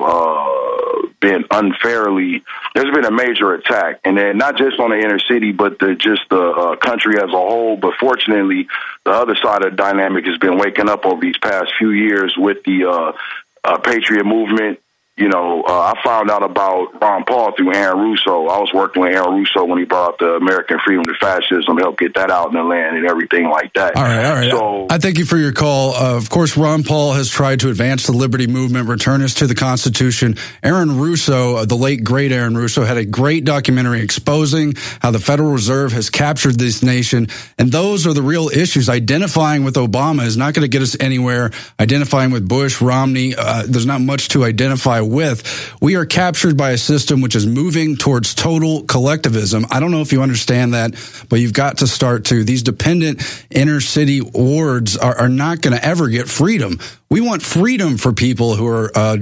uh, been unfairly. There's been a major attack, and then not just on the inner city, but the, just the uh, country as a whole. But fortunately, the other side of the dynamic has been waking up over these past few years with the uh, uh, Patriot movement. You know, uh, I found out about Ron Paul through Aaron Russo. I was working with Aaron Russo when he brought up the American Freedom to Fascism, helped get that out in the land and everything like that.
All right, all right.
So,
I thank you for your call. Uh, of course, Ron Paul has tried to advance the liberty movement, return us to the Constitution. Aaron Russo, uh, the late, great Aaron Russo, had a great documentary exposing how the Federal Reserve has captured this nation. And those are the real issues. Identifying with Obama is not going to get us anywhere. Identifying with Bush, Romney, uh, there's not much to identify with. We are captured by a system which is moving towards total collectivism. I don't know if you understand that, but you've got to start to. These dependent inner city wards are, are not going to ever get freedom. We want freedom for people who are, uh,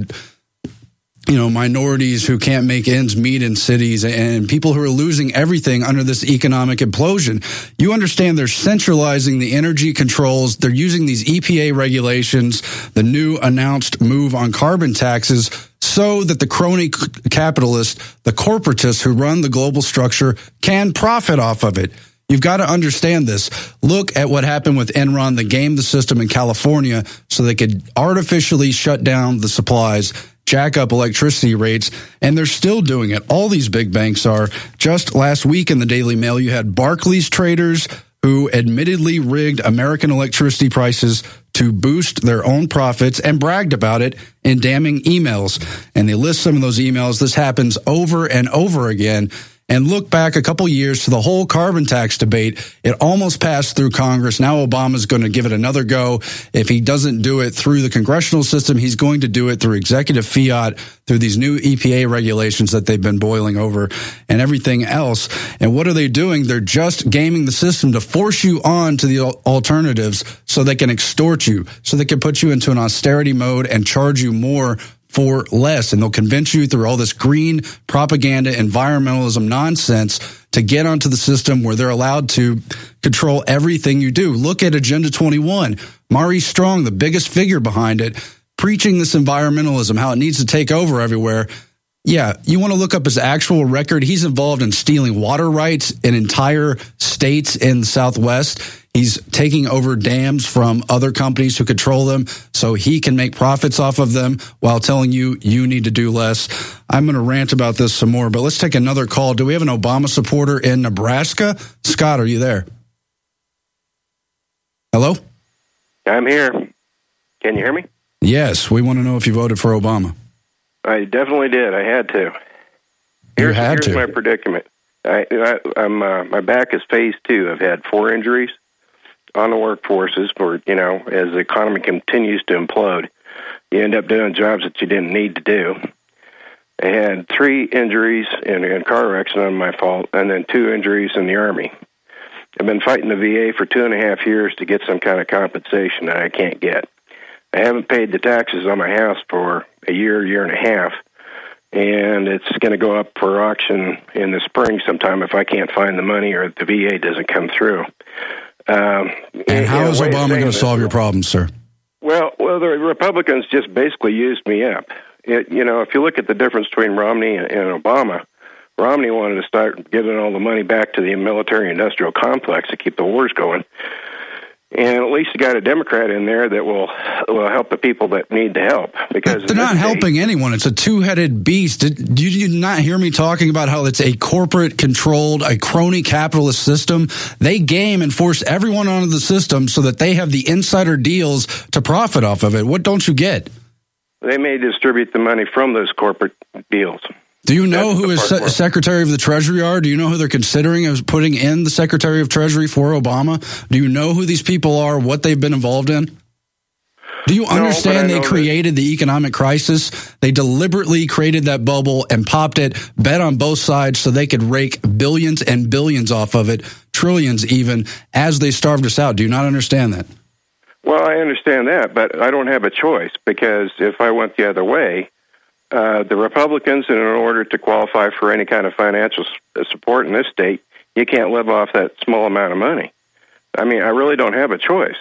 you know, minorities who can't make ends meet in cities and people who are losing everything under this economic implosion. You understand they're centralizing the energy controls. They're using these E P A regulations, the new announced move on carbon taxes, so that the crony capitalists, the corporatists who run the global structure, can profit off of it. You've got to understand this. Look at what happened with Enron. They gamed the system in California so they could artificially shut down the supplies, jack up electricity rates, and they're still doing it. All these big banks are. Just last week in the Daily Mail, you had Barclays traders who admittedly rigged American electricity prices to boost their own profits and bragged about it in damning emails. And they list some of those emails. This happens over and over again. and look back a couple years to the whole carbon tax debate. It almost passed through Congress. Now Obama's going to give it another go. If he doesn't do it through the congressional system, he's going to do it through executive fiat, through these new E P A regulations that they've been boiling over and everything else. And what are they doing? They're just gaming the system to force you on to the alternatives so they can extort you, so they can put you into an austerity mode and charge you more for less. And they'll convince you through all this green propaganda, environmentalism nonsense to get onto the system where they're allowed to control everything you do. Look at Agenda twenty-one. Maurice Strong, the biggest figure behind it, preaching this environmentalism, how it needs to take over everywhere. Yeah, you want to look up his actual record. He's involved in stealing water rights in entire states in the Southwest. He's taking over dams from other companies who control them so he can make profits off of them while telling you you need to do less. I'm going to rant about this some more, but let's take another call. Do we have an Obama supporter in Nebraska? Scott, are you there? Hello?
I'm here. Can you hear me?
Yes, we want to know if you voted for Obama.
I definitely did. I had to. Here's,
you had
here's
to.
my predicament. I, I, I'm uh, my back is phase two. I've had four injuries on the workforces for, you know, as the economy continues to implode, you end up doing jobs that you didn't need to do. I had three injuries in a car accident, my fault, and then two injuries in the Army. I've been fighting the V A for two and a half years to get some kind of compensation that I can't get. I haven't paid the taxes on my house for a year, year and a half, and it's going to go up for auction in the spring sometime if I can't find the money or if the V A doesn't come through. Um,
and how is Obama going to solve your problems, sir?
Well, well, the Republicans just basically used me up. It, you know, if you look at the difference between Romney and, and Obama, Romney wanted to start giving all the money back to the military-industrial complex to keep the wars going. And at least you got a Democrat in there that will will help the people that need the help. Because
they're not helping anyone. It's a two-headed beast. Did, did you not hear me talking about how it's a corporate-controlled, a crony capitalist system? They game and force everyone onto the system so that they have the insider deals to profit off of it. What don't you get?
They may distribute the money from those corporate deals.
Do you know who his se- Secretary of the Treasury are? Do you know who they're considering as putting in the Secretary of Treasury for Obama? Do you know who these people are, what they've been involved in? Do you understand no, they created that. the economic crisis? They deliberately created that bubble and popped it, bet on both sides so they could rake billions and billions off of it, trillions even, as they starved us out. Do you not understand that?
Well, I understand that, but I don't have a choice because if I went the other way, Uh, the Republicans, in order to qualify for any kind of financial support in this state, you can't live off that small amount of money. I mean, I really don't have a choice.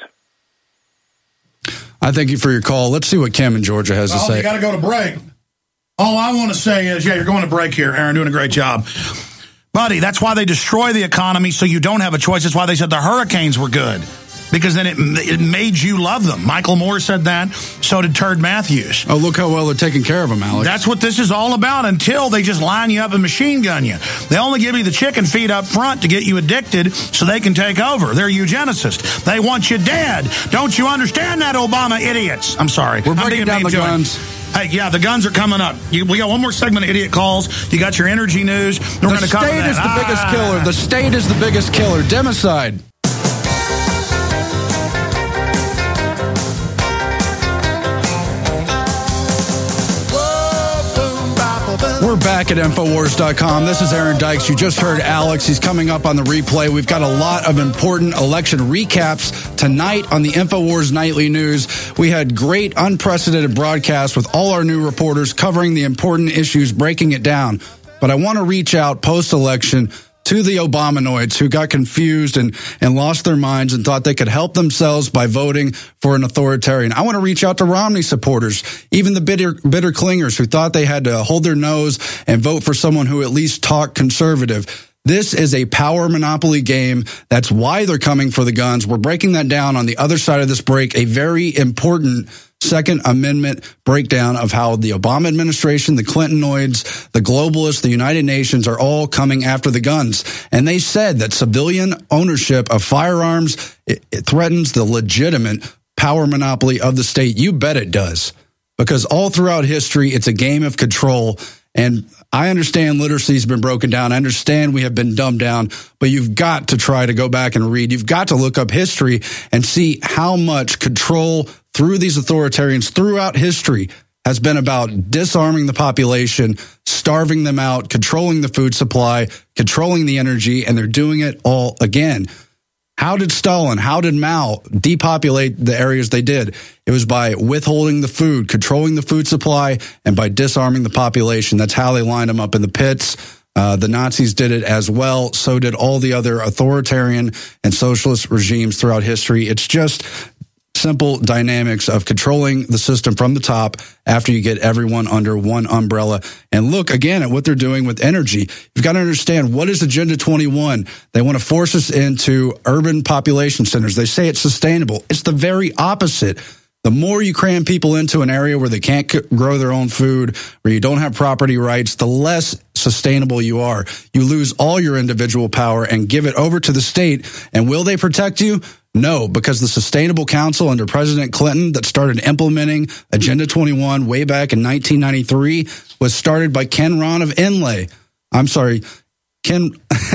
I thank you for your call. Let's see what Kim in Georgia has
well,
to say.
You got to go to break. All I want to say is, yeah, you're going to break here, Aaron, doing a great job. Buddy, that's why they destroy the economy so you don't have a choice. That's why they said the hurricanes were good. Because then it it made you love them. Michael Moore said that. So did Turd Matthews.
Oh, look how well they're taking care of them, Alex.
That's what this is all about until they just line you up and machine gun you. They only give you the chicken feed up front to get you addicted so they can take over. They're eugenicists. They want you dead. Don't you understand that, Obama idiots? I'm sorry.
We're breaking down the guns.
Hey, yeah, the guns are coming up. You, we got one more segment of idiot calls. You got your energy news. We're
the
going to cover
state
that.
is the
ah.
biggest killer. The state is the biggest killer. Democide. We're back at Infowars dot com. This is Aaron Dykes. You just heard Alex. He's coming up on the replay. We've got a lot of important election recaps tonight on the Infowars Nightly News. We had great, unprecedented broadcasts with all our new reporters covering the important issues, breaking it down. But I want to reach out post-election to the Obamanoids who got confused and, and lost their minds and thought they could help themselves by voting for an authoritarian. I want to reach out to Romney supporters, even the bitter, bitter clingers who thought they had to hold their nose and vote for someone who at least talked conservative. This is a power monopoly game. That's why they're coming for the guns. We're breaking that down on the other side of this break, a very important Second Amendment breakdown of how the Obama administration, the Clintonids, the globalists, the United Nations are all coming after the guns. And they said that civilian ownership of firearms, it, it threatens the legitimate power monopoly of the state. You bet it does. Because all throughout history, it's a game of control. And I understand literacy has been broken down. I understand we have been dumbed down, but you've got to try to go back and read. You've got to look up history and see how much control through these authoritarians throughout history has been about disarming the population, starving them out, controlling the food supply, controlling the energy, and they're doing it all again. How did Stalin, how did Mao depopulate the areas they did? It was by withholding the food, controlling the food supply, and by disarming the population. That's how they lined them up in the pits. Uh, the Nazis did it as well. So did all the other authoritarian and socialist regimes throughout history. It's just simple dynamics of controlling the system from the top after you get everyone under one umbrella. And look again at what they're doing with energy. You've got to understand, what is Agenda twenty-one? They want to force us into urban population centers. They say it's sustainable. It's the very opposite. The more you cram people into an area where they can't grow their own food, where you don't have property rights, the less sustainable you are. You lose all your individual power and give it over to the state. And will they protect you? No, because the Sustainable Council under President Clinton that started implementing Agenda twenty-one way back in nineteen ninety-three was started by Ken Ron of Enlay. I'm sorry, Ken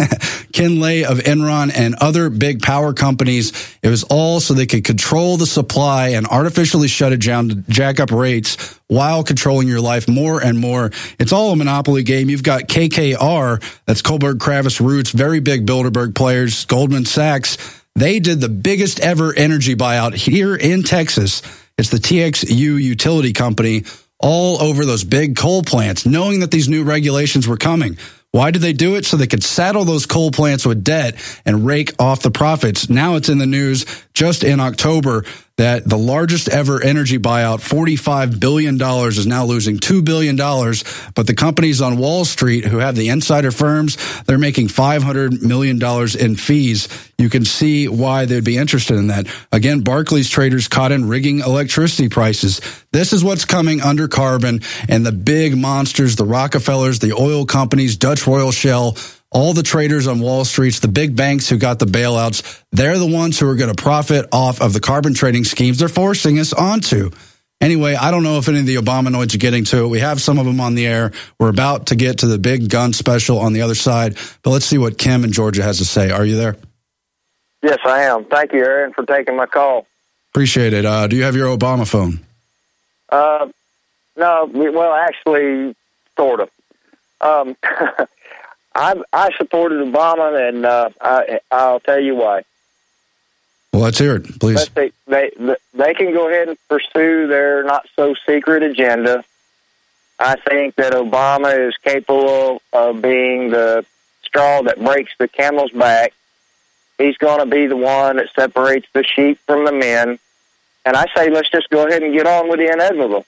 Ken Lay of Enron and other big power companies. It was all so they could control the supply and artificially shut it down to jack up rates while controlling your life more and more. It's all a monopoly game. You've got K K R, that's Kohlberg Kravis Roots, very big Bilderberg players, Goldman Sachs. They did the biggest ever energy buyout here in Texas. It's the T X U utility company all over those big coal plants, knowing that these new regulations were coming. Why did they do it? So they could saddle those coal plants with debt and rake off the profits. Now it's in the news just in October that the largest ever energy buyout, forty-five billion dollars, is now losing two billion dollars. But the companies on Wall Street who have the insider firms, they're making five hundred million dollars in fees. You can see why they'd be interested in that. Again, Barclays traders caught in rigging electricity prices. This is what's coming under carbon, and the big monsters, the Rockefellers, the oil companies, Dutch Royal Shell, all the traders on Wall Street, the big banks who got the bailouts, they're the ones who are going to profit off of the carbon trading schemes they're forcing us onto. Anyway, I don't know if any of the Obamanoids are getting to it. We have some of them on the air. We're about to get to the big gun special on the other side, but let's see what Kim in Georgia has to say. Are you there?
Yes, I am. Thank you, Aaron, for taking my call.
Appreciate it. Uh, do you have your Obama phone?
Uh, no, well, actually, sort of. Um, I I supported Obama, and uh, I, I'll tell you why.
Well, let's hear it, please.
Let's see, they they can go ahead and pursue their not so secret agenda. I think that Obama is capable of being the straw that breaks the camel's back. He's going to be the one that separates the sheep from the men. And I say, let's just go ahead and get on with the inevitable.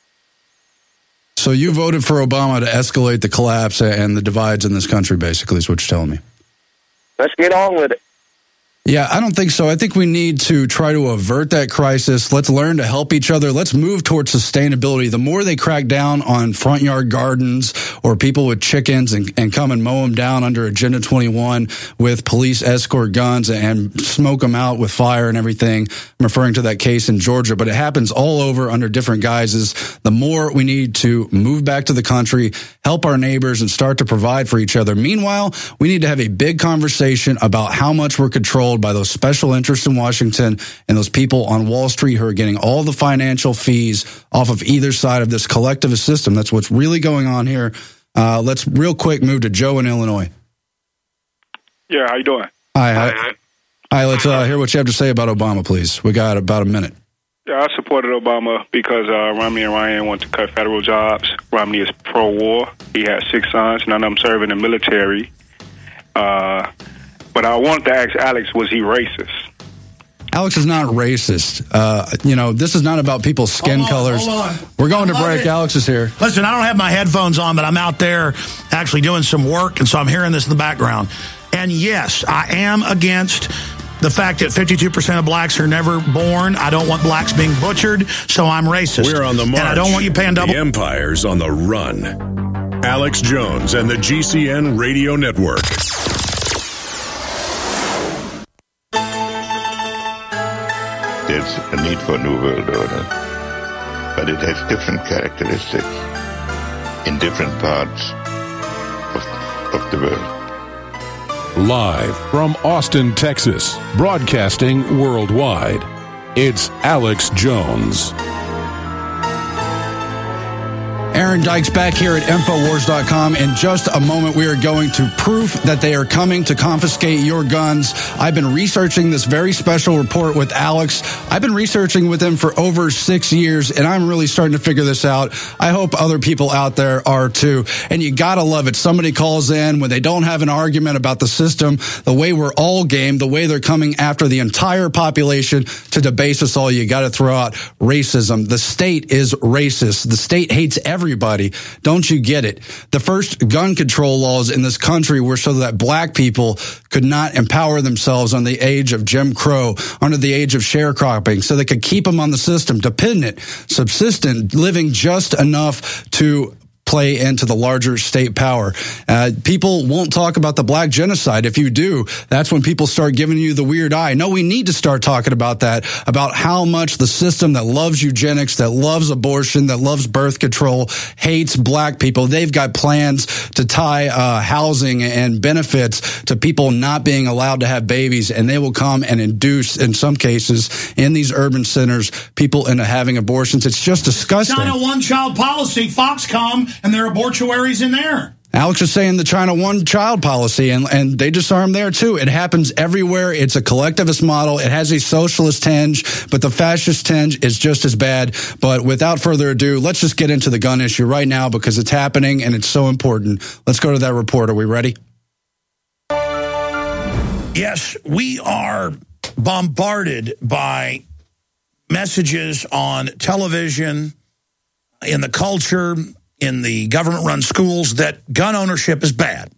So you voted for Obama to escalate the collapse and the divides in this country, basically, is what you're telling me.
Let's get on with it.
Yeah, I don't think so. I think we need to try to avert that crisis. Let's learn to help each other. Let's move towards sustainability. The more they crack down on front yard gardens or people with chickens and, and come and mow them down under Agenda twenty-one with police escort guns and smoke them out with fire and everything. I'm referring to that case in Georgia, but it happens all over under different guises. The more we need to move back to the country, help our neighbors, and start to provide for each other. Meanwhile, we need to have a big conversation about how much we're controlled by those special interests in Washington and those people on Wall Street who are getting all the financial fees off of either side of this collectivist system. That's what's really going on here. Uh, let's real quick move to Joe in Illinois.
Yeah, how you doing?
Hi. Hi. Hi, let's uh, hear what you have to say about Obama, please. We got about a minute.
Yeah, I supported Obama because uh, Romney and Ryan want to cut federal jobs. Romney is pro-war. He has six sons. None of them serve in the military. Uh... But I wanted to ask Alex, was he racist?
Alex is not racist. Uh, you know, this is not about people's skin
hold on,
colors.
Hold on.
We're going
I
to break.
it.
Alex is here.
Listen, I don't have my headphones on, but I'm out there actually doing some work, and so I'm hearing this in the background. And yes, I am against the fact that fifty-two percent of blacks are never born. I don't want blacks being butchered, so I'm racist.
We're on the march.
And I don't want you paying double.
The empire's on the run. Alex Jones and the G C N Radio Network.
There's a need for a new world order, but it has different characteristics. in different parts of, of the world.
Live from Austin, Texas, broadcasting worldwide, it's Alex Jones.
Aaron Dykes back here at Infowars dot com. In just a moment, we are going to proof that they are coming to confiscate your guns. I've been researching this very special report with Alex. I've been researching with him for over six years, and I'm really starting to figure this out. I hope other people out there are too. And you gotta love it. Somebody calls in when they don't have an argument about the system, the way we're all game, the way they're coming after the entire population to debase us all. You gotta throw out racism. The state is racist. The state hates everyone. Everybody. Don't you get it? The first gun control laws in this country were so that black people could not empower themselves on the age of Jim Crow, under the age of sharecropping, so they could keep them on the system, dependent, subsistent, living just enough to play into the larger state power. Uh, people won't talk about the black genocide. If you do, that's when people start giving you the weird eye. No, we need to start talking about that, about how much the system that loves eugenics, that loves abortion, that loves birth control, hates black people. They've got plans to tie uh, housing and benefits to people not being allowed to have babies, and they will come and induce, in some cases, in these urban centers, people into having abortions. It's just disgusting.
China one-child policy, Foxconn, and there are abortuaries in there.
Alex is saying the China one-child policy, and, and they disarm there, too. It happens everywhere. It's a collectivist model. It has a socialist tinge, but the fascist tinge is just as bad. But without further ado, let's just get into the gun issue right now because it's happening, and it's so important. Let's go to that report. Are we ready?
Yes, we are bombarded by messages on television, in the culture, in the government-run schools, that gun ownership is bad.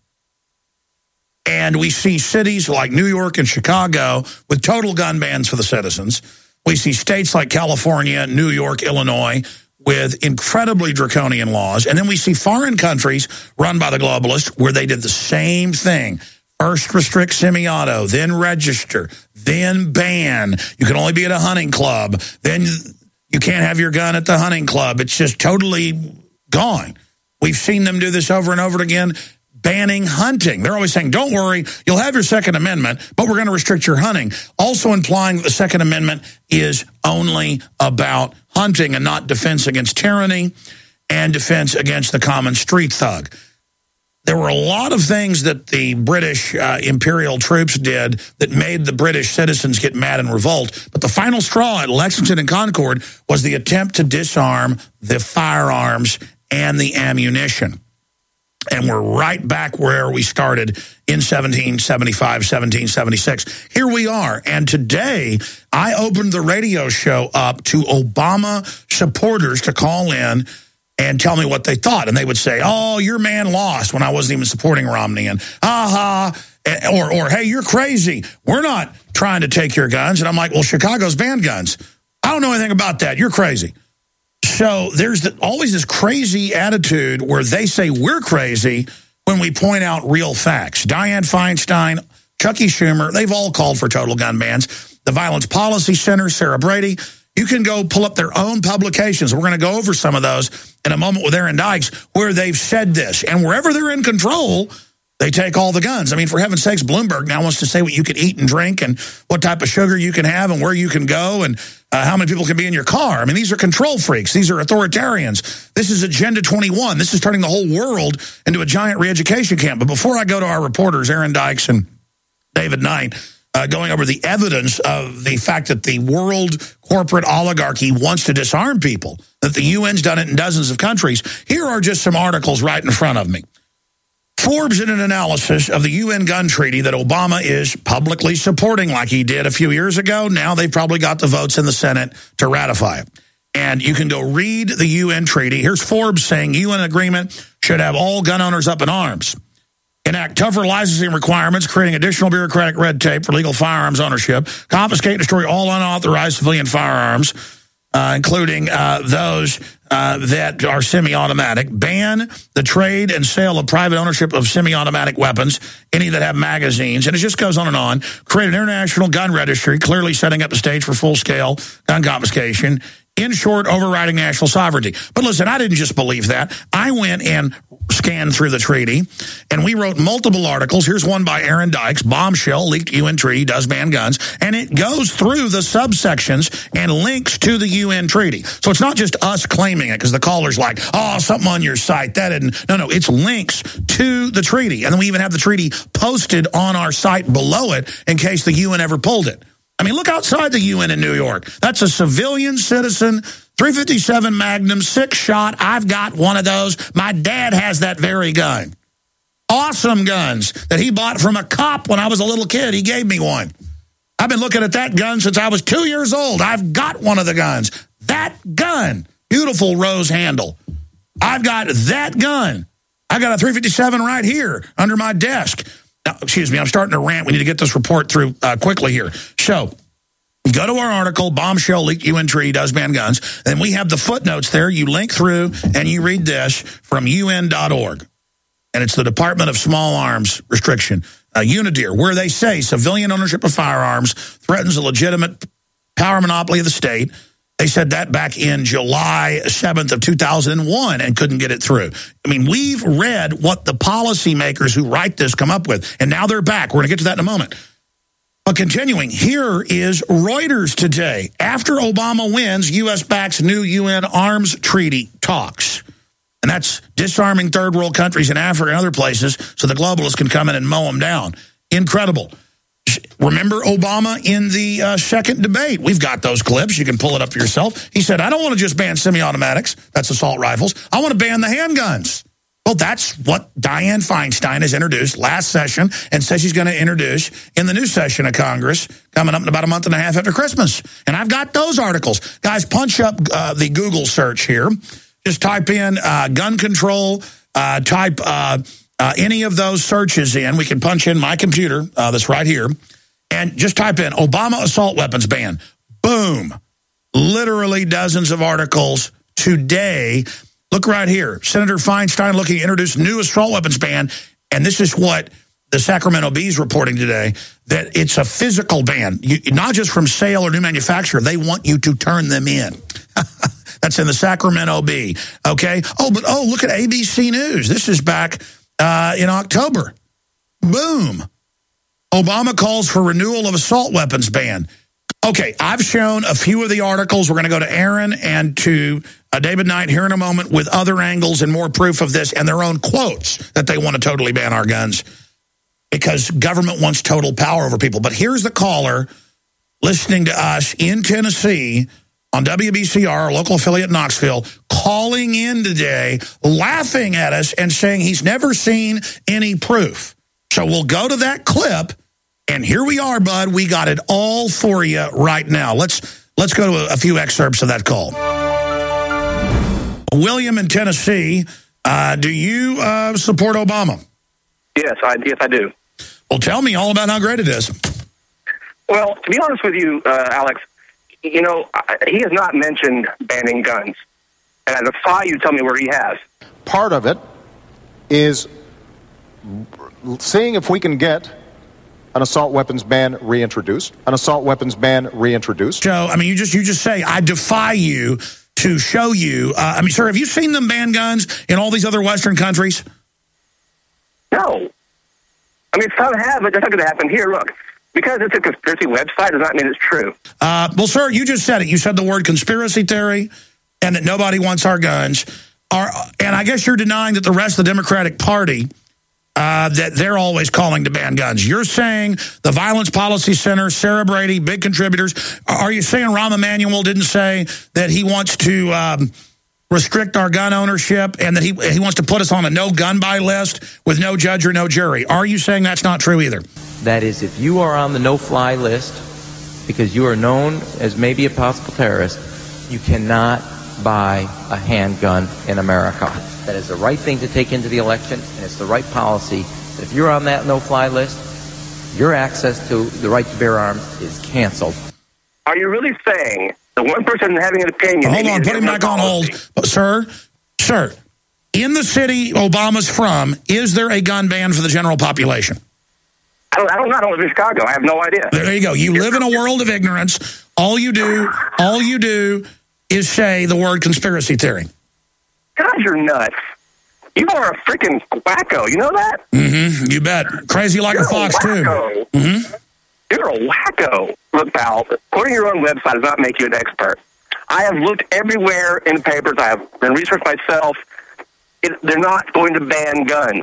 And we see cities like New York and Chicago with total gun bans for the citizens. We see states like California, New York, Illinois with incredibly draconian laws. And then we see foreign countries run by the globalists where they did the same thing. First restrict semi-auto, then register, then ban. You can only be at a hunting club. Then you can't have your gun at the hunting club. It's just totally gone. We've seen them do this over and over again, banning hunting. They're always saying, don't worry, you'll have your Second Amendment, but we're going to restrict your hunting. Also implying that the Second Amendment is only about hunting and not defense against tyranny and defense against the common street thug. There were a lot of things that the British uh, imperial troops did that made the British citizens get mad and revolt. But the final straw at Lexington and Concord was the attempt to disarm the firearms and the ammunition. And we're right back where we started in seventeen seventy-five, seventeen seventy-six. Here we are. And today, I opened the radio show up to Obama supporters to call in and tell me what they thought. And they would say, oh, your man lost, when I wasn't even supporting Romney. And ha ha, or, or hey, you're crazy. We're not trying to take your guns. And I'm like, well, Chicago's banned guns. I don't know anything about that. You're crazy. So there's the, always this crazy attitude where they say we're crazy when we point out real facts. Dianne Feinstein, Chucky Schumer, they've all called for total gun bans. The Violence Policy Center, Sarah Brady, you can go pull up their own publications. We're going to go over some of those in a moment with Aaron Dykes, where they've said this. And wherever they're in control, they take all the guns. I mean, for heaven's sakes, Bloomberg now wants to say what you can eat and drink and what type of sugar you can have and where you can go and uh, how many people can be in your car. I mean, these are control freaks. These are authoritarians. This is Agenda twenty-one. This is turning the whole world into a giant re-education camp. But before I go to our reporters, Aaron Dykes and David Knight, uh, going over the evidence of the fact that the world corporate oligarchy wants to disarm people, that the U N's done it in dozens of countries, here are just some articles right in front of me. Forbes did an analysis of the U N gun treaty that Obama is publicly supporting like he did a few years ago. Now they've probably got the votes in the Senate to ratify it. And you can go read the U N treaty. Here's Forbes saying U N agreement should have all gun owners up in arms. Enact tougher licensing requirements, creating additional bureaucratic red tape for legal firearms ownership. Confiscate and destroy all unauthorized civilian firearms, uh, including uh, those uh, that are semi-automatic. Ban the trade and sale of private ownership of semi-automatic weapons, any that have magazines. And it just goes on and on. Create an international gun registry, clearly setting up the stage for full-scale gun confiscation. In short, overriding national sovereignty. But listen, I didn't just believe that. I went and scanned through the treaty, and we wrote multiple articles. Here's one by Aaron Dykes, Bombshell, Leaked U N Treaty, Does Ban Guns, and it goes through the subsections and links to the U N treaty. So it's not just us claiming it, because the caller's like, oh, something on your site. That didn't. No, no, it's links to the treaty. And then we even have the treaty posted on our site below it in case the U N ever pulled it. I mean, look outside the U N in New York. That's a civilian citizen, three fifty-seven Magnum, six shot. I've got one of those. My dad has that very gun. Awesome guns that he bought from a cop when I was a little kid. He gave me one. I've been looking at that gun since I was two years old. I've got one of the guns. That gun. Beautiful rose handle. I've got that gun. I got a three fifty-seven right here under my desk. Now, excuse me, I'm starting to rant. We need to get this report through uh, quickly here. So, you go to our article, Bombshell, Leaked U N Treaty, Does Ban Guns, and we have the footnotes there. You link through, and you read this from U N dot org. And it's the Department of Small Arms Restriction, uh, UNIDIR, where they say civilian ownership of firearms threatens a legitimate power monopoly of the state. They said that back in July seventh of two thousand one and couldn't get it through. I mean, we've read what the policymakers who write this come up with, and now they're back. We're going to get to that in a moment. But continuing, here is Reuters today. After Obama wins, U S backs new U N arms treaty talks. And that's disarming third world countries in Africa and other places so the globalists can come in and mow them down. Incredible. Remember Obama in the uh, second debate? We've got those clips. You can pull it up for yourself. He said, I don't want to just ban semi-automatics. That's assault rifles. I want to ban the handguns. Well, that's what Dianne Feinstein has introduced last session and says she's going to introduce in the new session of Congress coming up in about a month and a half after Christmas. And I've got those articles. Guys, punch up uh, the Google search here. Just type in uh, gun control, uh, type uh, uh, any of those searches in. We can punch in my computer uh, that's right here. And just type in Obama assault weapons ban. Boom. Literally dozens of articles today. Look right here. Senator Feinstein looking to introduce new assault weapons ban. And this is what the Sacramento Bee is reporting today, that it's a physical ban. You, not just from sale or new manufacturer. They want you to turn them in. That's in the Sacramento Bee. Okay. Oh, but oh, look at A B C News. This is back uh, in October. Boom. Obama calls for renewal of assault weapons ban. Okay, I've shown a few of the articles. We're going to go to Aaron and to uh, David Knight here in a moment with other angles and more proof of this and their own quotes that they want to totally ban our guns because government wants total power over people. But here's the caller listening to us in Tennessee on W B C R, our local affiliate in Knoxville, calling in today, laughing at us and saying he's never seen any proof. So we'll go to that clip, and here we are, bud. We got it all for you right now. Let's let's go to a, a few excerpts of that call. William in Tennessee, uh, do you uh, support Obama?
Yes, I yes I do.
Well, tell me all about how great it is.
Well, to be honest with you, uh, Alex, you know, he has not mentioned banning guns, and I defy you to tell me where he has.
Part of it is seeing if we can get an assault weapons ban reintroduced, an assault weapons ban reintroduced.
Joe, I mean, you just you just say, I defy you to show you. Uh, I mean, sir, have you seen them ban guns in all these other Western countries?
No. I mean, some have, but that's not going to happen here. Look, because it's a conspiracy website does not mean it's true.
Uh, well, sir, you just said it. You said the word conspiracy theory and that nobody wants our guns. Are, and I guess you're denying that the rest of the Democratic Party, Uh, that they're always calling to ban guns. You're saying the Violence Policy Center, Sarah Brady, big contributors. Are you saying Rahm Emanuel didn't say that he wants to um, restrict our gun ownership and that he he wants to put us on a no-gun-buy list with no judge or no jury? Are you saying that's not true either?
That is, if you are on the no-fly list because you are known as maybe a possible terrorist, you cannot buy a handgun in America. That is the right thing to take into the election, and it's the right policy. That if you're on that no-fly list, your access to the right to bear arms is canceled.
Are you really saying the one person having an opinion...
Hold on, put him back on hold. Sir, sir, in the city Obama's from, is there a gun ban for the general population?
I don't, I don't know. I don't live in Chicago. I have no idea.
There you go. You live in a world of ignorance. All you do, all you do is say the word conspiracy theory.
God, you're nuts. You are a freaking wacko. You know that?
Mm-hmm. You bet. Crazy like
you're
a fox,
a
too. Mm-hmm.
You're a wacko. Look, pal, quoting your own website does not make you an expert. I have looked everywhere in the papers. I have been researched myself. It, they're not going to ban guns.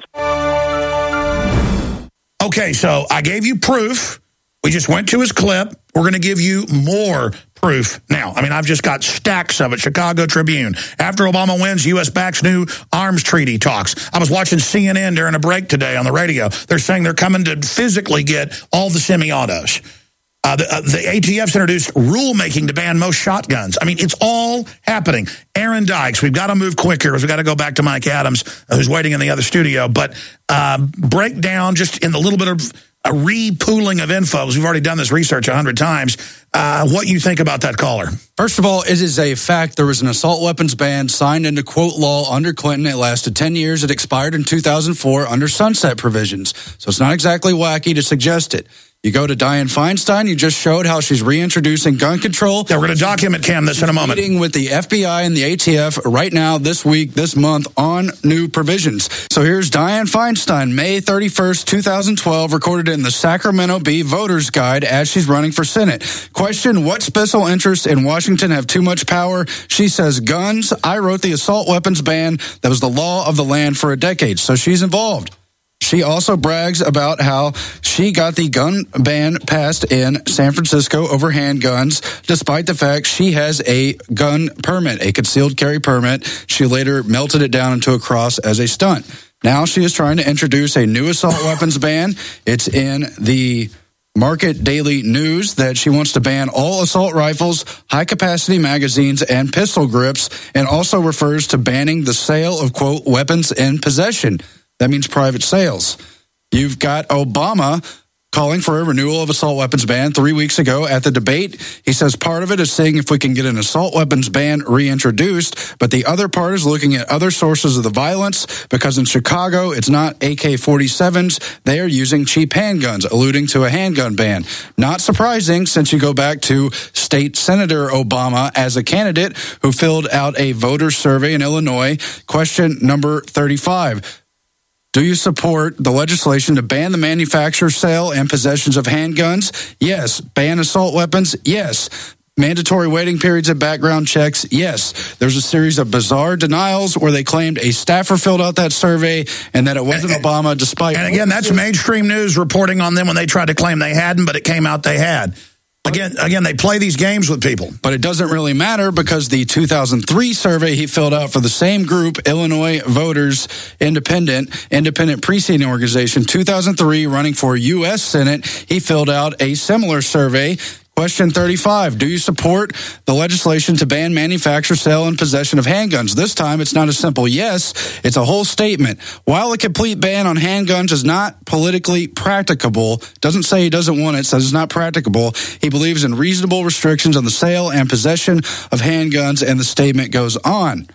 Okay, so I gave you proof. We just went to his clip. We're going to give you more proof now. I mean, I've just got stacks of it. Chicago Tribune. After Obama wins, U S backs new arms treaty talks. I was watching C N N during a break today on the radio. They're saying they're coming to physically get all the semi-autos. Uh, the, uh, the A T F's introduced rulemaking to ban most shotguns. I mean, it's all happening. Aaron Dykes, we've got to move quicker because we've got to go back to Mike Adams, uh, who's waiting in the other studio. But uh, break down just in the little bit of a re-pooling of info, because we've already done this research a hundred times, uh, what you think about that caller.
First of all, it is a fact there was an assault weapons ban signed into quote law under Clinton. It lasted ten years. It expired in two thousand four under sunset provisions. So it's not exactly wacky to suggest it. You go to Dianne Feinstein, you just showed how she's reintroducing gun control.
Yeah, we're going to document Cam this in a moment.
Meeting with the F B I and the A T F right now, this week, this month, on new provisions. So here's Dianne Feinstein, May thirty-first, two thousand twelve, recorded in the Sacramento Bee Voters Guide as she's running for Senate. Question, what special interests in Washington have too much power? She says, guns. I wrote the assault weapons ban that was the law of the land for a decade. So she's involved. She also brags about how she got the gun ban passed in San Francisco over handguns, despite the fact she has a gun permit, a concealed carry permit. She later melted it down into a cross as a stunt. Now she is trying to introduce a new assault weapons ban. It's in the Market Daily News that she wants to ban all assault rifles, high-capacity magazines, and pistol grips, and also refers to banning the sale of, quote, weapons in possession. That means private sales. You've got Obama calling for a renewal of assault weapons ban three weeks ago at the debate. He says part of it is seeing if we can get an assault weapons ban reintroduced, but the other part is looking at other sources of the violence, because in Chicago, it's not A K forty-sevens. They are using cheap handguns, alluding to a handgun ban. Not surprising, since you go back to State Senator Obama as a candidate who filled out a voter survey in Illinois. Question number thirty-five. Do you support the legislation to ban the manufacture, sale, and possessions of handguns? Yes. Ban assault weapons? Yes. Mandatory waiting periods and background checks? Yes. There's a series of bizarre denials where they claimed a staffer filled out that survey and that it wasn't and, Obama, despite...
And again, that's mainstream news reporting on them when they tried to claim they hadn't, but it came out they had. Again, again, they play these games with people.
But it doesn't really matter, because the two thousand three survey he filled out for the same group, Illinois Voters Independent, Independent Preceding Organization, two thousand three, running for U S Senate, he filled out a similar survey. Question thirty-five, do you support the legislation to ban manufacture, sale, and possession of handguns? This time, it's not a simple yes, it's a whole statement. While a complete ban on handguns is not politically practicable, doesn't say he doesn't want it, says it's not practicable, he believes in reasonable restrictions on the sale and possession of handguns, and the statement goes on.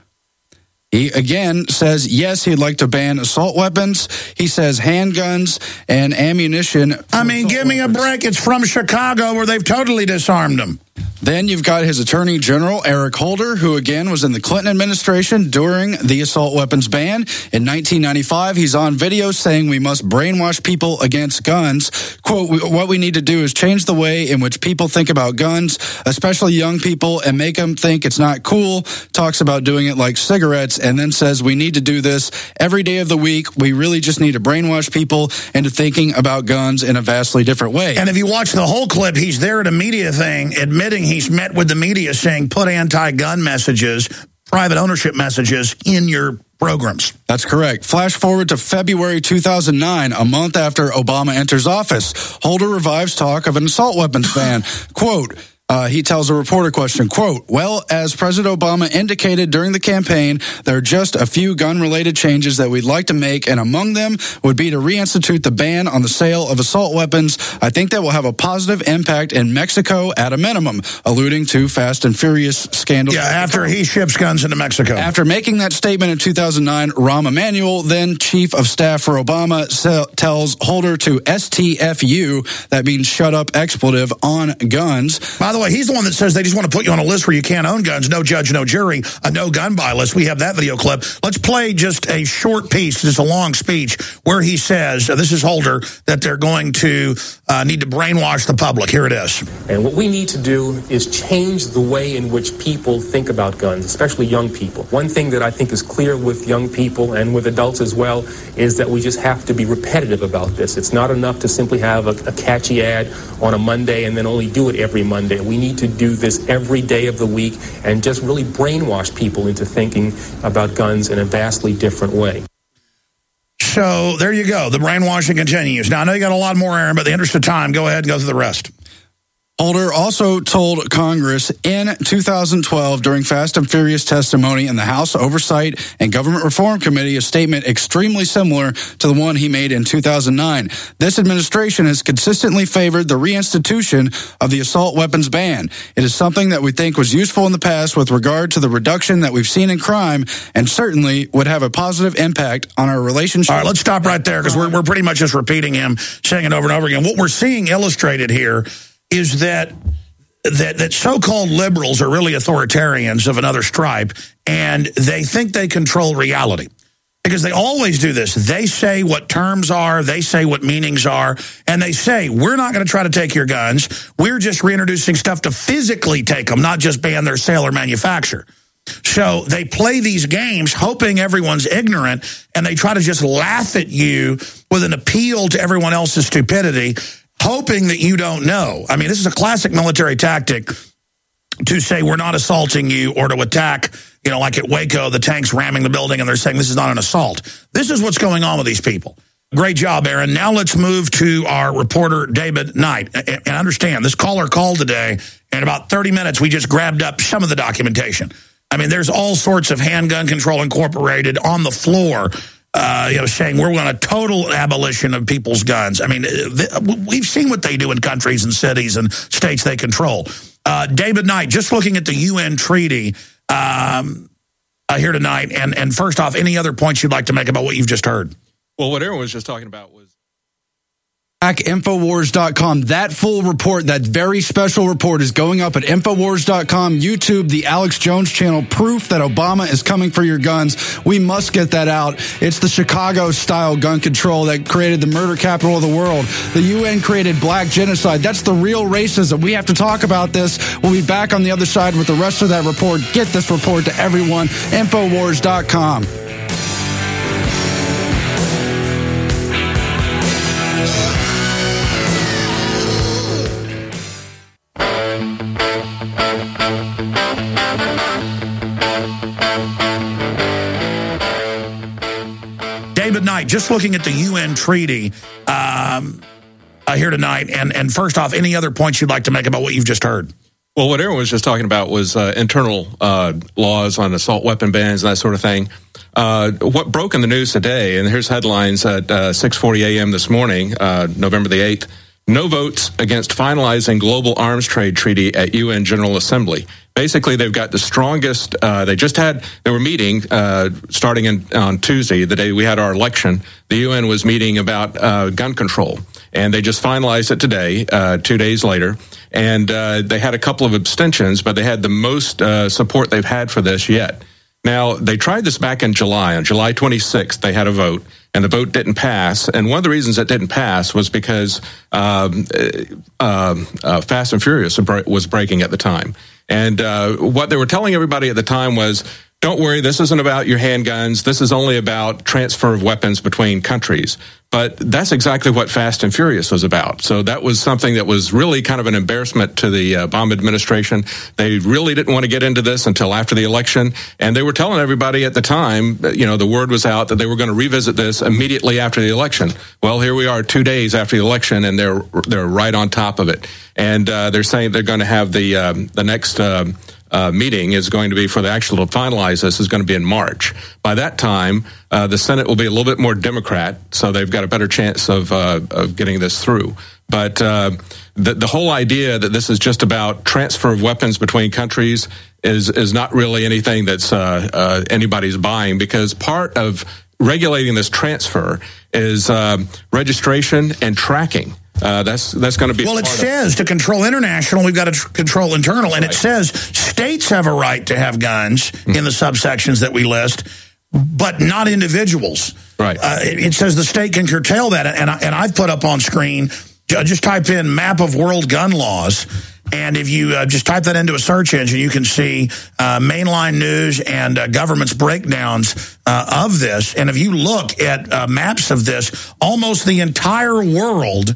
He, again, says, yes, he'd like to ban assault weapons. He says handguns and ammunition.
I mean, give me a break. It's from Chicago, where they've totally disarmed them.
Then you've got his Attorney General, Eric Holder, who again was in the Clinton administration during the assault weapons ban. In nineteen ninety-five, he's on video saying we must brainwash people against guns. Quote, what we need to do is change the way in which people think about guns, especially young people, and make them think it's not cool. Talks about doing it like cigarettes, and then says we need to do this every day of the week. We really just need to brainwash people into thinking about guns in a vastly different way.
And if you watch the whole clip, he's there at a media thing admitting he's met with the media saying put anti-gun messages, private ownership messages in your programs.
That's correct. Flash forward to February two thousand nine, a month after Obama enters office. Holder revives talk of an assault weapons ban. Quote, Uh, he tells a reporter question, quote, well, as President Obama indicated during the campaign, there are just a few gun-related changes that we'd like to make, and among them would be to reinstitute the ban on the sale of assault weapons. I think that will have a positive impact in Mexico at a minimum, alluding to Fast and Furious scandal.
Yeah, after he ships guns into Mexico.
After making that statement in two thousand nine, Rahm Emanuel, then chief of staff for Obama, tells Holder to S T F U, that means shut up expletive, on guns.
By the way, the way, he's the one that says they just want to put you on a list where you can't own guns, no judge, no jury, a no gun buy list. We have that video clip. Let's play just a short piece, just a long speech, where he says, uh, this is Holder, that they're going to uh, need to brainwash the public. Here it is.
And what we need to do is change the way in which people think about guns, especially young people. One thing that I think is clear with young people and with adults as well is that we just have to be repetitive about this. It's not enough to simply have a, a catchy ad on a Monday and then only do it every Monday. We need to do this every day of the week and just really brainwash people into thinking about guns in a vastly different way.
So there you go. The brainwashing continues. Now, I know you got a lot more, Aaron, but in the interest of time, go ahead and go through the rest.
Holder also told Congress in two thousand twelve during Fast and Furious testimony in the House Oversight and Government Reform Committee a statement extremely similar to the one he made in two thousand nine. This administration has consistently favored the reinstitution of the assault weapons ban. It is something that we think was useful in the past with regard to the reduction that we've seen in crime and certainly would have a positive impact on our relationship.
All right, let's stop right there because we're, we're pretty much just repeating him, saying it over and over again. What we're seeing illustrated here is that that that so-called liberals are really authoritarians of another stripe, and they think they control reality. Because they always do this. They say what terms are, they say what meanings are, and they say, we're not going to try to take your guns. We're just reintroducing stuff to physically take them, not just ban their sale or manufacture. So they play these games hoping everyone's ignorant, and they try to just laugh at you with an appeal to everyone else's stupidity, hoping that you don't know. I mean, this is a classic military tactic to say we're not assaulting you or to attack, you know, like at Waco, the tanks ramming the building and they're saying this is not an assault. This is what's going on with these people. Great job, Aaron. Now let's move to our reporter, David Knight. And understand, this caller called today, and in about thirty minutes, we just grabbed up some of the documentation. I mean, there's all sorts of Handgun Control Incorporated on the floor, Uh, you know, saying we're going to total abolition of people's guns. I mean, we've seen what they do in countries and cities and states they control. Uh, David Knight, just looking at the U N treaty um, uh, here tonight, and, and first off, any other points you'd like to make about what you've just heard?
Well, what Aaron was just talking about was
Infowars dot com. That full report, that very special report, is going up at Infowars dot com, YouTube, the Alex Jones channel, proof that Obama is coming for your guns. We must get that out. It's the Chicago-style gun control that created the murder capital of the world. The U N created black genocide. That's the real racism. We have to talk about this. We'll be back on the other side with the rest of that report. Get this report to everyone. Infowars dot com.
David Knight, just looking at the U N treaty um, uh, here tonight, and, and first off, any other points you'd like to make about what you've just heard?
Well, what Aaron was just talking about was uh, internal uh, laws on assault weapon bans and that sort of thing. Uh, what broke in the news today, and here's headlines at uh, six forty a.m. this morning, uh, November the eighth, no votes against finalizing global arms trade treaty at U N General Assembly. Basically, they've got the strongest, uh, they just had, they were meeting uh, starting in, on Tuesday, the day we had our election. The U N was meeting about uh, gun control, and they just finalized it today, uh, two days later. And uh, they had a couple of abstentions, but they had the most uh, support they've had for this yet. Now, they tried this back in July. On July twenty-sixth, they had a vote, and the vote didn't pass. And one of the reasons it didn't pass was because um, uh, uh, Fast and Furious was breaking at the time. And uh, what they were telling everybody at the time was, don't worry, this isn't about your handguns. This is only about transfer of weapons between countries. But that's exactly what Fast and Furious was about. So that was something that was really kind of an embarrassment to the uh, Obama administration. They really didn't want to get into this until after the election. And they were telling everybody at the time, you know, the word was out that they were going to revisit this immediately after the election. Well, here we are two days after the election, and they're they're right on top of it. And uh, they're saying they're going to have the um, the next um, Uh, meeting is going to be for the actual to finalize this is going to be in March. By that time, uh, the Senate will be a little bit more Democrat, so they've got a better chance of uh, of getting this through. But uh, the the whole idea that this is just about transfer of weapons between countries is is not really anything that's uh, uh, anybody's buying, because part of regulating this transfer is uh, registration and tracking. Uh, that's that's going to be
well. It
part
says
of-
to control international, we've got to tr- control internal, and right. It says states have a right to have guns mm-hmm. in the subsections that we list, but not individuals.
Right.
Uh, it, it says the state can curtail that, and I, and I've put up on screen. Just type in map of world gun laws, and if you uh, just type that into a search engine, you can see uh, mainline news and uh, government's breakdowns uh, of this. And if you look at uh, maps of this, almost the entire world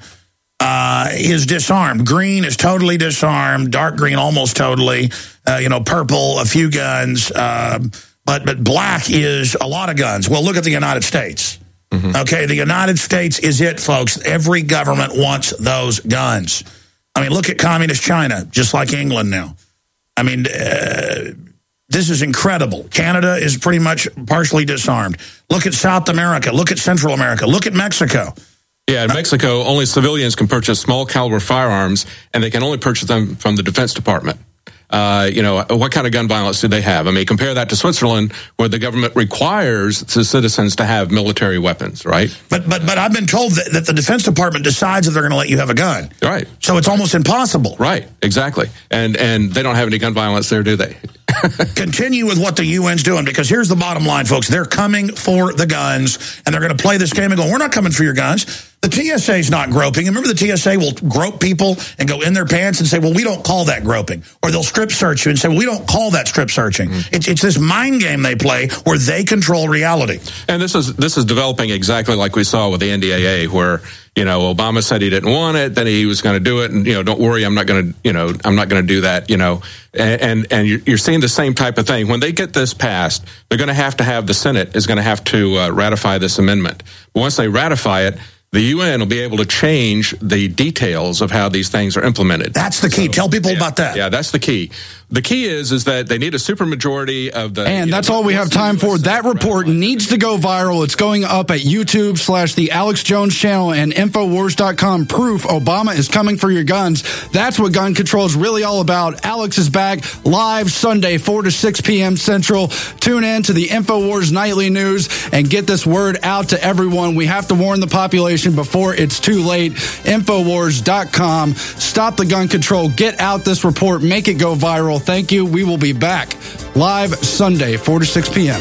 uh, is disarmed. Green is totally disarmed, dark green almost totally, uh, you know, purple, a few guns, uh, but, but black is a lot of guns. Well, look at the United States. Mm-hmm. Okay, the United States is it, folks. Every government wants those guns. I mean, look at communist China, just like England now. I mean, uh, this is incredible. Canada is pretty much partially disarmed. Look at South America. Look at Central America. Look at Mexico.
Yeah, in Mexico, only civilians can purchase small caliber firearms, and they can only purchase them from the Defense Department. Uh, you know, what kind of gun violence do they have? I mean, compare that to Switzerland, where the government requires the citizens to have military weapons, right?
But but but I've been told that, that the Defense Department decides if they're going to let you have a gun.
Right.
So it's almost impossible.
Right, exactly. And and they don't have any gun violence there, do they?
Continue with what the U N's doing, because here's the bottom line, folks. They're coming for the guns, and they're going to play this game and go, we're not coming for your guns. The T S A's not groping. Remember, the T S A will grope people and go in their pants and say, well, we don't call that groping. Or they'll strip search you and say, well, we don't call that strip searching. Mm-hmm. It's, it's this mind game they play where they control reality.
And this is this is developing exactly like we saw with the N D A A, where, you know, Obama said he didn't want it, then he was going to do it, and, you know, don't worry, I'm not going to, you know, I'm not going to do that, you know. And, and and you're seeing the same type of thing. When they get this passed, they're going to have to have, the Senate is going to have to uh, ratify this amendment. But once they ratify it, the U N will be able to change the details of how these things are implemented.
That's the key. So, Tell people
yeah,
about that.
Yeah, that's the key. The key is is that they need a supermajority of the...
And that's know, all we have time for. That report needs to go viral. It's going up at YouTube slash the Alex Jones channel and Infowars dot com. Proof Obama is coming for your guns. That's what gun control is really all about. Alex is back live Sunday, four to six p.m. Central. Tune in to the Infowars Nightly News and get this word out to everyone. We have to warn the population before it's too late. Infowars dot com. Stop the gun control. Get out this report. Make it go viral. Thank you. We will be back live Sunday, four to six p.m.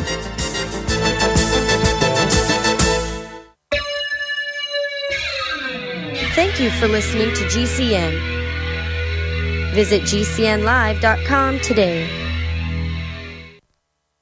Thank you for listening to G C N. Visit G C N live dot com today.